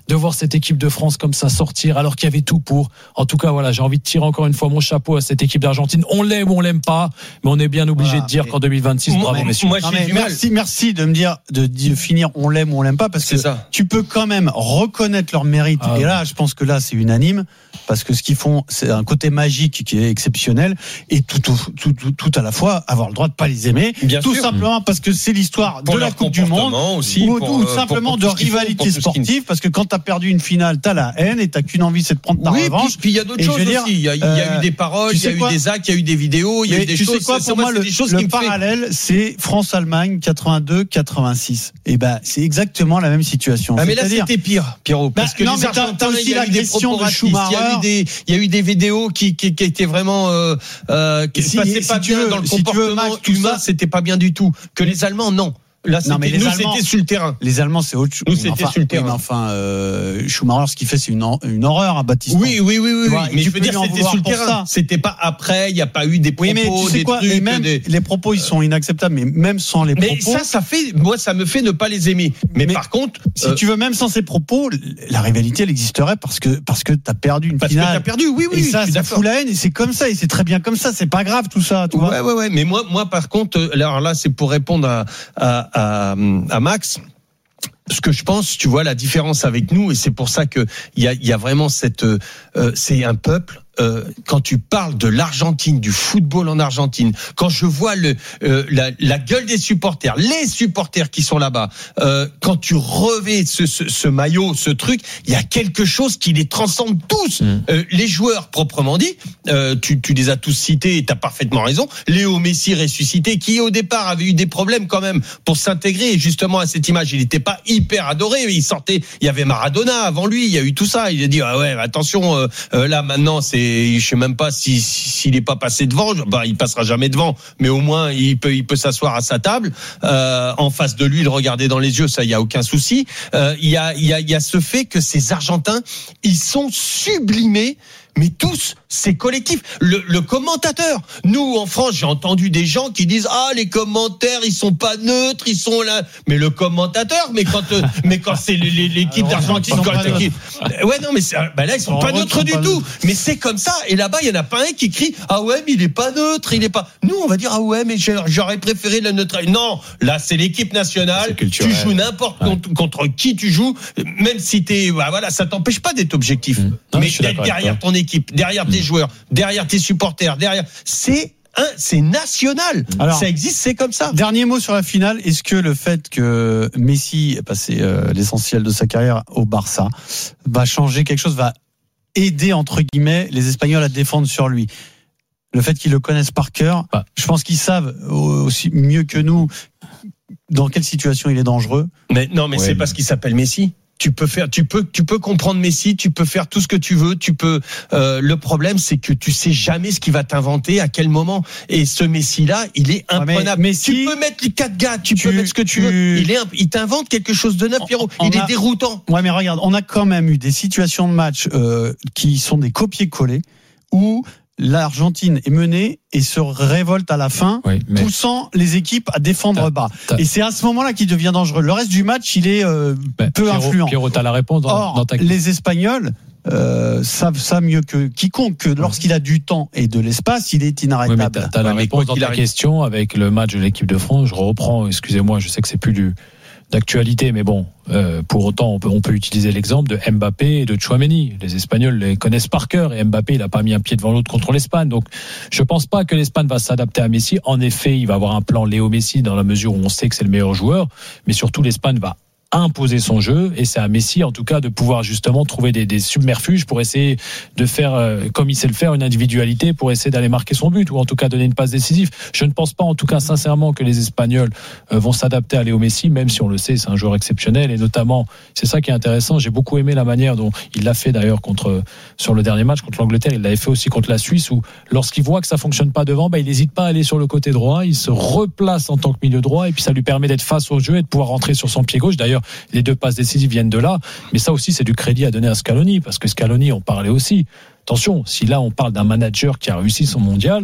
de voir cette équipe de France comme ça sortir alors qu'il y avait tout pour. En tout cas, voilà, j'ai envie de tirer encore une fois mon chapeau à cette équipe d'Argentine. On l'aime ou on l'aime pas, mais on est bien obligé voilà, de dire qu'en deux mille vingt-six, moi, bravo mais, messieurs. Moi, non, mais merci, merci de me dire de, de finir on l'aime ou on l'aime pas, parce que ça. Tu peux quand même reconnaître leur mérite. Ah, et là, je pense que là, c'est unanime, parce que ce qu'ils font, c'est un côté magique qui est exceptionnel, et tout, tout, tout, tout, tout à la fois avoir le droit de pas les aimer, bien tout sûr. Simplement parce que c'est l'histoire pour de la Coupe du Monde, aussi, ou, pour, ou simplement de rivalité sportive, parce que quand t'as perdu une finale, t'as la haine et t'as qu'une envie, c'est de prendre ta oui, revanche. Puis il y a d'autres choses aussi. Il y a, il y a eu des paroles, il y a eu des actes, il y a eu des vidéos, il y a eu des choses. Tu sais quoi, pour moi, le, le parallèle, c'est France-Allemagne quatre-vingt-deux quatre-vingt-six. Et ben, c'est exactement la même situation. Ah, mais là, c'était pire, Pierrot. Parce que les Argentins, il y a eu des propos racistes, il y a eu des, il y a eu des vidéos qui, qui, qui étaient vraiment, euh, euh, qui se passaient pas bien dans le comportement humain, c'était pas bien du tout. Que les Allemands, non. Là, c'était, non, mais nous, Allemands, c'était sur le terrain. Les Allemands, c'est autre chose. Nous, c'était enfin, sur le terrain. Oui, mais enfin, euh, Schumacher, ce qu'il fait, c'est une, une horreur à Baptiste. Oui, oui, oui, oui. Mais je veux dire, c'était sur le terrain. Ça. C'était pas après, il n'y a pas eu des propos, oui, mais tu sais des quoi, trucs. Même, des... Les propos, ils sont inacceptables, mais même sans les mais propos. Mais ça, ça fait, moi, ça me fait ne pas les aimer. Mais, mais par contre. Si euh... tu veux, même sans ces propos, la rivalité, elle existerait parce que, parce que t'as perdu une parce finale. Parce que t'as perdu, oui, oui. Et ça, ça fout la haine, et c'est comme ça, et c'est très bien comme ça. C'est pas grave, tout ça, tu vois. Ouais, ouais, ouais. Mais moi, moi, par contre, alors là, c'est pour répondre à, à, à, à Max. Ce que je pense, tu vois, la différence avec nous, et c'est pour ça que il y a, il y a vraiment cette, euh, c'est un peuple. Euh, quand tu parles de l'Argentine, du football en Argentine, quand je vois le euh, la, la gueule des supporters, les supporters qui sont là-bas, euh, quand tu revais ce, ce, ce maillot, ce truc, il y a quelque chose qui les transcende tous. Mmh. Euh, les joueurs proprement dit, euh, tu, tu les as tous cités, et t'as parfaitement raison. Léo Messi ressuscité, qui au départ avait eu des problèmes quand même pour s'intégrer, et justement à cette image, il n'était pas hyper adoré. Il sortait, il y avait Maradona avant lui, il y a eu tout ça. Il a dit ah ouais, attention, euh, euh, là maintenant c'est je sais même pas si s'il est pas passé devant, bah il passera jamais devant, mais au moins il peut il peut s'asseoir à sa table, euh, en face de lui, le regarder dans les yeux, ça il y a aucun souci. Euh, il y a il y a il y a ce fait que ces Argentins, ils sont sublimés. Mais tous, c'est collectif. Le, le commentateur. Nous, en France, j'ai entendu des gens qui disent ah les commentaires, ils sont pas neutres, ils sont là. Mais le commentateur, mais quand, euh, mais quand c'est l'équipe d'Argentine, quand l'équipe, ouais non mais c'est, bah là ils sont pas neutres du tout. Mais c'est comme ça. Et là-bas, il y en a pas un qui crie ah ouais mais il est pas neutre, il est pas. Nous, on va dire ah ouais mais j'aurais préféré la neutralité. Non, là c'est l'équipe nationale. Tu joues n'importe ouais. contre, contre qui tu joues, même si t'es, bah voilà, ça t'empêche pas d'être objectif. Mmh. Non, mais d'être derrière ton équipe. Derrière tes joueurs, derrière tes supporters, derrière, c'est un, c'est national. Alors, ça existe, c'est comme ça. Dernier mot sur la finale. Est-ce que le fait que Messi ait passé euh, l'essentiel de sa carrière au Barça va changer quelque chose, va aider entre guillemets les Espagnols à défendre sur lui? Le fait qu'ils le connaissent par cœur, ah. je pense qu'ils savent aussi mieux que nous dans quelle situation il est dangereux. Mais non, mais ouais, c'est mais... parce qu'il s'appelle Messi. Tu peux faire, tu peux, tu peux comprendre Messi, tu peux faire tout ce que tu veux, tu peux. Euh, le problème, c'est que tu sais jamais ce qu'il va t'inventer, à quel moment. Et ce Messi-là, il est imprenable. Ouais, Messi, tu peux mettre les quatre gars, tu, tu peux mettre ce que tu, tu veux. Il est, il t'invente quelque chose de neuf, Pierrot. Il a, est déroutant. Ouais, mais regarde, on a quand même eu des situations de match euh, qui sont des copier-coller où l'Argentine est menée et se révolte à la fin, oui, mais... poussant les équipes à défendre t'as, bas. T'as... Et c'est à ce moment-là qu'il devient dangereux. Le reste du match, il est euh, ben, peu Pierrot, influent. Pierrot, t'as la réponse dans, Or, dans ta... les Espagnols euh, savent ça mieux que quiconque, que lorsqu'il a du temps et de l'espace, il est inarrêtable. Oui, mais t'as, t'as la ouais, réponse dans ta arrive. question avec le match de l'équipe de France. Je reprends, excusez-moi, je sais que c'est plus du... d'actualité, mais bon, euh, pour autant, on peut, on peut utiliser l'exemple de Mbappé et de Tchouaméni. Les Espagnols les connaissent par cœur et Mbappé, il n'a pas mis un pied devant l'autre contre l'Espagne. Donc, je pense pas que l'Espagne va s'adapter à Messi. En effet, il va avoir un plan Léo Messi dans la mesure où on sait que c'est le meilleur joueur, mais surtout l'Espagne va imposer son jeu et c'est à Messi en tout cas de pouvoir justement trouver des, des submerfuges pour essayer de faire euh, comme il sait le faire une individualité pour essayer d'aller marquer son but ou en tout cas donner une passe décisive. Je ne pense pas en tout cas sincèrement que les Espagnols euh, vont s'adapter à Léo Messi, même si on le sait c'est un joueur exceptionnel et notamment c'est ça qui est intéressant, j'ai beaucoup aimé la manière dont il l'a fait d'ailleurs contre sur le dernier match contre l'Angleterre, il l'avait fait aussi contre la Suisse où lorsqu'il voit que ça fonctionne pas devant, bah, il n'hésite pas à aller sur le côté droit, il se replace en tant que milieu droit et puis ça lui permet d'être face au jeu et de pouvoir rentrer sur son pied gauche. D'ailleurs les deux passes décisives viennent de là, mais ça aussi c'est du crédit à donner à Scaloni, parce que Scaloni on parlait aussi, attention, si là on parle d'un manager qui a réussi son mondial,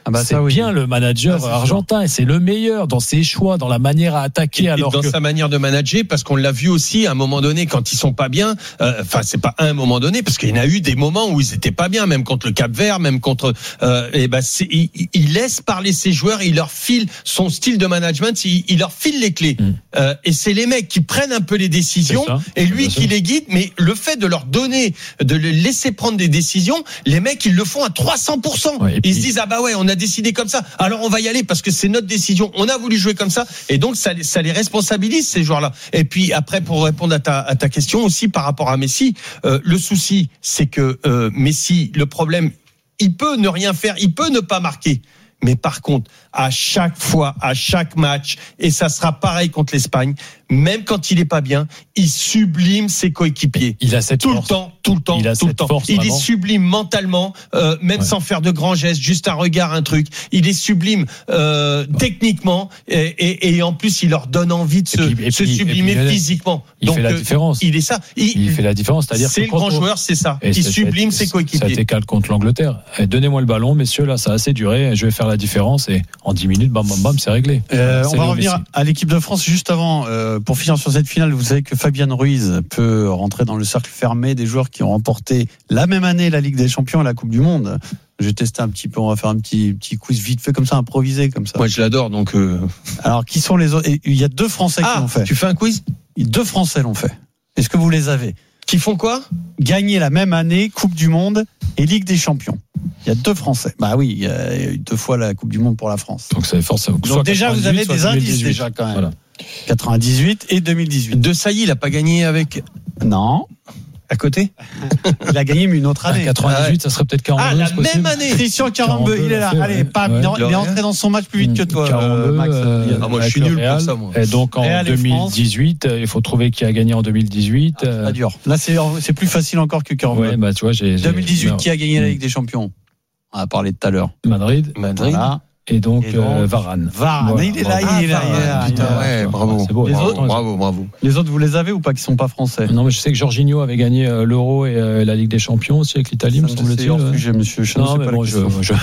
Ah bah c'est oui. bien le manager ah, argentin et c'est le meilleur dans ses choix, dans la manière à attaquer. Et, alors et dans que... sa manière de manager, parce qu'on l'a vu aussi à un moment donné quand ils sont pas bien. Enfin, euh, c'est pas à un moment donné, parce qu'il y en a eu des moments où ils étaient pas bien, même contre le Cap-Vert, même contre. Euh, et ben, c'est, il, il laisse parler ses joueurs, il leur file son style de management, il, il leur file les clés. Mmh. Euh, et c'est les mecs qui prennent un peu les décisions et lui qui les guide. Mais le fait de leur donner, de les laisser prendre des décisions, les mecs ils le font à trois cents pour cent. Ouais, puis... Ils se disent ah bah ouais, on a décidé comme ça, alors on va y aller parce que c'est notre décision, on a voulu jouer comme ça, et donc ça, ça les responsabilise ces joueurs-là. Et puis après, pour répondre à ta, à ta question aussi par rapport à Messi, euh, le souci c'est que euh, Messi, le problème, il peut ne rien faire, il peut ne pas marquer. Mais par contre, à chaque fois, à chaque match, et ça sera pareil contre l'Espagne, même quand il est pas bien, il sublime ses coéquipiers. Il a cette tout force. le temps, tout le temps, il a tout cette le temps. Force, il vraiment. est sublime mentalement, euh, même ouais. sans faire de grands gestes, juste un regard, un truc. Il est sublime euh, ouais. techniquement, et, et, et en plus, il leur donne envie de se, et puis, et se puis, sublimer et puis, physiquement. Il Donc, fait la euh, différence. Il est ça. Il, il fait la différence, c'est-à-dire c'est que le grand joueur, c'est ça. Il sublime ses coéquipiers. Ça a été calme contre l'Angleterre. Et donnez-moi le ballon, messieurs, là, ça a assez duré. Je vais faire la différence et en dix minutes, bam, bam, bam, c'est réglé. Euh, c'est on va revenir Messi. à l'équipe de France juste avant, euh, pour finir sur cette finale. Vous savez que Fabian Ruiz peut rentrer dans le cercle fermé des joueurs qui ont remporté la même année la Ligue des Champions et la Coupe du Monde. Je vais tester un petit peu, on va faire un petit, petit quiz vite fait comme ça, improvisé comme ça. Moi je l'adore donc. Euh... Alors qui sont les autres? Il y a deux Français ah, qui l'ont fait. Tu fais un quiz? Deux Français l'ont fait. Est-ce que vous les avez? Qui font quoi? Gagner la même année Coupe du Monde et Ligue des Champions. Il y a deux Français. Bah oui, il y a eu deux fois la Coupe du Monde pour la France. Donc ça est forcément. Donc déjà vous avez des indices déjà quand même. Voilà. quatre-vingt-dix-huit et deux mille dix-huit. De Sailly, il a pas gagné avec. Non. À côté. Il a gagné mais une autre année. Ah, quatre-vingt-dix-huit, ça serait peut-être quarante-deux. Ah, la même année. Christian quarante-deux, il est là. Allez, pas, ouais. il est rentré dans son match plus vite que toi, quarante-deux, Max. Euh, ah, moi, je suis nul Real, pour ça, moi. Et donc, en Real deux mille dix-huit, il faut trouver qui a gagné en deux mille dix-huit. Ah, c'est pas dur. Là, c'est, c'est plus facile encore que quarante-deux. Ouais, bah, tu vois, j'ai, deux mille dix-huit, j'ai... qui a gagné la Ligue des Champions? On a parlé tout à l'heure. Madrid. Madrid. Voilà. Et donc, et donc euh, Varane. Varane, voilà, il est là, bravo. il est là. Ah, il est là, putain, il est là. ouais, bravo. C'est beau, les bravo, autres, bravo, bravo. Les autres, vous les avez ou pas, qui sont pas français? Non, mais je sais que Jorginho avait gagné euh, l'Euro et euh, la Ligue des Champions aussi avec l'Italie, me semble-t-il. C'est hors sujet, monsieur. Je non, ne sais mais pas bon, je, je...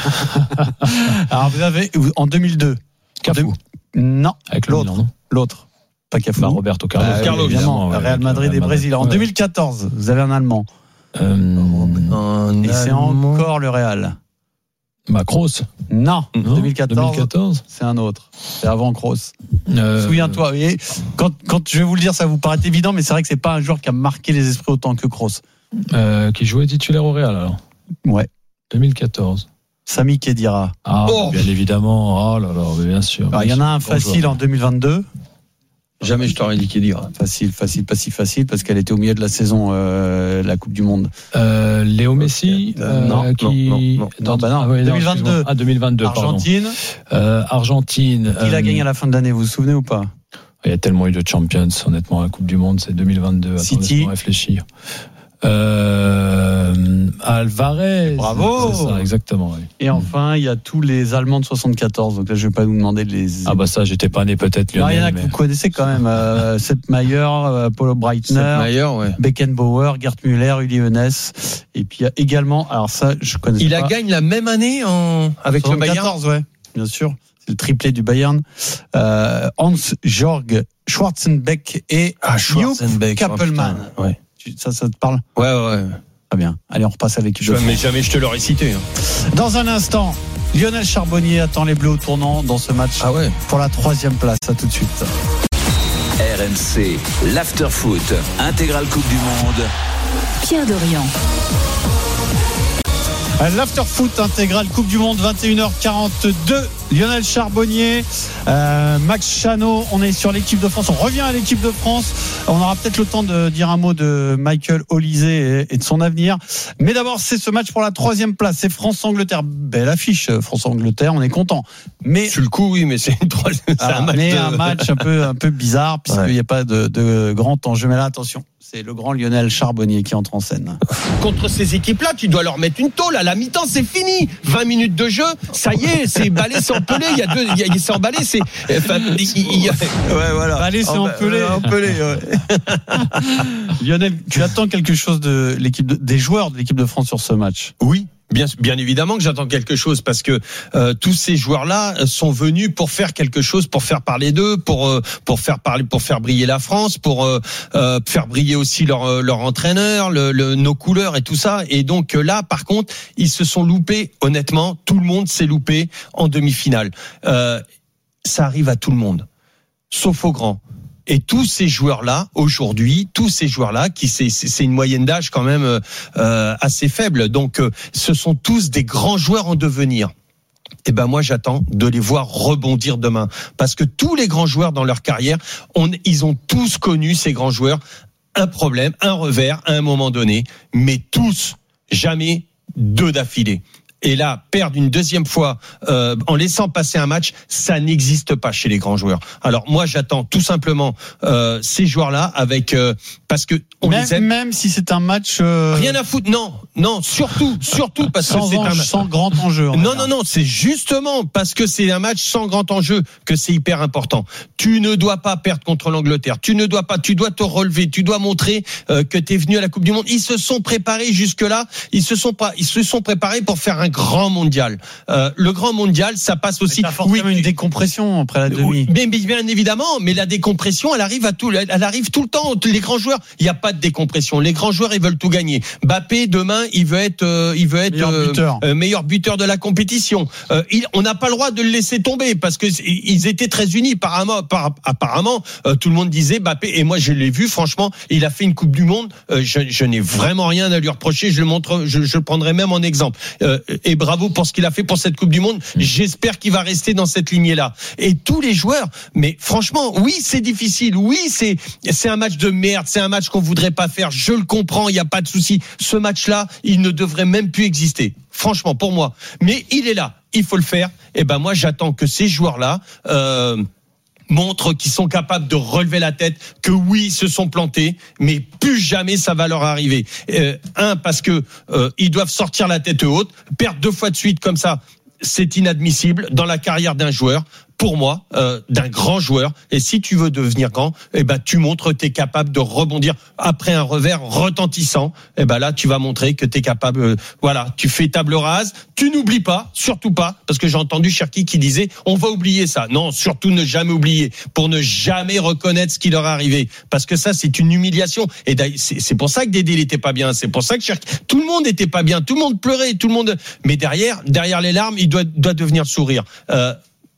Alors, vous avez, en deux mille deux. Cafou. Non. Avec l'autre. Milan, l'autre. Pas Cafou. Bah, Roberto Carlos. Bah, Carlos, évidemment. Ouais, Real Madrid et Brésil. En ouais. deux mille quatorze, vous avez un Allemand. Euh, et c'est encore le Real. Bah, Kroos. Non, non, deux mille quatorze, deux mille quatorze. C'est un autre. C'est avant Kroos. Euh... Souviens-toi, vous voyez, quand, quand je vais vous le dire, ça vous paraît évident, mais c'est vrai que c'est pas un joueur qui a marqué les esprits autant que Kroos. Euh, qui jouait titulaire au Real, alors. Ouais. deux mille quatorze. Sami Khedira. Ah, oh. Bien évidemment. Oh là là, bien sûr. Alors, il y en a un facile en deux mille vingt-deux. Jamais je t'aurais dit Khedira. Facile, facile, pas si facile, parce qu'elle était au milieu de la saison, euh, la Coupe du Monde. Euh, Léo Messi, euh, non, euh, qui... non, non, non, non, bah non, ah, ouais, deux mille vingt-deux. Ah, deux mille vingt-deux, Argentine. Euh, Argentine. Qui euh, l'a gagné à la fin de l'année, vous vous souvenez ou pas? Il y a tellement eu de champions, honnêtement, la Coupe du Monde, c'est deux mille vingt-deux. City. Attends, réfléchir. Euh, Alvarez. Bravo. C'est ça, exactement. Oui. Et enfin, il y a tous les Allemands de soixante-quatorze. Donc là, je vais pas vous demander de les. Ah bah ça, j'étais pas né peut-être. Lionel, il y en a mais... que vous connaissez quand même. Euh, Sepp Maier, euh, Paulo Breitner, Maier, ouais. Beckenbauer, Gerd Müller, Uli Hoeneß. Et puis il y a également, alors ça, je connais. Il pas. a gagné la même année en avec le Bayern. soixante-quatorze, ouais, bien sûr. C'est le triplé du Bayern. Euh, Hans-Jörg Schwarzenbeck et ah, Jupp Kappelmann. Oh, ouais. Ça, ça te parle? Ouais, ouais. Très bien. Allez, on repasse avec l'équipe de France. Mais jamais je te l'aurais cité. Hein. Dans un instant, Lionel Charbonnier attend les Bleus au tournant dans ce match ah ouais. pour la troisième place. À tout de suite. R M C, l'Afterfoot, intégrale Coupe du Monde. Pierre Dorian. L'Afterfoot intégrale Coupe du Monde, vingt et une heures quarante-deux. Lionel Charbonnier, euh, Max Chano, on est sur l'équipe de France. On revient à l'équipe de France. On aura peut-être le temps de dire un mot de Michael Olysée et de son avenir. Mais d'abord, c'est ce match pour la troisième place. C'est France-Angleterre. Belle affiche, France-Angleterre. On est content. Mais sur le coup, oui, mais c'est une troisième. C'est ah, un match, mais de... un match un peu un peu bizarre puisqu'il n'y ouais. a pas de, de grand enjeu. Mais là, attention. C'est le grand Lionel Charbonnier qui entre en scène. Contre ces équipes-là, tu dois leur mettre une tôle. À la mi-temps, c'est fini. vingt minutes de jeu, ça y est, c'est balai, c'est empelé. Il y a deux, il y a, c'est emballé, c'est. Enfin, il y a... Ouais, voilà. Balai, c'est empelé. empelé ouais. Ouais. Lionel, tu attends quelque chose de l'équipe de, des joueurs de l'équipe de France sur ce match? Oui. Bien, bien évidemment que j'attends quelque chose parce que euh, tous ces joueurs-là sont venus pour faire quelque chose, pour faire parler d'eux, pour euh, pour faire parler, pour faire briller la France, pour euh, euh, faire briller aussi leur leur entraîneur, le, le, nos couleurs et tout ça. Et donc là, par contre, ils se sont loupés. Honnêtement, tout le monde s'est loupé en demi-finale. Euh, ça arrive à tout le monde, sauf aux grands. Et tous ces joueurs-là, aujourd'hui, tous ces joueurs-là, qui c'est, c'est une moyenne d'âge quand même euh, assez faible, donc euh, ce sont tous des grands joueurs en devenir. Et ben moi j'attends de les voir rebondir demain, parce que tous les grands joueurs dans leur carrière, on, ils ont tous connu, ces grands joueurs, un problème, un revers à un moment donné, mais tous, jamais deux d'affilée. Et là, perdre une deuxième fois euh, en laissant passer un match, ça n'existe pas chez les grands joueurs. Alors moi, j'attends tout simplement euh, ces joueurs-là avec euh, parce que on même, les aime. Même si c'est un match euh... rien à foutre. Non, non, surtout, surtout parce sans que c'est enjeu, un sans grand enjeu. Non, non, non, c'est justement parce que c'est un match sans grand enjeu que c'est hyper important. Tu ne dois pas perdre contre l'Angleterre. Tu ne dois pas. Tu dois te relever. Tu dois montrer euh, que tu es venu à la Coupe du Monde. Ils se sont préparés jusque-là. Ils se sont pas. Ils se sont préparés pour faire un grand mondial. Euh, le grand mondial, ça passe aussi. T'as forcément oui, une décompression après la demi. Mais, mais bien évidemment, mais la décompression, elle arrive à tout, elle arrive tout le temps. Les grands joueurs, il n'y a pas de décompression. Les grands joueurs, ils veulent tout gagner. Mbappé, demain, il veut être, euh, il veut être meilleur, euh, buteur. Euh, meilleur buteur de la compétition. Euh, il, on n'a pas le droit de le laisser tomber parce que ils étaient très unis. Apparemment, par, apparemment, euh, tout le monde disait Mbappé. Et moi, je l'ai vu. Franchement, il a fait une Coupe du Monde. Euh, je, je n'ai vraiment rien à lui reprocher. Je le montre, je, je le prendrai même en exemple. Euh, et bravo pour ce qu'il a fait pour cette Coupe du Monde. J'espère qu'il va rester dans cette lignée-là. Et tous les joueurs, mais franchement, oui, c'est difficile. Oui, c'est c'est un match de merde. C'est un match qu'on voudrait pas faire. Je le comprends. Il y a pas de souci. Ce match-là, il ne devrait même plus exister. Franchement, pour moi. Mais il est là. Il faut le faire. Et ben moi, j'attends que ces joueurs-là euh, montrent qu'ils sont capables de relever la tête, que oui, ils se sont plantés, mais plus jamais ça va leur arriver. Euh, un, parce que euh, ils doivent sortir la tête haute, perdre deux fois de suite comme ça, c'est inadmissible dans la carrière d'un joueur. Pour moi, euh, d'un grand joueur. Et si tu veux devenir grand, eh ben tu montres que tu es capable de rebondir après un revers retentissant. Eh ben là, tu vas montrer que tu es capable. Euh, voilà, tu fais table rase. Tu n'oublies pas, surtout pas, parce que j'ai entendu Cherki qui disait on va oublier ça. Non, surtout ne jamais oublier, pour ne jamais reconnaître ce qui leur est arrivé, parce que ça c'est une humiliation. Et c'est, c'est pour ça que Dédé n'était pas bien. C'est pour ça que Cherki, tout le monde n'était pas bien. Tout le monde pleurait, tout le monde. Mais derrière, derrière les larmes, il doit doit devenir sourire. Euh,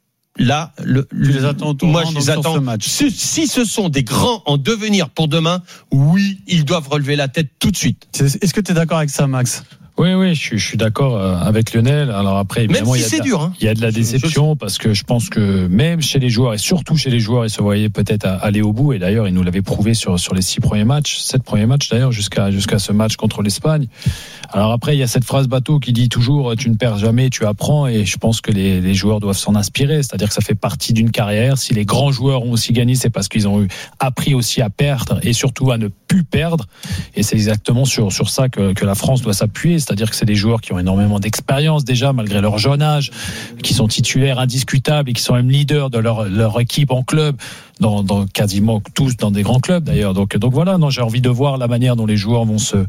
Là, le, tu les attends au moi je les attends. Si, si ce sont des grands en devenir pour demain, oui, ils doivent relever la tête tout de suite. Est-ce que tu es d'accord avec ça, Max ? Oui, oui, je suis, je suis d'accord avec Lionel. Alors après, évidemment, même si il y a c'est de la, dur, hein. il y a de la déception parce que je pense que même chez les joueurs et surtout chez les joueurs, ils se voyaient peut-être aller au bout. Et d'ailleurs, ils nous l'avaient prouvé sur sur les six premiers matchs, sept premiers matchs d'ailleurs, jusqu'à jusqu'à ce match contre l'Espagne. Alors après, il y a cette phrase bateau qui dit toujours tu ne perds jamais, tu apprends. Et je pense que les, les joueurs doivent s'en inspirer. C'est-à-dire que ça fait partie d'une carrière. Si les grands joueurs ont aussi gagné, c'est parce qu'ils ont eu appris aussi à perdre et surtout à ne plus perdre. Et c'est exactement sur sur ça que que la France doit s'appuyer. C'est-à-dire que c'est des joueurs qui ont énormément d'expérience déjà, malgré leur jeune âge, qui sont titulaires indiscutables et qui sont même leaders de leur, leur équipe en club, dans, dans quasiment tous dans des grands clubs d'ailleurs. Donc, donc voilà, non, j'ai envie de voir la manière dont les joueurs vont se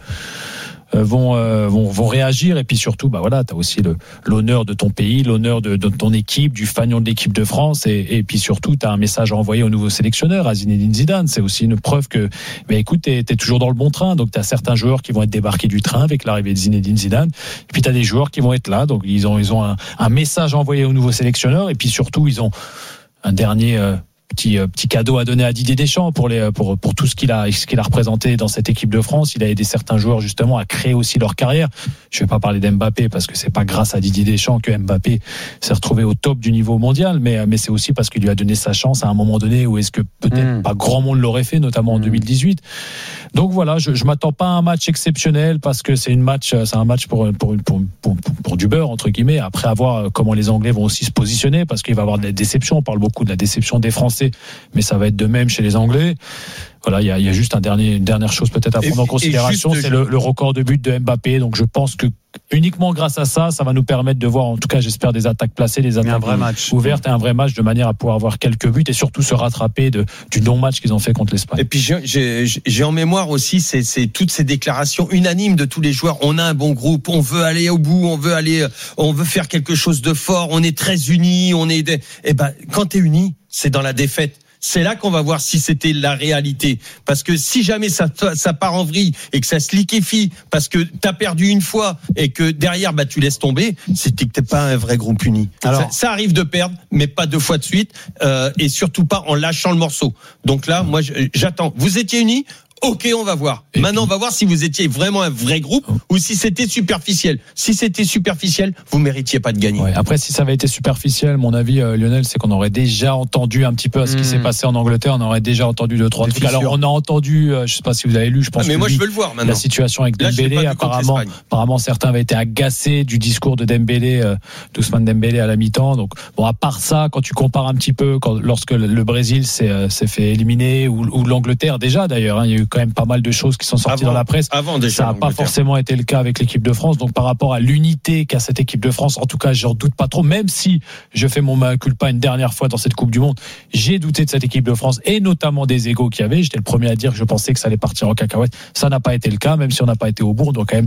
vont euh, vont vont réagir. Et puis surtout, bah voilà, t'as aussi le l'honneur de ton pays, l'honneur de, de ton équipe, du fanion de l'équipe de France, et, et puis surtout t'as un message à envoyer au nouveau sélectionneur, à Zinedine Zidane. C'est aussi une preuve que, bah écoute, t'es, t'es toujours dans le bon train. Donc t'as certains joueurs qui vont être débarqués du train avec l'arrivée de Zinedine Zidane, et puis t'as des joueurs qui vont être là. Donc ils ont ils ont un, un message à envoyer au nouveau sélectionneur, et puis surtout ils ont un dernier euh, Petit, euh, petit cadeau à donner à Didier Deschamps pour les pour pour tout ce qu'il a ce qu'il a représenté dans cette équipe de France. Il a aidé certains joueurs justement à créer aussi leur carrière. Je vais pas parler d'Mbappé parce que c'est pas grâce à Didier Deschamps que Mbappé s'est retrouvé au top du niveau mondial, mais mais c'est aussi parce qu'il lui a donné sa chance à un moment donné où est-ce que peut-être mmh. pas grand monde l'aurait fait, notamment en mmh. deux mille dix-huit. Donc voilà, je je m'attends pas à un match exceptionnel parce que c'est une match c'est un match pour pour pour pour, pour, pour du beurre entre guillemets. Après, à voir comment les Anglais vont aussi se positionner, parce qu'il va y avoir de la déception. On parle beaucoup de la déception des Français, mais ça va être de même chez les Anglais. Voilà, il y a, il y a juste un dernier, une dernière chose peut-être à prendre et, en considération, c'est le, le record de buts de Mbappé. Donc je pense que uniquement grâce à ça, ça va nous permettre de voir, en tout cas j'espère, des attaques placées, des attaques ouvertes et un vrai match, de manière à pouvoir avoir quelques buts et surtout se rattraper de, du non-match qu'ils ont fait contre l'Espagne. Et puis j'ai, j'ai, j'ai en mémoire aussi c'est, c'est toutes ces déclarations unanimes de tous les joueurs. On a un bon groupe, on veut aller au bout, on veut aller, on veut faire quelque chose de fort, on est très unis, on est. Des... Et ben quand t'es uni, c'est dans la défaite. C'est là qu'on va voir si c'était la réalité. Parce que si jamais ça, ça part en vrille et que ça se liquéfie parce que t'as perdu une fois et que derrière, bah, tu laisses tomber, c'est que t'es pas un vrai groupe uni. Alors, ça, ça arrive de perdre, mais pas deux fois de suite, euh, et surtout pas en lâchant le morceau. Donc là, moi, j'attends. Vous étiez unis? Ok, on va voir. Et Maintenant, puis... on va voir si vous étiez vraiment un vrai groupe ou si c'était superficiel. Si c'était superficiel, vous méritiez pas de gagner. Ouais, après, si ça avait été superficiel, mon avis, euh, Lionel, c'est qu'on aurait déjà entendu un petit peu ce qui mmh. s'est passé en Angleterre. On aurait déjà entendu deux, trois trucs. Alors, on a entendu, euh, je sais pas si vous avez lu, je pense. Ah, mais que moi, lui, je veux le voir maintenant. La situation avec Là, Dembélé, apparemment, apparemment, certains avaient été agacés du discours de Dembélé, euh, d'Ousmane Dembélé à la mi-temps. Donc, bon, à part ça, quand tu compares un petit peu, quand, lorsque le Brésil s'est, euh, s'est fait éliminer ou, ou l'Angleterre déjà, d'ailleurs, hein, il y a eu quand même pas mal de choses qui sont sortis avant, dans la presse. Avant déjà, ça n'a pas forcément été le cas avec l'équipe de France. Donc par rapport à l'unité qu'a cette équipe de France, en tout cas, j'en doute pas trop. Même si je fais mon mea culpa une dernière fois dans cette Coupe du Monde, j'ai douté de cette équipe de France et notamment des égos qu'il y avait. J'étais le premier à dire que je pensais que ça allait partir en cacahuète. Ça n'a pas été le cas, même si on n'a pas été au bout. On doit quand même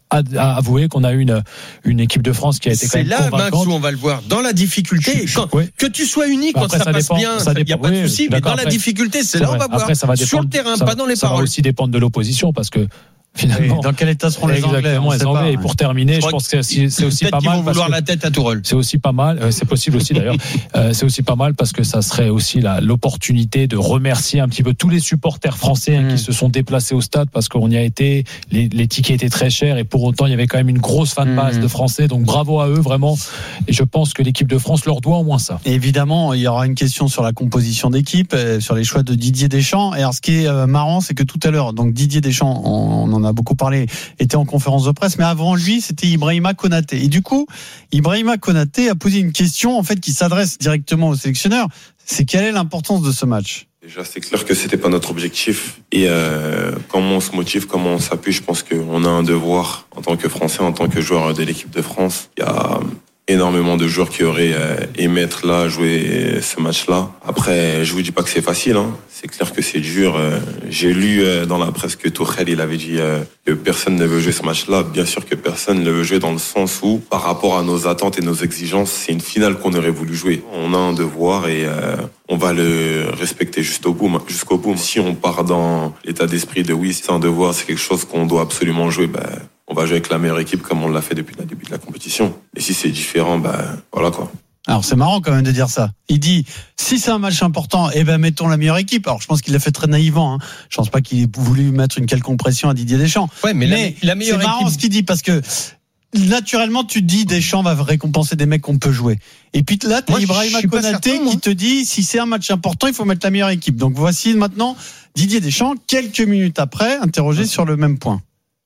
à avouer qu'on a eu une, une équipe de France qui a été quand même convaincante. C'est là, Max, où on va le voir. Dans la difficulté, quand, ouais. que tu sois unique, quand après, ça, ça passe dépend, bien, il n'y a pas de souci, mais dans la difficulté, c'est, c'est là où on va voir. Ça va sur le terrain, ça, pas dans les ça paroles. Ça va aussi dépendre de l'opposition, parce que finalement, et dans quel état seront les Anglais, les Anglais. Et pour terminer, je, je pense que c'est, c'est aussi pas mal. Ils vont vouloir la tête à Tourelle. C'est aussi pas mal. Euh, c'est possible aussi d'ailleurs. euh, c'est aussi pas mal parce que ça serait aussi la, l'opportunité de remercier un petit peu tous les supporters français hein, mmh. qui se sont déplacés au stade parce qu'on y a été. Les, les tickets étaient très chers et pour autant il y avait quand même une grosse fanbase mmh. de Français. Donc bravo à eux vraiment. Et je pense que l'équipe de France leur doit au moins ça. Et évidemment, il y aura une question sur la composition d'équipe, sur les choix de Didier Deschamps. Et alors ce qui est marrant, c'est que tout à l'heure, donc Didier Deschamps, on, on en a beaucoup parlé, était en conférence de presse, mais avant lui, c'était Ibrahima Konaté. Et du coup, Ibrahima Konaté a posé une question, en fait, qui s'adresse directement au sélectionneur. C'est quelle est l'importance de ce match? Déjà, c'est clair que c'était pas notre objectif. Et euh, comment on se motive, comment on s'appuie, je pense qu'on a un devoir en tant que Français, en tant que joueur de l'équipe de France. Il y a énormément de joueurs qui auraient aimé être là, jouer ce match-là. Après, je vous dis pas que c'est facile, hein. C'est clair que c'est dur. J'ai lu dans la presse que Tuchel, il avait dit que personne ne veut jouer ce match-là. Bien sûr que personne ne veut jouer dans le sens où, par rapport à nos attentes et nos exigences, c'est une finale qu'on aurait voulu jouer. On a un devoir et on va le respecter jusqu'au bout. Jusqu'au bout. Si on part dans l'état d'esprit de oui, c'est un devoir, c'est quelque chose qu'on doit absolument jouer, ben, on va jouer avec la meilleure équipe comme on l'a fait depuis le début de la compétition. Et si c'est différent, ben voilà quoi. Alors c'est marrant quand même de dire ça. Il dit si c'est un match important, eh ben mettons la meilleure équipe. Alors je pense qu'il l'a fait très naïvement. Hein. Je pense pas qu'il ait voulu mettre une quelconque pression à Didier Deschamps. Ouais, mais, mais la, la meilleure c'est marrant équipe... ce qu'il dit parce que naturellement tu te dis Deschamps va récompenser des mecs qu'on peut jouer. Et puis là t'as Ibrahima Konaté certain, qui te dit si c'est un match important, il faut mettre la meilleure équipe. Donc voici maintenant Didier Deschamps quelques minutes après interrogé ouais. sur le même point.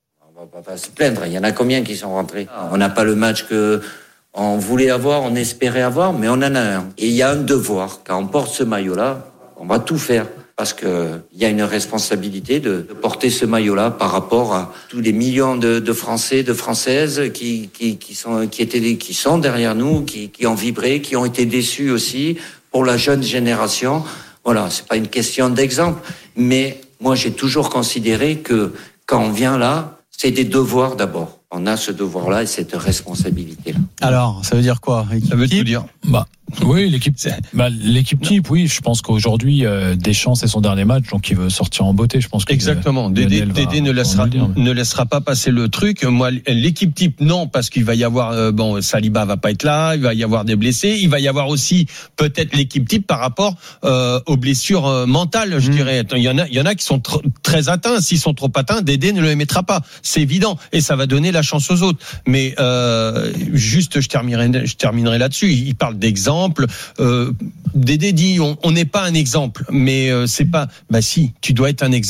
On va pas se plaindre. Il y en a combien qui sont rentrés? On n'a pas le match que on voulait avoir, on espérait avoir, mais on en a un. Et il y a un devoir. Quand on porte ce maillot-là, on va tout faire. Parce que il y a une responsabilité de, de porter ce maillot-là par rapport à tous les millions de, de Français, de Françaises qui, qui, qui sont, qui étaient, qui sont derrière nous, qui, qui ont vibré, qui ont été déçus aussi pour la jeune génération. Voilà. C'est pas une question d'exemple. Mais moi, j'ai toujours considéré que quand on vient là, c'est des devoirs d'abord. On a ce devoir-là et cette responsabilité-là. Alors, ça veut dire quoi? Ça veut tout dire. Bah, oui, l'équipe, bah, l'équipe type, oui. Je pense qu'aujourd'hui, euh, Deschamps, c'est son dernier match, donc il veut sortir en beauté. Je pense que exactement. Dédé, Dédé ne laissera, dire, mais... ne laissera pas passer le truc. Moi, l'équipe type, non, parce qu'il va y avoir, euh, bon, Saliba va pas être là, il va y avoir des blessés, il va y avoir aussi peut-être l'équipe type par rapport euh, aux blessures euh, mentales, je mmh. dirais. Il y en a, il y en a qui sont tr- très atteints. S'ils sont trop atteints, Dédé ne le mettra pas. C'est évident, et ça va donner la chance aux autres. Mais euh, juste, je terminerai, je terminerai là-dessus. Il parle d'exemple. Euh, Dédé dit on n'est pas un exemple, mais euh, c'est pas. Bah si, tu dois être un exemple.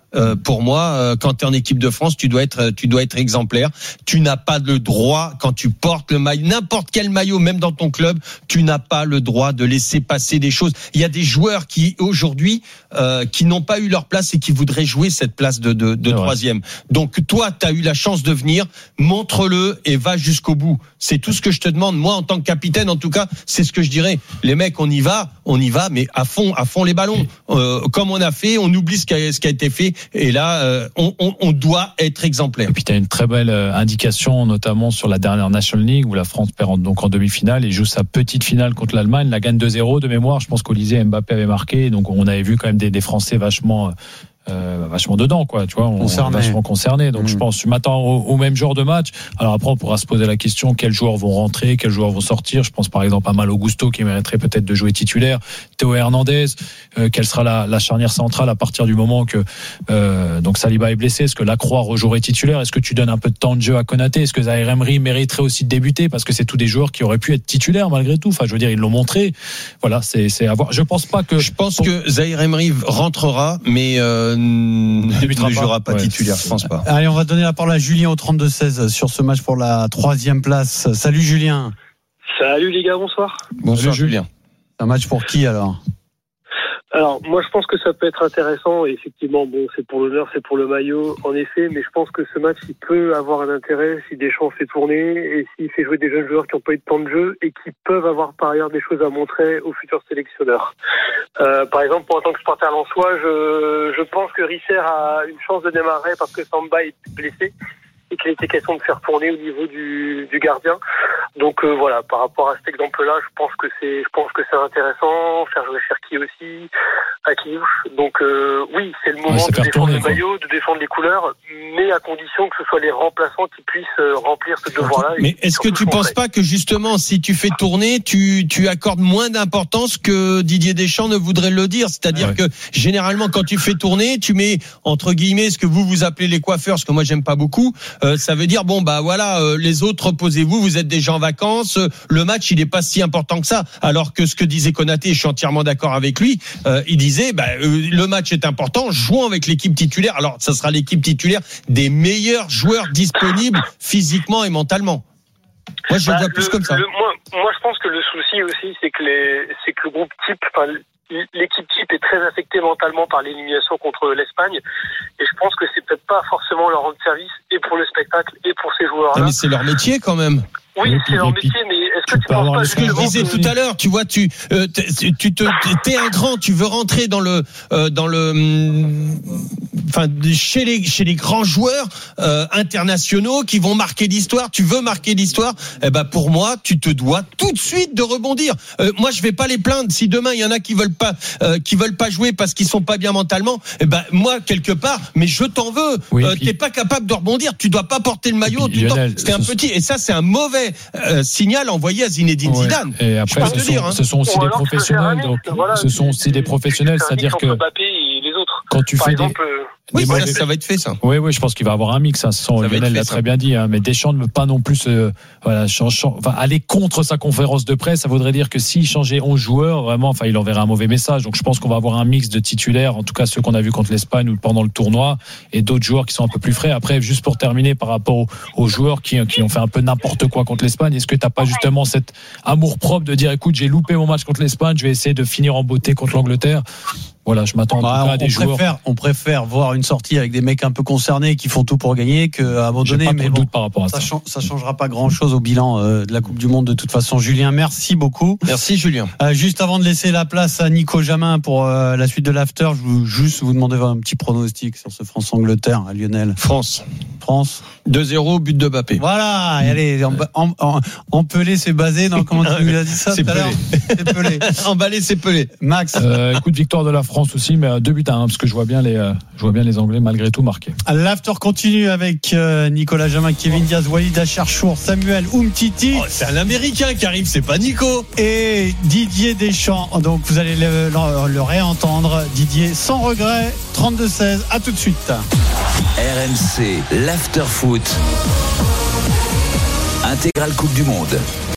Euh, pour moi, euh, quand tu es en équipe de France, tu dois être, tu dois être exemplaire. Tu n'as pas le droit, quand tu portes le maillot, n'importe quel maillot, même dans ton club, tu n'as pas le droit de laisser passer des choses. Il y a des joueurs qui aujourd'hui, euh, qui n'ont pas eu leur place et qui voudraient jouer cette place de, de, de troisième. Donc toi, tu as eu la chance de venir, montre-le et va jusqu'au bout. C'est tout ce que je te demande. Moi, en tant que capitaine, en tout cas, c'est ce que je dirais. Les mecs, on y va, on y va, mais à fond, à fond les ballons. Euh, comme on a fait, on oublie ce qui a, ce qui a été fait. Et là, euh, on, on, on doit être exemplaire. Et puis tu as une très belle indication, notamment sur la dernière National League où la France perd donc en demi-finale et joue sa petite finale contre l'Allemagne, la gagne deux zéro de mémoire. Je pense qu'Olysée Mbappé avait marqué, donc on avait vu quand même des, des Français vachement. Euh, vachement dedans, quoi, tu vois, on est vachement concerné. Donc, mmh. je pense, je m'attends au, au même genre de match. Alors après, on pourra se poser la question, quels joueurs vont rentrer, quels joueurs vont sortir. Je pense par exemple à Malo Gusto qui mériterait peut-être de jouer titulaire. Théo Hernandez, euh, quelle sera la, la charnière centrale à partir du moment que euh, donc Saliba est blessé. Est-ce que Lacroix rejouerait titulaire? Est-ce que tu donnes un peu de temps de jeu à Konaté? Est-ce que Zaïre Emery mériterait aussi de débuter? Parce que c'est tous des joueurs qui auraient pu être titulaires malgré tout. Enfin, je veux dire, ils l'ont montré. Voilà, c'est, c'est à voir. Je pense pas que. Je pense pour... que Zaïre Emery rentrera, mais euh, ne jouera pas, pas ouais. titulaire, je pense pas. Allez, on va donner la parole à Julien au trente-deux seize sur ce match pour la troisième place. Salut Julien. Salut les gars, bonsoir. Bonsoir Julien. Un match pour qui alors? Alors, moi, je pense que ça peut être intéressant. Et effectivement, bon, c'est pour l'honneur, c'est pour le maillot, en effet. Mais je pense que ce match, il peut avoir un intérêt si Deschamps fait tourner et s'il fait jouer des jeunes joueurs qui n'ont pas eu de temps de jeu et qui peuvent avoir par ailleurs des choses à montrer aux futurs sélectionneurs. Euh, par exemple, pour en tant que supporter lensois, je, je pense que Risser a une chance de démarrer parce que Samba est blessé et qu'il était question de faire tourner au niveau du, du gardien. Donc euh, voilà, par rapport à cet exemple-là, je pense que c'est, je pense que c'est intéressant. Faire jouer Cherki aussi, Akiouche. Donc euh, oui, c'est le moment ouais, de défendre tourner, le maillot, de défendre les couleurs, mais à condition que ce soit les remplaçants qui puissent euh, remplir ce devoir-là. Mais est-ce que tu penses pas que justement, si tu fais tourner, tu, tu accordes moins d'importance que Didier Deschamps ne voudrait le dire? C'est-à-dire ouais. que généralement, quand tu fais tourner, tu mets entre guillemets ce que vous vous appelez les coiffeurs, ce que moi j'aime pas beaucoup. Euh, ça veut dire bon bah voilà, euh, les autres reposez-vous, vous êtes déjà en vacances, euh, le match il est pas si important que ça. Alors que ce que disait Konaté, je suis entièrement d'accord avec lui, euh, il disait bah euh, le match est important, jouons avec l'équipe titulaire. Alors ça sera l'équipe titulaire des meilleurs joueurs disponibles physiquement et mentalement. Moi je bah, vois plus le, comme ça. Le, moi, moi je pense que le souci aussi c'est que les c'est que le groupe type, enfin l'équipe type est très affectée mentalement par l'élimination contre l'Espagne et je pense que c'est peut-être pas forcément leur rendre service et pour le spectacle et pour ces joueurs-là. Ah mais c'est leur métier quand même. Oui, c'est leur métier, mais est-ce que tu, tu penses pas ce que je disais tout à l'heure, tu vois, tu euh, tu te t'es un grand, tu veux rentrer dans le euh, dans le enfin chez les chez les grands joueurs euh, internationaux qui vont marquer l'histoire, tu veux marquer l'histoire, eh ben pour moi, tu te dois tout de suite de rebondir. Euh, moi, je vais pas les plaindre si demain il y en a qui veulent pas euh, qui veulent pas jouer parce qu'ils sont pas bien mentalement, eh ben moi quelque part, mais je t'en veux, oui, euh, puis... t'es pas capable de rebondir, tu dois pas porter le maillot tout le temps. C'est un petit et ça c'est un mauvais Euh, signal envoyé à Zinedine ouais. Zidane. Et après, ce sont, dire, hein. ce sont aussi des professionnels. Donc, voilà, ce sont aussi des professionnels, c'est-à-dire que les autres. quand tu Par fais exemple, des euh... Oui, ça, ça va être fait, ça. Oui, oui, je pense qu'il va avoir un mix. Hein. Son, Lionel l'a très bien dit. Hein. Mais Deschamps ne veut pas non plus euh, voilà, change, enfin, aller contre sa conférence de presse. Ça voudrait dire que s'il changeait onze joueurs, vraiment, enfin, il enverrait un mauvais message. Donc, je pense qu'on va avoir un mix de titulaires, en tout cas ceux qu'on a vus contre l'Espagne ou pendant le tournoi, et d'autres joueurs qui sont un peu plus frais. Après, juste pour terminer, par rapport aux, aux joueurs qui, qui ont fait un peu n'importe quoi contre l'Espagne, est-ce que t'as pas justement cet amour propre de dire, écoute, j'ai loupé mon match contre l'Espagne, je vais essayer de finir en beauté contre l'Angleterre? Voilà, je m'attends bah, en tout cas à des on joueurs. Préfère, on préfère voir une sortie avec des mecs un peu concernés qui font tout pour gagner qu'à abandonner. J'ai pas mais bon, doute par rapport à ça. Ça, ch- ça changera pas grand-chose au bilan euh, de la Coupe du Monde de toute façon. Julien, merci beaucoup. Merci Julien. Euh, juste avant de laisser la place à Nico Jamin pour euh, la suite de l'after, je veux juste vous demander un petit pronostic sur ce France-Angleterre à Lionel. France. France. deux zéro, but de Mbappé. Voilà, mmh. allez, en, en, Empelé, c'est basé dans comment tu nous as dit ça c'est tout à l'heure. C'est pelé. Emballé, c'est pelé. Max. Euh, écoute, victoire de la France aussi, mais deux buts à un, parce que je vois bien les, euh, je vois bien les Anglais malgré tout marquer. L'after continue avec euh, Nicolas Jamin, Kevin Diaz, Walid Acharchour, Samuel Umtiti. Oh, c'est un Américain qui arrive, c'est pas Nico. Et Didier Deschamps. Donc vous allez le, le, le réentendre. Didier, sans regret, trente-deux seize. À tout de suite. R M C, l'after foot. Intégrale Coupe du Monde.